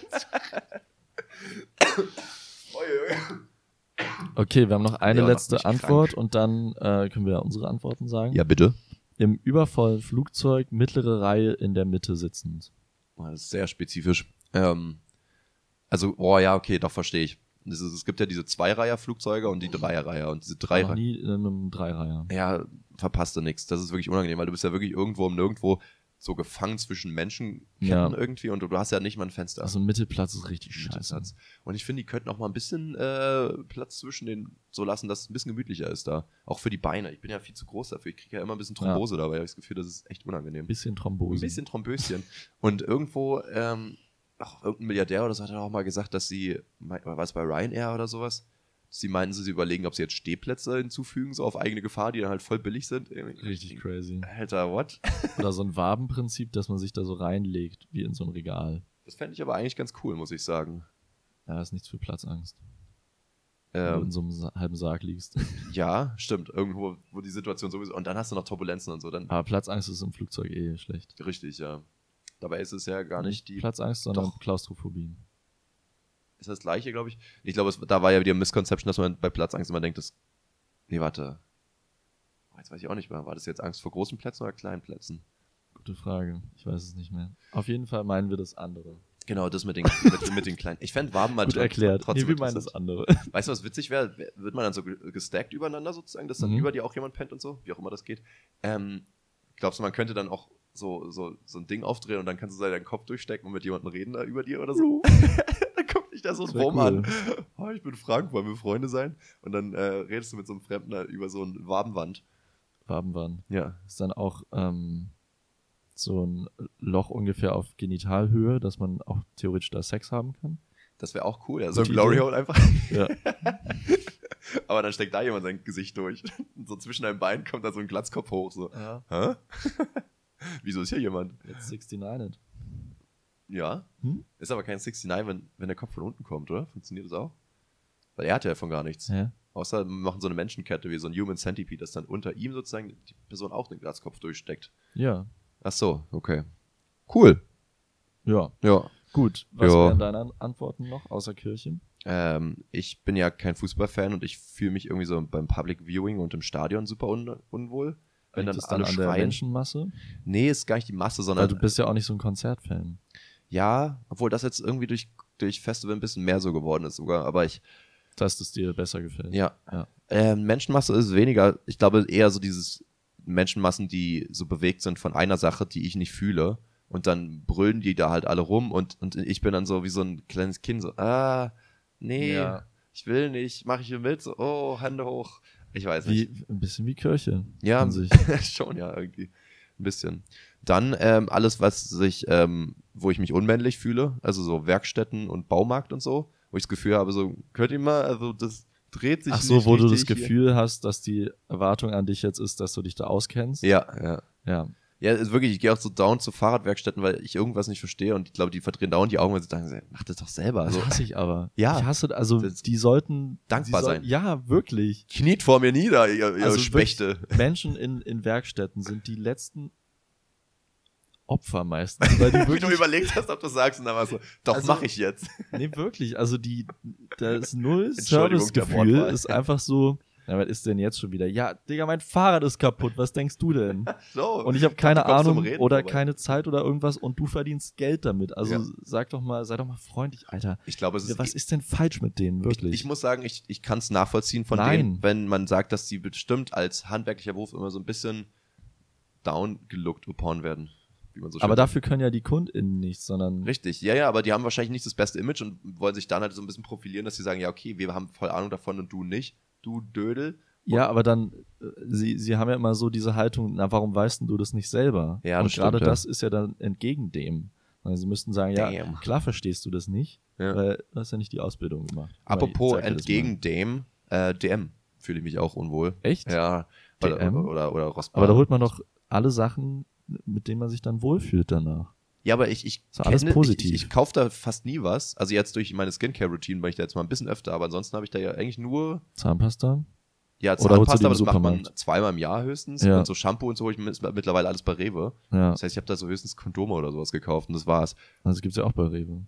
Okay, wir haben noch eine Ja, macht letzte mich Antwort krank. und dann äh, können wir unsere Antworten sagen. Ja, bitte. Im übervollen Flugzeug, mittlere Reihe in der Mitte sitzend. Oh, das ist sehr spezifisch. Ähm, also, oh ja, okay, doch verstehe ich. Es, ist, es gibt ja diese Zweireiher-Flugzeuge und die Dreierreiher. Und diese Noch Dreireiher. nie in einem Dreireiher. Ja, verpasst du nichts. Das ist wirklich unangenehm, weil du bist ja wirklich irgendwo um nirgendwo so gefangen zwischen Menschenketten Ja. irgendwie und du, du hast ja nicht mal ein Fenster. Also ein Mittelplatz ist richtig Mittelplatz. scheiße. Und ich finde, die könnten auch mal ein bisschen äh, Platz zwischen den so lassen, dass es ein bisschen gemütlicher ist da. Auch für die Beine. Ich bin ja viel zu groß dafür. Ich kriege ja immer ein bisschen Thrombose dabei. Ich habe das Gefühl, das ist echt unangenehm. Ein bisschen Thrombose. Ein bisschen Thromböschen. Und irgendwo, ähm, auch irgendein Milliardär oder so hat er auch mal gesagt, dass sie, war es bei Ryanair oder sowas? Sie meinten, sie überlegen, ob sie jetzt Stehplätze hinzufügen, so auf eigene Gefahr, die dann halt voll billig sind. Richtig crazy. Alter, what? Oder so ein Wabenprinzip, dass man sich da so reinlegt, wie in so ein Regal. Das fände ich aber eigentlich ganz cool, muss ich sagen. Ja, ist nichts für Platzangst. Wenn du Ähm, in so einem Sa- halben Sarg liegst. ja, stimmt. Irgendwo, wo die Situation sowieso. Und dann hast du noch Turbulenzen und so. Dann Aber Platzangst ist im Flugzeug eh schlecht. richtig, ja. Dabei ist es ja gar nicht die. Platzangst, sondern Doch. Klaustrophobien. Ist das gleiche, glaube ich. Ich glaube, es- da war ja wieder Misconception, dass man bei Platzangst immer denkt, dass. Nee, warte. Oh, jetzt weiß ich auch nicht mehr. War das jetzt Angst vor großen Plätzen oder kleinen Plätzen? Gute Frage. Ich weiß es nicht mehr. Auf jeden Fall meinen wir das andere. Genau, das mit den, mit, mit den kleinen. Ich fände Waben mal Gut tr- erklärt. trotzdem Nee, wir meinen das interessant. andere. Weißt du, was witzig wäre? Wird man dann so ge- gestackt übereinander sozusagen, dass dann Mhm. über dir auch jemand pennt und so? Wie auch immer das geht. Ähm, glaubst du, man könnte dann auch so, so, so ein Ding aufdrehen und dann kannst du deinen Kopf durchstecken und mit jemandem reden da über dir oder so? Dann kommt dich da so ein Das wär Wurm cool. an. Oh, ich bin Frank, wollen wir Freunde sein? Und dann äh, redest du mit so einem Fremden da über so ein Wabenwand. Wabenwand. Ja. Ist dann auch ähm, so ein Loch ungefähr auf Genitalhöhe, dass man auch theoretisch da Sex haben kann. Das wäre auch cool. Ja. So ein Gute Glory Idee. Hole einfach. Ja. Aber dann steckt da jemand sein Gesicht durch. Und so zwischen deinen Beinen kommt da so ein Glatzkopf hoch. So. ja. Hä? Wieso ist hier jemand? Jetzt sixty-nine. Ja. Hm? Ist aber kein sixty-nine, wenn, wenn der Kopf von unten kommt, oder? Funktioniert das auch? Weil er hat ja von gar nichts. Hä? Außer wir machen so eine Menschenkette wie so ein Human Centipede, dass dann unter ihm sozusagen die Person auch den Glatzkopf durchsteckt. Ja. Ach so, okay. Cool. Ja. Ja. Gut. Was Ja. wären deine An- Antworten noch, außer Kirche? Ähm, ich bin ja kein Fußballfan und ich fühle mich irgendwie so beim Public Viewing und im Stadion super un- unwohl. Wenn dann Liegt es alle dann an der schreien. Menschenmasse? Nee, ist gar nicht die Masse, Weil sondern du bist ja auch nicht so ein Konzertfan. ja, obwohl das jetzt irgendwie durch, durch Festival ein bisschen mehr so geworden ist sogar, aber ich, Dass es dir besser gefällt. ja. Ja. Ähm, Menschenmasse ist weniger, ich glaube eher so dieses Menschenmassen, die so bewegt sind von einer Sache, die ich nicht fühle und dann brüllen die da halt alle rum und, und ich bin dann so wie so ein kleines Kind so, ah, nee, Ja. ich will nicht, mach ich hier mit, so, oh, Hände hoch, ich weiß nicht. Wie, ein bisschen wie Kirche. Ja, an sich. schon, ja, irgendwie. Ein bisschen. Dann ähm, alles, was sich, ähm, wo ich mich unmännlich fühle, also so Werkstätten und Baumarkt und so, wo ich das Gefühl habe, so, könnt ihr mal, also das dreht sich Ach so, nicht wo du das richtig Gefühl hast, dass die Erwartung an dich jetzt ist, dass du dich da auskennst. hier. Ja, ja. Ja. Ja, ist wirklich, ich gehe auch so down zu Fahrradwerkstätten, weil ich irgendwas nicht verstehe und ich glaube, die verdrehen dauernd die Augen, weil sie sagen, mach das doch selber. Das Also, hasse ich aber. Ja. Ich hasse, also Das- die sollten dankbar die soll- sein. Ja, wirklich. kniet vor mir nieder, ihr, ihr Also Spechte. wirklich, Menschen in, in Werkstätten sind die letzten Opfer meistens, weil die Wie du wirklich, überlegt hast, ob du sagst und dann war so, doch, Also- mach ich jetzt. nee, wirklich, also die, das Null Entschuldigung, der Servicegefühl Wortwahl. ist einfach so, na, was ist denn jetzt schon wieder? Ja, Digga, mein Fahrrad ist kaputt, was denkst du denn? So. Und ich habe keine Du kommst zum Ahnung Reden oder vorbei. keine Zeit oder irgendwas und du verdienst Geld damit. Also Ja. sag doch mal, sei doch mal freundlich, Alter. Ich glaube, es ist Was ist denn falsch mit denen, wirklich? Ich, ich muss sagen, ich, ich kann es nachvollziehen von Nein. denen, wenn man sagt, dass sie bestimmt als handwerklicher Beruf immer so ein bisschen down gelookt upon werden. Wie man so schön aber sagt. dafür können ja die KundInnen nichts, sondern Richtig, ja, ja, aber die haben wahrscheinlich nicht das beste Image und wollen sich dann halt so ein bisschen profilieren, dass sie sagen, ja, okay, wir haben voll Ahnung davon und du nicht, du Dödel. ja, aber dann, äh, sie, sie haben ja immer so diese Haltung, na, warum weißt denn du das nicht selber? Ja, das und gerade stimmt, ja. das ist ja dann entgegen dem. Also sie müssten sagen, ja, Damn. klar verstehst du das nicht, Ja. weil du hast ja nicht die Ausbildung gemacht. Aber Apropos ich sag dir das entgegen dem, äh, D M fühle ich mich auch unwohl. mal. Echt? Ja, oder, D M? oder, oder, oder Rossmann. Aber da holt man doch alle Sachen, mit denen man sich dann wohlfühlt danach. Ja, aber ich, ich, So alles kenne- positiv. ich, ich, ich kaufe da fast nie was. Also jetzt durch meine Skincare-Routine bin ich da jetzt mal ein bisschen öfter, aber ansonsten habe ich da ja eigentlich nur Zahnpasta? Ja, Oder holst du die Zahnpasta, im aber das macht man Supermarkt? zweimal im Jahr höchstens. Ja. Und so Shampoo und so hole ich mit- mittlerweile alles bei Rewe. Ja, Das heißt, ich habe da so höchstens Kondome oder sowas gekauft und das war's. also gibt's ja auch bei Rewe.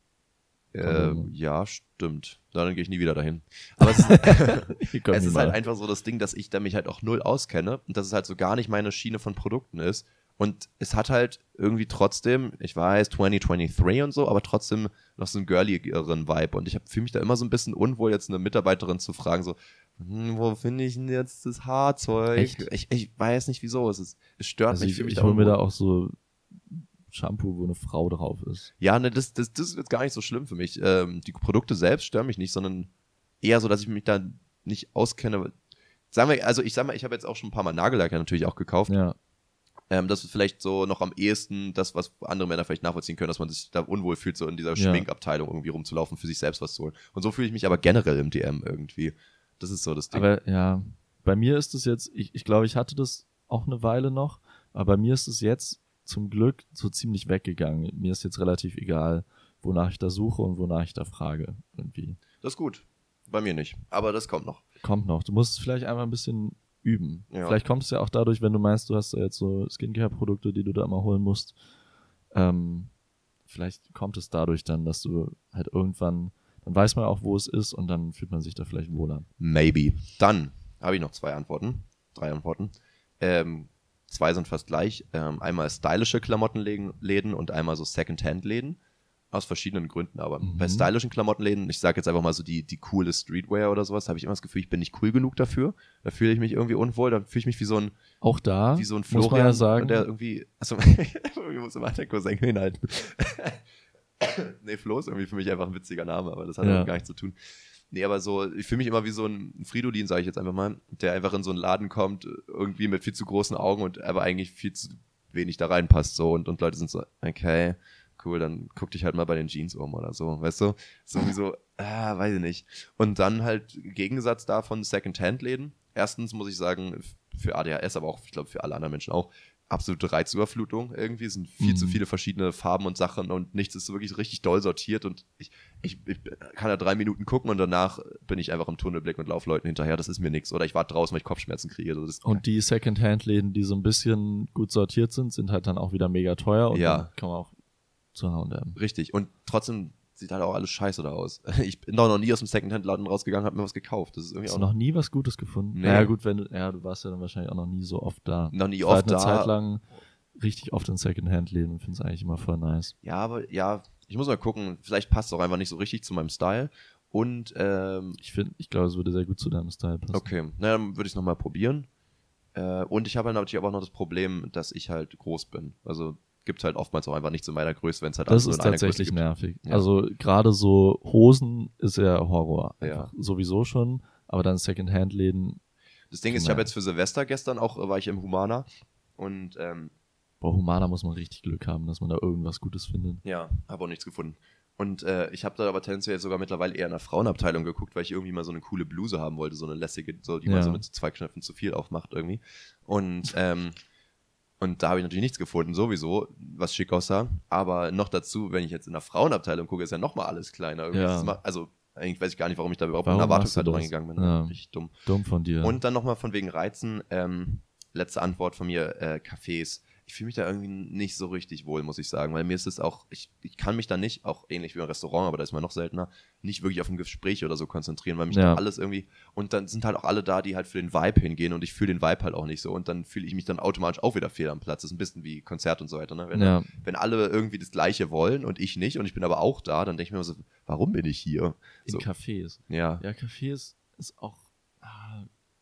Äh, Kondome. ja, stimmt. Dann gehe ich nie wieder dahin. Aber es ist, Hier kommen es die ist mal. halt einfach so das Ding, dass ich da mich halt auch null auskenne und dass es halt so gar nicht meine Schiene von Produkten ist. Und es hat halt irgendwie trotzdem, ich weiß, zwanzig dreiundzwanzig und so, aber trotzdem noch so einen girligeren Vibe. Und ich fühle mich da immer so ein bisschen unwohl, jetzt eine Mitarbeiterin zu fragen, so, hm, wo finde ich denn jetzt das Haarzeug? Echt? Ich, ich weiß nicht wieso. Es, ist, es stört Also mich. ich, fühl mich ich hole mir da unwohl. auch so Shampoo, wo eine Frau drauf ist. Ja, ne, das, das, das ist jetzt gar nicht so schlimm für mich. Ähm, die Produkte selbst stören mich nicht, sondern eher so, dass ich mich da nicht auskenne. Sagen wir, also ich sag mal, ich habe jetzt auch schon ein paar Mal Nagellacker natürlich auch gekauft. Ja. Ähm, das ist vielleicht so noch am ehesten das, was andere Männer vielleicht nachvollziehen können, dass man sich da unwohl fühlt, so in dieser Ja. Schminkabteilung irgendwie rumzulaufen, für sich selbst was zu holen. Und so fühle ich mich aber generell im D M irgendwie. Das ist so das Ding. Aber ja, bei mir ist es jetzt, ich, ich glaube, ich hatte das auch eine Weile noch, aber bei mir ist es jetzt zum Glück so ziemlich weggegangen. Mir ist jetzt relativ egal, wonach ich da suche und wonach ich da frage. Irgendwie. Das ist gut. Bei mir nicht. Aber das kommt noch. Kommt noch. Du musst es vielleicht einmal ein bisschen üben. Ja. Vielleicht kommt es ja auch dadurch, wenn du meinst, du hast da jetzt so Skincare-Produkte, die du da immer holen musst. Ähm, vielleicht kommt es dadurch dann, dass du halt irgendwann, dann weiß man auch, wo es ist und dann fühlt man sich da vielleicht wohler. Maybe. Dann habe ich noch zwei Antworten. Drei Antworten. Ähm, zwei sind fast gleich. Ähm, einmal stylische Klamottenläden und einmal so Second-Hand-Läden. Aus verschiedenen Gründen aber. Mhm. Bei stylischen Klamottenläden, ich sage jetzt einfach mal so die, die coole Streetwear oder sowas, habe ich immer das Gefühl, ich bin nicht cool genug dafür. Da fühle ich mich irgendwie unwohl. Da fühle ich mich wie so ein, Auch da wie so ein muss man Florian, ja sagen, der irgendwie, achso, irgendwie muss immer der Cousin hinhalten. Nee, Flo ist irgendwie für mich einfach ein witziger Name, aber das hat Ja. damit gar nichts zu tun. Nee, aber so, ich fühle mich immer wie so ein Fridolin, sage ich jetzt einfach mal, der einfach in so einen Laden kommt, irgendwie mit viel zu großen Augen und aber eigentlich viel zu wenig da reinpasst, so, und, und Leute sind so, okay, cool, dann guck dich halt mal bei den Jeans um oder so, weißt du? So irgendwie so, ah, weiß ich nicht. Und dann halt Gegensatz davon Second-Hand-Läden. Erstens muss ich sagen, f- für A D H S, aber auch, ich glaube, für alle anderen Menschen auch, absolute Reizüberflutung irgendwie. Es sind viel Mhm. zu viele verschiedene Farben und Sachen und nichts ist so wirklich richtig doll sortiert und ich, ich, ich kann da drei Minuten gucken und danach bin ich einfach im Tunnelblick und laufe Leuten hinterher. Das ist mir nichts. Oder ich warte draußen, weil ich Kopfschmerzen kriege. Also das, und die Second-Hand-Läden, die so ein bisschen gut sortiert sind, sind halt dann auch wieder mega teuer und Ja. dann kann man auch zu H und M. richtig. Und trotzdem sieht halt auch alles scheiße da aus. Ich bin doch noch nie aus dem Secondhand-Laden rausgegangen, hab mir was gekauft. Das ist irgendwie Hast auch du noch nie was Gutes gefunden? Nee. Naja gut, wenn du, ja, du warst ja dann wahrscheinlich auch noch nie so oft da. noch nie Ich war oft halt eine da. Zeit lang richtig oft in Secondhand-Läden und finde es eigentlich immer voll nice. Ja, aber ja, ich muss mal gucken. Vielleicht passt es auch einfach nicht so richtig zu meinem Style. Und, ähm, Ich finde, ich glaube, es würde sehr gut zu deinem Style passen. okay, na, dann würde ich es nochmal probieren. Äh, und ich habe halt natürlich auch noch das Problem, dass ich halt groß bin. Also gibt halt oftmals auch einfach nichts in meiner Größe, wenn es halt Das alles nur ist in einer tatsächlich Größe gibt. nervig. Ja. Also gerade so Hosen ist ja Horror. Ja. Einfach sowieso schon, aber dann Secondhand-Läden, Das Ding ist, ich habe jetzt für Silvester gestern auch, äh, war ich im Humana und ähm, boah, Humana muss man richtig Glück haben, dass man da irgendwas Gutes findet. ja, habe auch nichts gefunden. Und äh, ich habe da aber tendenziell sogar mittlerweile eher in der Frauenabteilung geguckt, weil ich irgendwie mal so eine coole Bluse haben wollte, so eine lässige, so, die Ja. man so mit zwei Knöpfen zu viel aufmacht irgendwie. Und ähm, und da habe ich natürlich nichts gefunden, sowieso, was schick aussah. Aber noch dazu, wenn ich jetzt in der Frauenabteilung gucke, ist ja nochmal alles kleiner. Irgendwie. Ja. Das macht, also eigentlich weiß ich gar nicht, warum ich da überhaupt Warum mit einer machst du Erwartungshaltung das? reingegangen bin. Ja. Richtig dumm. Dumm von dir. Und dann nochmal von wegen Reizen, ähm, letzte Antwort von mir, äh, Cafés. Ich fühle mich da irgendwie nicht so richtig wohl, muss ich sagen, weil mir ist es auch, ich, ich kann mich da nicht, auch ähnlich wie im Restaurant, aber da ist man noch seltener, nicht wirklich auf ein Gespräch oder so konzentrieren, weil mich Ja. da alles irgendwie, und dann sind halt auch alle da, die halt für den Vibe hingehen und ich fühle den Vibe halt auch nicht so und dann fühle ich mich dann automatisch auch wieder fehl am Platz. Das ist ein bisschen wie Konzert und so weiter, ne? Wenn, Ja. wenn alle irgendwie das Gleiche wollen und ich nicht und ich bin aber auch da, dann denke ich mir immer so, warum bin ich hier? in So, Cafés. ja. Ja, Cafés ist auch. Ah,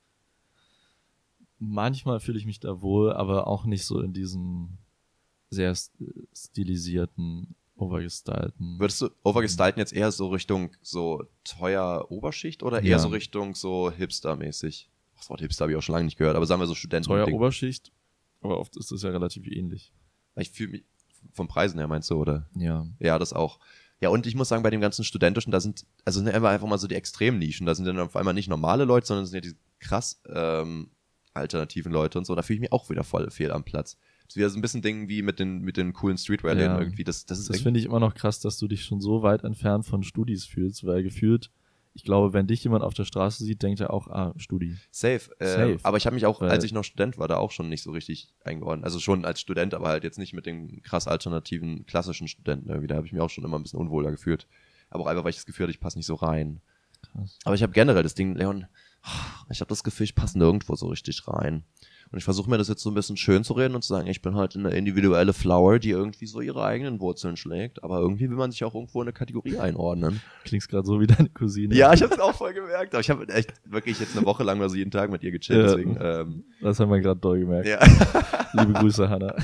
manchmal fühle ich mich da wohl, aber auch nicht so in diesen sehr st- stilisierten, overgestylten. Würdest du overgestalten jetzt eher so Richtung so teuer Oberschicht oder eher Ja. so Richtung so Hipster-mäßig? Ach, das Wort Hipster habe ich auch schon lange nicht gehört, aber sagen wir so Studenten. Teuer Oberschicht, aber oft ist das ja relativ ähnlich. Ich fühle mich vom Preisen her, meinst du, oder? Ja. Ja, das auch. Ja, und ich muss sagen, bei dem ganzen Studentischen, da sind, also sind einfach, einfach mal so die Extremnischen. Da sind dann auf einmal nicht normale Leute, sondern sind ja die krass ähm, alternativen Leute und so. Da fühle ich mich auch wieder voll fehl am Platz. Das ist wieder so ein bisschen Ding wie mit den, mit den coolen Streetwear-Läden Ja. irgendwie. Das, das ist Das irgendwie- finde ich immer noch krass, dass du dich schon so weit entfernt von Studis fühlst, weil gefühlt, ich glaube, wenn dich jemand auf der Straße sieht, denkt er auch, ah, Studi. Safe. Äh, Safe. Aber ich habe mich auch, Weil- als ich noch Student war, da auch schon nicht so richtig eingeordnet. Also schon als Student, aber halt jetzt nicht mit den krass alternativen, klassischen Studenten irgendwie. Da habe ich mich auch schon immer ein bisschen unwohler gefühlt. Aber auch einfach, weil ich das Gefühl hatte, ich passe nicht so rein. Krass. Aber ich habe generell das Ding, Leon, ich habe das Gefühl, ich passe nirgendwo so richtig rein. Und ich versuche mir das jetzt so ein bisschen schön zu reden und zu sagen, ich bin halt eine individuelle Flower, die irgendwie so ihre eigenen Wurzeln schlägt. Aber irgendwie will man sich auch irgendwo in eine Kategorie einordnen. Klingst gerade so wie deine Cousine. Ja, ich habe es auch voll gemerkt. Aber ich habe echt wirklich jetzt eine Woche lang mal so jeden Tag mit ihr gechillt. Ja. Deswegen, ähm, Das haben wir gerade doll gemerkt. ja. Liebe Grüße, Hannah.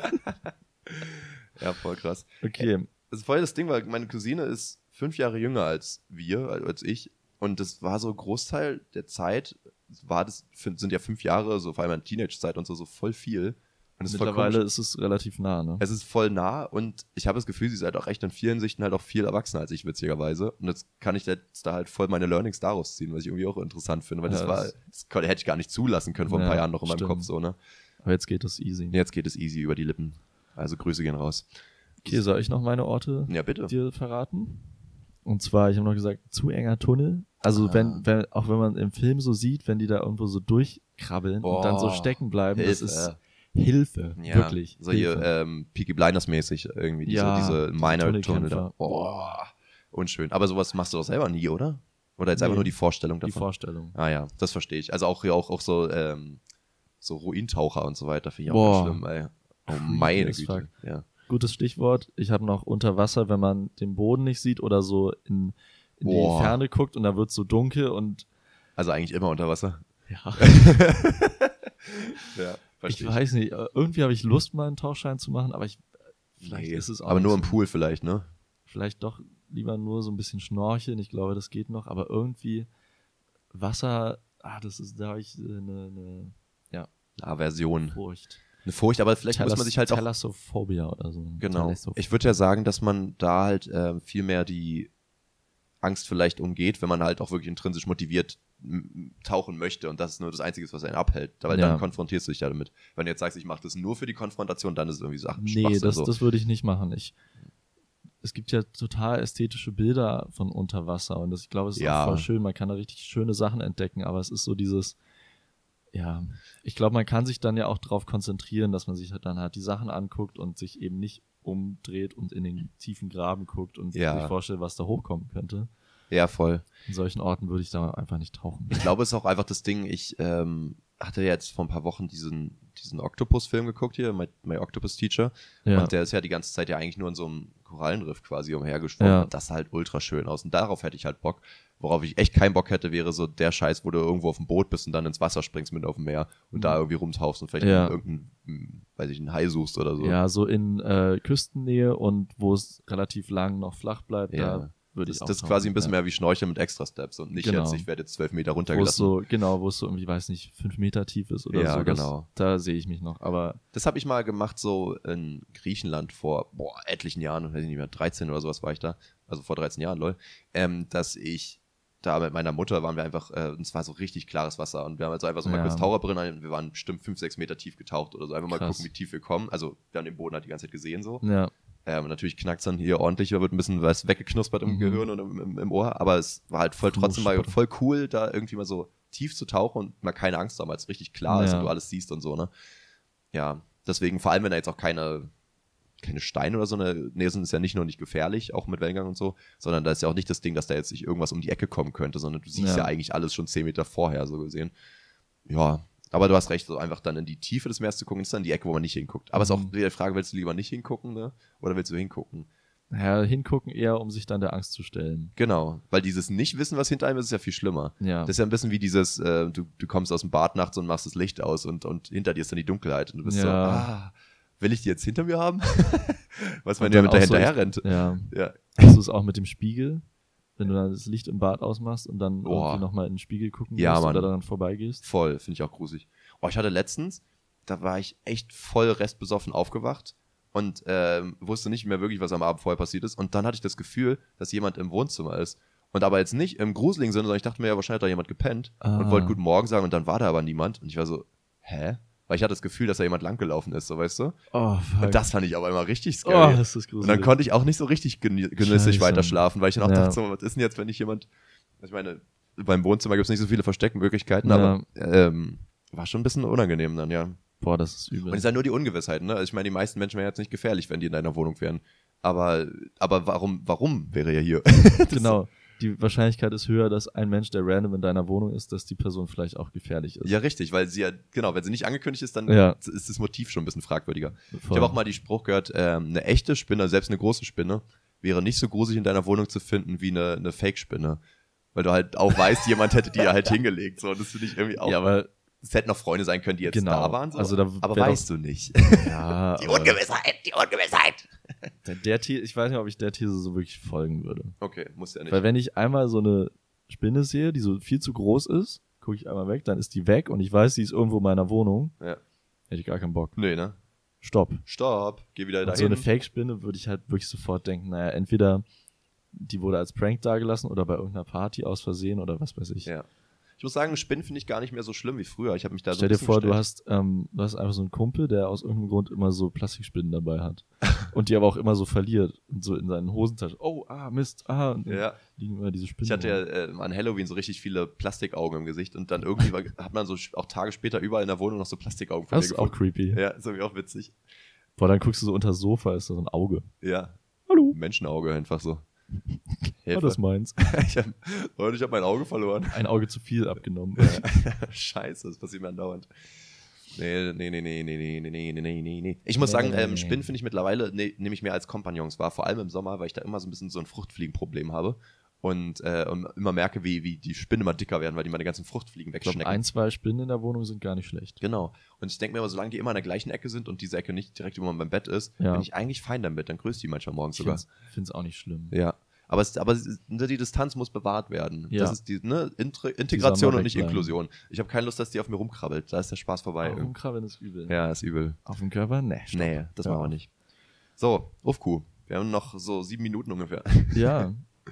Ja, voll krass. Okay. Das ist voll das Ding, weil meine Cousine ist fünf Jahre jünger als wir, als ich. Und das war so ein Großteil der Zeit, war das, sind ja fünf Jahre, so vor allem in Teenage-Zeit und so, so voll viel. Und es ist voll Mittlerweile komisch. ist es relativ nah, ne? Es ist voll nah und ich habe das Gefühl, sie ist halt auch echt in vielen Sichten halt auch viel erwachsener als ich, witzigerweise. Und jetzt kann ich jetzt da halt voll meine Learnings daraus ziehen, was ich irgendwie auch interessant finde, weil Ja, das war, das- das konnte- hätte ich gar nicht zulassen können vor ein Ja, paar Jahren noch in meinem stimmt. Kopf so, ne? Aber jetzt geht es easy. Jetzt geht es easy über die Lippen. Also Grüße gehen raus. Okay, soll ich noch meine Orte Ja, bitte. dir verraten? Und zwar, ich habe noch gesagt, zu enger Tunnel. Also Ah. wenn, wenn, auch wenn man im Film so sieht, wenn die da irgendwo so durchkrabbeln und dann so Boah, stecken bleiben, das Hilfe. ist Hilfe, Ja, wirklich. so hier Hilfe. ähm, Peaky Blinders mäßig irgendwie, diese, Ja, diese diese Minor-Tunnel Tunnelkämpfer. da. Boah, unschön. Aber sowas machst du doch selber nie, oder? Oder jetzt Nee. einfach nur die Vorstellung Die davon? Vorstellung. Ah ja, das verstehe ich. Also auch hier auch, auch so, ähm, so Ruintaucher und so weiter finde ich auch Boah. ganz schlimm, ey. Oh meine as Güte. fuck. Ja. Gutes Stichwort. Ich habe noch unter Wasser, wenn man den Boden nicht sieht oder so in, in die Boah. Ferne guckt und da wird so dunkel und Also eigentlich immer unter Wasser. ja, Ja, ich weiß nicht, äh, irgendwie habe ich Lust, mal einen Tauchschein zu machen, aber ich vielleicht Nee, ist es auch aber nicht nur im so. Pool vielleicht, ne? Vielleicht doch lieber nur so ein bisschen schnorcheln, ich glaube, das geht noch, aber irgendwie Wasser, ah, das ist, da habe ich äh, eine, eine Aversion. Furcht. Eine Furcht, aber vielleicht muss man sich halt auch Thalassophobia oder so. Genau. Thalassophobia. Ich würde ja sagen, dass man da halt äh, viel mehr die Angst vielleicht umgeht, wenn man halt auch wirklich intrinsisch motiviert m- tauchen möchte und das ist nur das Einzige, was einen abhält. Weil Ja. dann konfrontierst du dich ja damit. Wenn du jetzt sagst, ich mache das nur für die Konfrontation, dann ist es irgendwie Sache. Nee, das, so. das würde ich nicht machen. Ich, es gibt ja total ästhetische Bilder von unter Wasser und das, ich glaube, es ist Ja. auch voll schön. Man kann da richtig schöne Sachen entdecken, aber es ist so dieses, Ja, ich glaube, man kann sich dann ja auch darauf konzentrieren, dass man sich halt dann halt die Sachen anguckt und sich eben nicht umdreht und in den tiefen Graben guckt und Ja. sich vorstellt, was da hochkommen könnte. Ja, voll. In solchen Orten würde ich da einfach nicht tauchen. Ich glaube, es ist auch einfach das Ding, ich ähm, hatte jetzt vor ein paar Wochen diesen, diesen Octopus-Film geguckt hier, My, My Octopus Teacher. Ja. Und der ist ja die ganze Zeit ja eigentlich nur in so einem Korallenriff quasi umhergeschwommen. Ja. Und das sah halt ultra schön aus. Und darauf hätte ich halt Bock. Worauf ich echt keinen Bock hätte, wäre so der Scheiß, wo du irgendwo auf dem Boot bist und dann ins Wasser springst mit auf dem Meer und da irgendwie rumtauchst und vielleicht Ja. irgendeinen, weiß ich, einen Hai suchst oder so. Ja, so in äh, Küstennähe und wo es relativ lang noch flach bleibt, Ja. da würde ich Das, auch das ist tauchen, quasi ein bisschen ja. mehr wie Schnorcheln mit Extra-Steps und nicht Genau. jetzt, ich werde jetzt zwölf Meter Wo es runtergelassen. so, genau, wo es so irgendwie, weiß nicht, fünf Meter tief ist oder Ja, so. Das, genau. Da sehe ich mich noch, aber Das habe ich mal gemacht, so in Griechenland vor boah, etlichen Jahren, weiß ich nicht mehr, dreizehn oder sowas war ich da, also vor dreizehn Jahren, lol, ähm, dass ich da mit meiner Mutter waren wir einfach, äh, und es war so richtig klares Wasser und wir haben also einfach so mal Ja. kurz Taucherbrillen, wir waren bestimmt fünf, sechs Meter tief getaucht oder so, einfach mal Krass. gucken, wie tief wir kommen, also wir haben den Boden halt die ganze Zeit gesehen so. ja, Ähm, natürlich knackt es dann hier ordentlich, da wird ein bisschen was weggeknuspert im Mhm. Gehirn und im, im, im Ohr, aber es war halt voll trotzdem mal Knuspert. voll cool, da irgendwie mal so tief zu tauchen und mal keine Angst haben, weil es richtig klar ist Ja. und du alles siehst und so, ne? Ja, deswegen, vor allem, wenn da jetzt auch keine, keine Steine oder so eine Nähe sind, ist ja nicht nur nicht gefährlich, auch mit Wellengang und so, sondern da ist ja auch nicht das Ding, dass da jetzt nicht irgendwas um die Ecke kommen könnte, sondern du siehst ja, Ja. eigentlich alles schon zehn Meter vorher, so gesehen. Ja, aber du hast recht, so einfach dann in die Tiefe des Meeres zu gucken, ist dann die Ecke, wo man nicht hinguckt. Aber es ist auch Mhm. wieder die Frage, willst du lieber nicht hingucken, ne? Oder willst du hingucken? ja, hingucken eher, um sich dann der Angst zu stellen. Genau, weil dieses Nicht-Wissen, was hinter einem ist, ist ja viel schlimmer. Ja, Das ist ja ein bisschen wie dieses, äh, du, du kommst aus dem Bad nachts und machst das Licht aus und, und hinter dir ist dann die Dunkelheit und du bist so, Ja. ah, will ich die jetzt hinter mir haben? Was, wenn Und der dann mit der auch so, hinterher ich- rennt? ja. Ja. Hast du es auch mit dem Spiegel? Wenn du dann das Licht im Bad ausmachst und dann Boah. irgendwie nochmal in den Spiegel gucken Ja, musst Mann. oder daran vorbeigehst? Voll, finde ich auch gruselig. Oh, ich hatte letztens, da war ich echt voll restbesoffen aufgewacht und ähm, wusste nicht mehr wirklich, was am Abend vorher passiert ist. Und dann hatte ich das Gefühl, dass jemand im Wohnzimmer ist. Und aber jetzt nicht im gruseligen Sinne, sondern ich dachte mir, ja, wahrscheinlich hat da jemand gepennt Ah. und wollte Guten Morgen sagen und dann war da aber niemand. Und ich war so, hä? Weil ich hatte das Gefühl, dass da jemand langgelaufen ist, so weißt du? Oh, fuck. Und das fand ich aber immer richtig oh, scary. ist das gruselig. und dann konnte ich auch nicht so richtig geni- genüsslich Scheiße. weiter schlafen, weil ich dann auch Ja. dachte, so, was ist denn jetzt, wenn ich jemand, ich meine, beim Wohnzimmer gibt es nicht so viele Versteckmöglichkeiten, Ja. aber ähm, war schon ein bisschen unangenehm dann, ja. Boah, das ist übel. Und es ist ja nur die Ungewissheit, ne? Also ich meine, die meisten Menschen wären jetzt nicht gefährlich, wenn die in deiner Wohnung wären. Aber, aber warum, warum wäre er hier? Das- Genau. Die Wahrscheinlichkeit ist höher, dass ein Mensch, der random in deiner Wohnung ist, dass die Person vielleicht auch gefährlich ist. Ja, richtig, weil sie ja, genau, wenn sie nicht angekündigt ist, dann Ja. ist das Motiv schon ein bisschen fragwürdiger. Voll. Ich habe auch mal den Spruch gehört, ähm, eine echte Spinne, selbst eine große Spinne, wäre nicht so gruselig in deiner Wohnung zu finden wie eine, eine Fake-Spinne. Weil du halt auch weißt, jemand hätte die ja halt hingelegt. So, und das finde ich irgendwie auch. Ja, aber Es hätten noch Freunde sein können, die jetzt Genau. da waren. So. Also da aber wär weißt du nicht. ja, Die aber Ungewissheit, die Ungewissheit. der, der The- ich weiß nicht, ob ich der These so wirklich folgen würde. Okay, muss ja nicht. Weil wenn ich einmal so eine Spinne sehe, die so viel zu groß ist, gucke ich einmal weg, dann ist die weg und ich weiß, die ist irgendwo in meiner Wohnung, Ja. hätte ich gar keinen Bock. Nee, ne? Stopp. Stopp, geh wieder Und dahin. so eine Fake-Spinne würde ich halt wirklich sofort denken, naja, entweder die wurde als Prank dagelassen oder bei irgendeiner Party aus Versehen oder was weiß ich. Ja. Ich muss sagen, Spinnen finde ich gar nicht mehr so schlimm wie früher. Ich habe mich da so Stell ein dir bisschen vor, du gestellt. hast, ähm, du hast einfach so einen Kumpel, der aus irgendeinem Grund immer so Plastikspinnen dabei hat. Und die aber auch immer so verliert. Und so in seinen Hosentaschen. Oh, ah, Mist, ah. Und dann Ja. liegen immer diese Spinnen. Ich hatte ja rum. äh, an Halloween so richtig viele Plastikaugen im Gesicht und dann irgendwie war, hat man so sch- auch Tage später überall in der Wohnung noch so Plastikaugen von Das mir ist auch gefunden. creepy. Ja, ist irgendwie auch witzig. Boah, dann guckst du so unter das Sofa, ist da so ein Auge. Ja, Hallo. Menschenauge einfach so. Ah, Hilfe. das ist meins. ich habe ich hab mein Auge verloren. Ein Auge zu viel abgenommen. Scheiße, das passiert mir andauernd. Nee, nee, nee, nee, nee, nee, nee, nee, nee, nee, nee. Ich muss Nee, sagen, nee, ähm, nee. Spinnen finde ich mittlerweile, nee, nehme ich mehr als Kompagnons wahr, vor allem im Sommer, weil ich da immer so ein bisschen so ein Fruchtfliegenproblem habe und, äh, und immer merke, wie, wie die Spinnen immer dicker werden, weil die meine ganzen Fruchtfliegen Ich glaube, wegschnecken. ein, zwei Spinnen in der Wohnung sind gar nicht schlecht. Genau. Und ich denke mir immer, solange die immer in der gleichen Ecke sind und diese Ecke nicht direkt über meinem Bett ist, Ja. bin ich eigentlich fein damit. Dann grüßt die manchmal morgens Ich sogar. finde es auch nicht schlimm. Ja. Aber, es, aber es, die Distanz muss bewahrt werden. Ja. Das ist die ne, Intre- Integration mal und nicht wegbleiben. Inklusion. Ich habe keine Lust, dass die auf mir rumkrabbelt. Da ist der Spaß vorbei. Auch umkrabbeln ist übel. Ja, ist übel. Auf dem Körper? Nee. stopp. Nee, das Ja. machen wir nicht. So, Ufku. Wir haben noch so sieben Minuten ungefähr. Ja.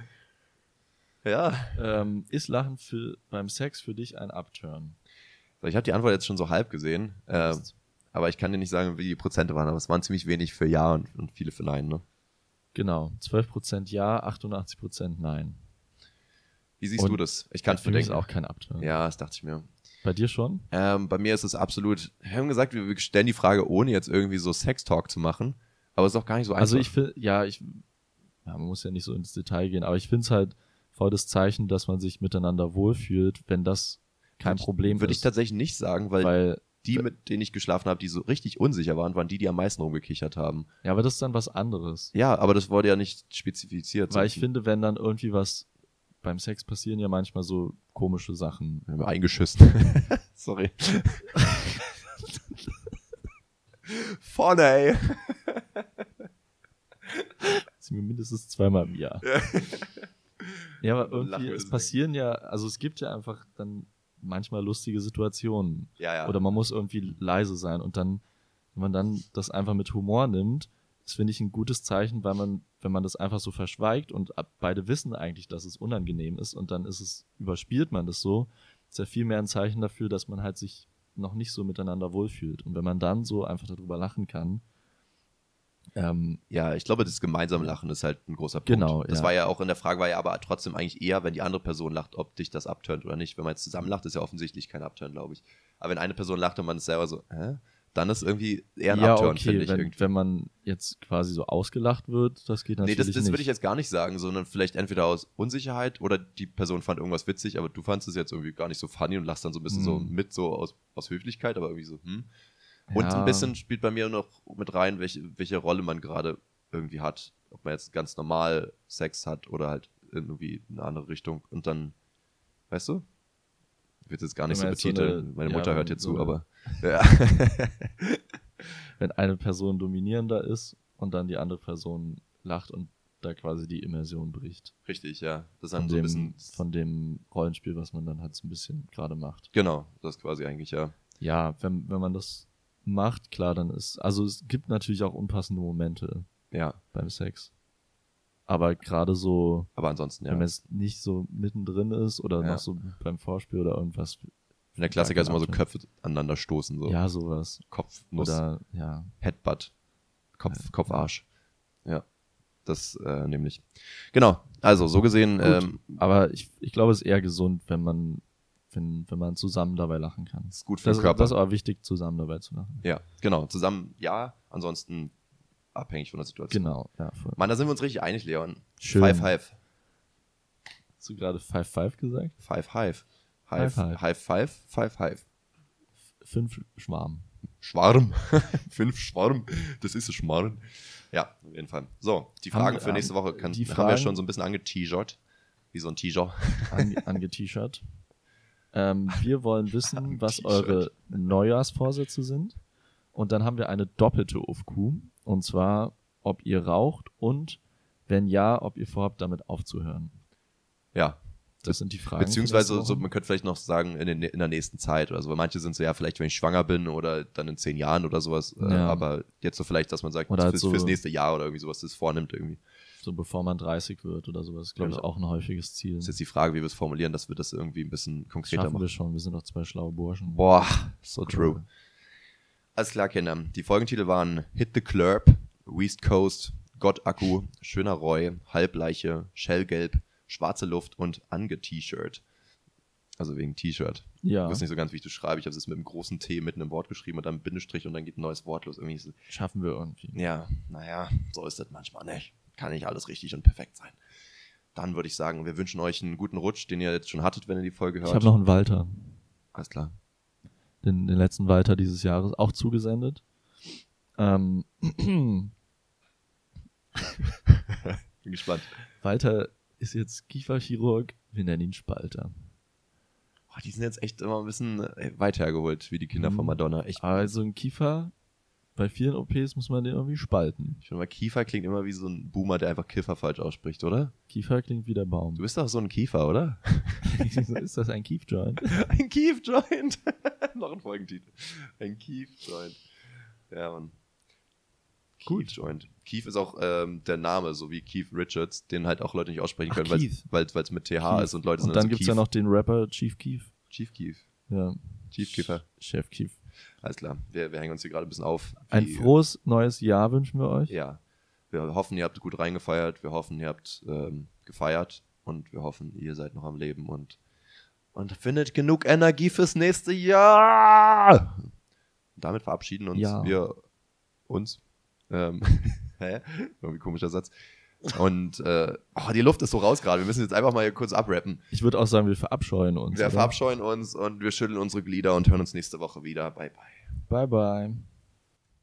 Ja. ähm, ist Lachen für, beim Sex für dich ein Upturn? So, ich habe die Antwort jetzt schon so halb gesehen. Äh, aber ich kann dir nicht sagen, wie die Prozente waren. Aber es waren ziemlich wenig für Ja und, und viele für Nein. Ne? Genau. zwölf Prozent Ja, achtundachtzig Prozent Nein. Wie siehst Und du das? Ich kann es Für mich ist bedenken. auch kein Upturn. Ja, das dachte ich mir. Bei dir schon? Ähm, bei mir ist es absolut, wir haben gesagt, wir stellen die Frage, ohne jetzt irgendwie so Sex-Talk zu machen, aber es ist auch gar nicht so einfach. Also ich finde, ja, ich, ja, man muss ja nicht so ins Detail gehen, aber ich finde es halt voll das Zeichen, dass man sich miteinander wohlfühlt, wenn das kein Würde- Problem Würde ist. ich tatsächlich nicht sagen, weil, weil, die, mit denen ich geschlafen habe, die so richtig unsicher waren, waren die, die am meisten rumgekichert haben. ja, aber das ist dann was anderes. Ja, aber das wurde ja nicht spezifiziert. Weil ich finde, wenn dann irgendwie was, beim Sex passieren ja manchmal so komische Sachen. Wir haben eingeschissen. Sorry. Vorne, ey. Das ist mir mindestens zweimal im Jahr. Ja, aber Lachen irgendwie, wir es deswegen. passieren ja, also es gibt ja einfach dann manchmal lustige Situationen. Ja, ja. Oder man muss irgendwie leise sein und dann, wenn man dann das einfach mit Humor nimmt, das finde ich ein gutes Zeichen, weil man, wenn man das einfach so verschweigt und ab- beide wissen eigentlich, dass es unangenehm ist und dann ist es, überspielt man das so, ist ja viel mehr ein Zeichen dafür, dass man halt sich noch nicht so miteinander wohlfühlt. Und wenn man dann so einfach darüber lachen kann, ähm, Ja, ich glaube, das gemeinsame Lachen ist halt ein großer Punkt. Genau, Das ja. war ja auch in der Frage, war ja aber trotzdem eigentlich eher, wenn die andere Person lacht, ob dich das abturnt oder nicht. Wenn man jetzt zusammen lacht, ist ja offensichtlich kein Abturn, glaube ich. Aber wenn eine Person lacht und man ist selber so, hä? Dann ist irgendwie eher ein ja, Abturn, okay, finde ich wenn, irgendwie. wenn man jetzt quasi so ausgelacht wird, das geht Nee, natürlich das, das nicht. würde ich jetzt gar nicht sagen, sondern vielleicht entweder aus Unsicherheit oder die Person fand irgendwas witzig, aber du fandest es jetzt irgendwie gar nicht so funny und lachst dann so ein bisschen Hm. so mit, so aus, aus Höflichkeit, aber irgendwie so, hm. Und Ja. ein bisschen spielt bei mir noch mit rein, welche, welche Rolle man gerade irgendwie hat. Ob man jetzt ganz normal Sex hat oder halt irgendwie in eine andere Richtung. Und dann, weißt du? Ich will es jetzt gar nicht Wenn so man jetzt so betiteln. eine- Meine ja, Mutter hört wenn hier so zu, eine- aber. Ja. Wenn eine Person dominierender ist und dann die andere Person lacht und da quasi die Immersion bricht. Richtig, ja. Das ist Von dann so ein dem, bisschen. von dem Rollenspiel, was man dann halt so ein bisschen gerade macht. Genau, das ist quasi eigentlich, ja. Ja, wenn, wenn man das macht, klar, dann ist, also es gibt natürlich auch unpassende Momente Ja. beim Sex. Aber gerade so, Aber ansonsten, ja. wenn man jetzt nicht so mittendrin ist oder Ja. noch so beim Vorspiel oder irgendwas. Und der Klassiker ist immer so Abturn. Köpfe aneinander stoßen, so. Ja, sowas. Kopf, Nuss, Oder, ja. Headbutt, Kopf, Ja. Kopf, Arsch. Ja. Das äh, nämlich. Genau, also so gesehen, Gut. ähm, Aber ich, ich glaube, es ist eher gesund, wenn man, wenn, wenn man zusammen dabei lachen kann. ist gut für Das, den ist- Körper. das ist aber wichtig, zusammen dabei zu lachen. Ja, genau. Zusammen ja, ansonsten abhängig von der Situation. Genau, ja. Voll. Mann, da sind wir uns richtig einig, Leon. Schön. Five Hive. Hast du gerade Five Five gesagt? Five Hive. Five Hive, Hive. Hive Five, Five Hive. Fünf Schwarm. Schwarm. Fünf Schwarm. Das ist ein Schmarrn. Ja, auf jeden Fall. So, die Haben- Fragen für ähm, nächste Woche kann, die haben wir ja Fragen- schon so ein bisschen angeteasert. Wie so ein T-Shirt. Ange, ange-T-Shirt. Ähm, wir wollen wissen, was T-Shirt. eure Neujahrsvorsätze sind. Und dann haben wir eine doppelte O F Q. Und zwar, ob ihr raucht und, wenn ja, ob ihr vorhabt, damit aufzuhören. Ja. Das sind die Fragen. für Beziehungsweise, nächste so, Woche. man könnte vielleicht noch sagen, in, den, in der nächsten Zeit oder so. Weil manche sind so, ja, vielleicht, wenn ich schwanger bin oder dann in zehn Jahren oder sowas. Äh, Ja. aber jetzt so vielleicht, dass man sagt, Oder halt fürs, so- fürs nächste Jahr oder irgendwie sowas das vornimmt irgendwie. So bevor man dreißig wird oder sowas, glaube ich, Genau. auch ein häufiges Ziel. Das ist jetzt die Frage, wie wir es formulieren, dass wir das irgendwie ein bisschen konkreter Schaffen wir machen. schon, wir sind doch zwei schlaue Burschen. Boah, so true. Alles klar, Kinder. Die Folgentitel waren Hit the Club, West Coast, Gott Akku, Schöner Roy, Halbleiche, Shellgelb, Schwarze Luft und Ange-T-Shirt. Also wegen T-Shirt. Ja, Ich weiß nicht so ganz, wie ich das schreibe. Ich habe es mit einem großen T mitten im Wort geschrieben und dann Bindestrich und dann geht ein neues Wort los. Irgendwie so, schaffen wir irgendwie. ja, naja, so ist das manchmal nicht. Kann nicht alles richtig und perfekt sein. Dann würde ich sagen, wir wünschen euch einen guten Rutsch, den ihr jetzt schon hattet, wenn ihr die Folge hört. Ich habe noch einen Walter, Alles klar. den, den letzten Walter dieses Jahres, auch zugesendet. Ähm, Bin gespannt. Walter ist jetzt Kieferchirurg, wir nennen ihn Spalter. Oh, die sind jetzt echt immer ein bisschen äh, weit hergeholt, wie die Kinder Mhm. von Madonna. Ich, Also ein Kiefer, bei vielen O Ps muss man den irgendwie spalten. ich finde mal, Kiefer klingt immer wie so ein Boomer, der einfach Kiffer falsch ausspricht, oder? Kiefer klingt wie der Baum. Du bist doch so ein Kiefer, oder? Ist das ein Kiefjoint? Ein Kief-Joint. Noch ein Folgentitel. Ein Kief-Joint. Ja, Mann. Gut. Kief-Joint. Kief ist auch ähm, der Name, so wie Keith Richards, den halt auch Leute nicht aussprechen Ach, können, weil Keith. es mit T H Keith. ist und Leute Und sind dann also gibt's ja Keef. noch den Rapper Chief Keef. Chief Keef. Ja, Chief Kiefer. Chef Keef. Alles klar. Wir, wir hängen uns hier gerade ein bisschen auf. Ein Wie- frohes neues Jahr wünschen wir euch. Ja. Wir hoffen, ihr habt gut reingefeiert. Wir hoffen, ihr habt ähm, gefeiert. Und wir hoffen, ihr seid noch am Leben und und findet genug Energie fürs nächste Jahr. Und damit verabschieden uns ja. wir uns. Ähm, hä? Irgendwie komischer Satz. Und äh, oh, die Luft ist so raus gerade. Wir müssen jetzt einfach mal hier kurz abrappen. Ich würde auch sagen, wir verabscheuen uns. Wir oder? verabscheuen uns und wir schütteln unsere Glieder und hören uns nächste Woche wieder. Bye, bye. Bye, bye.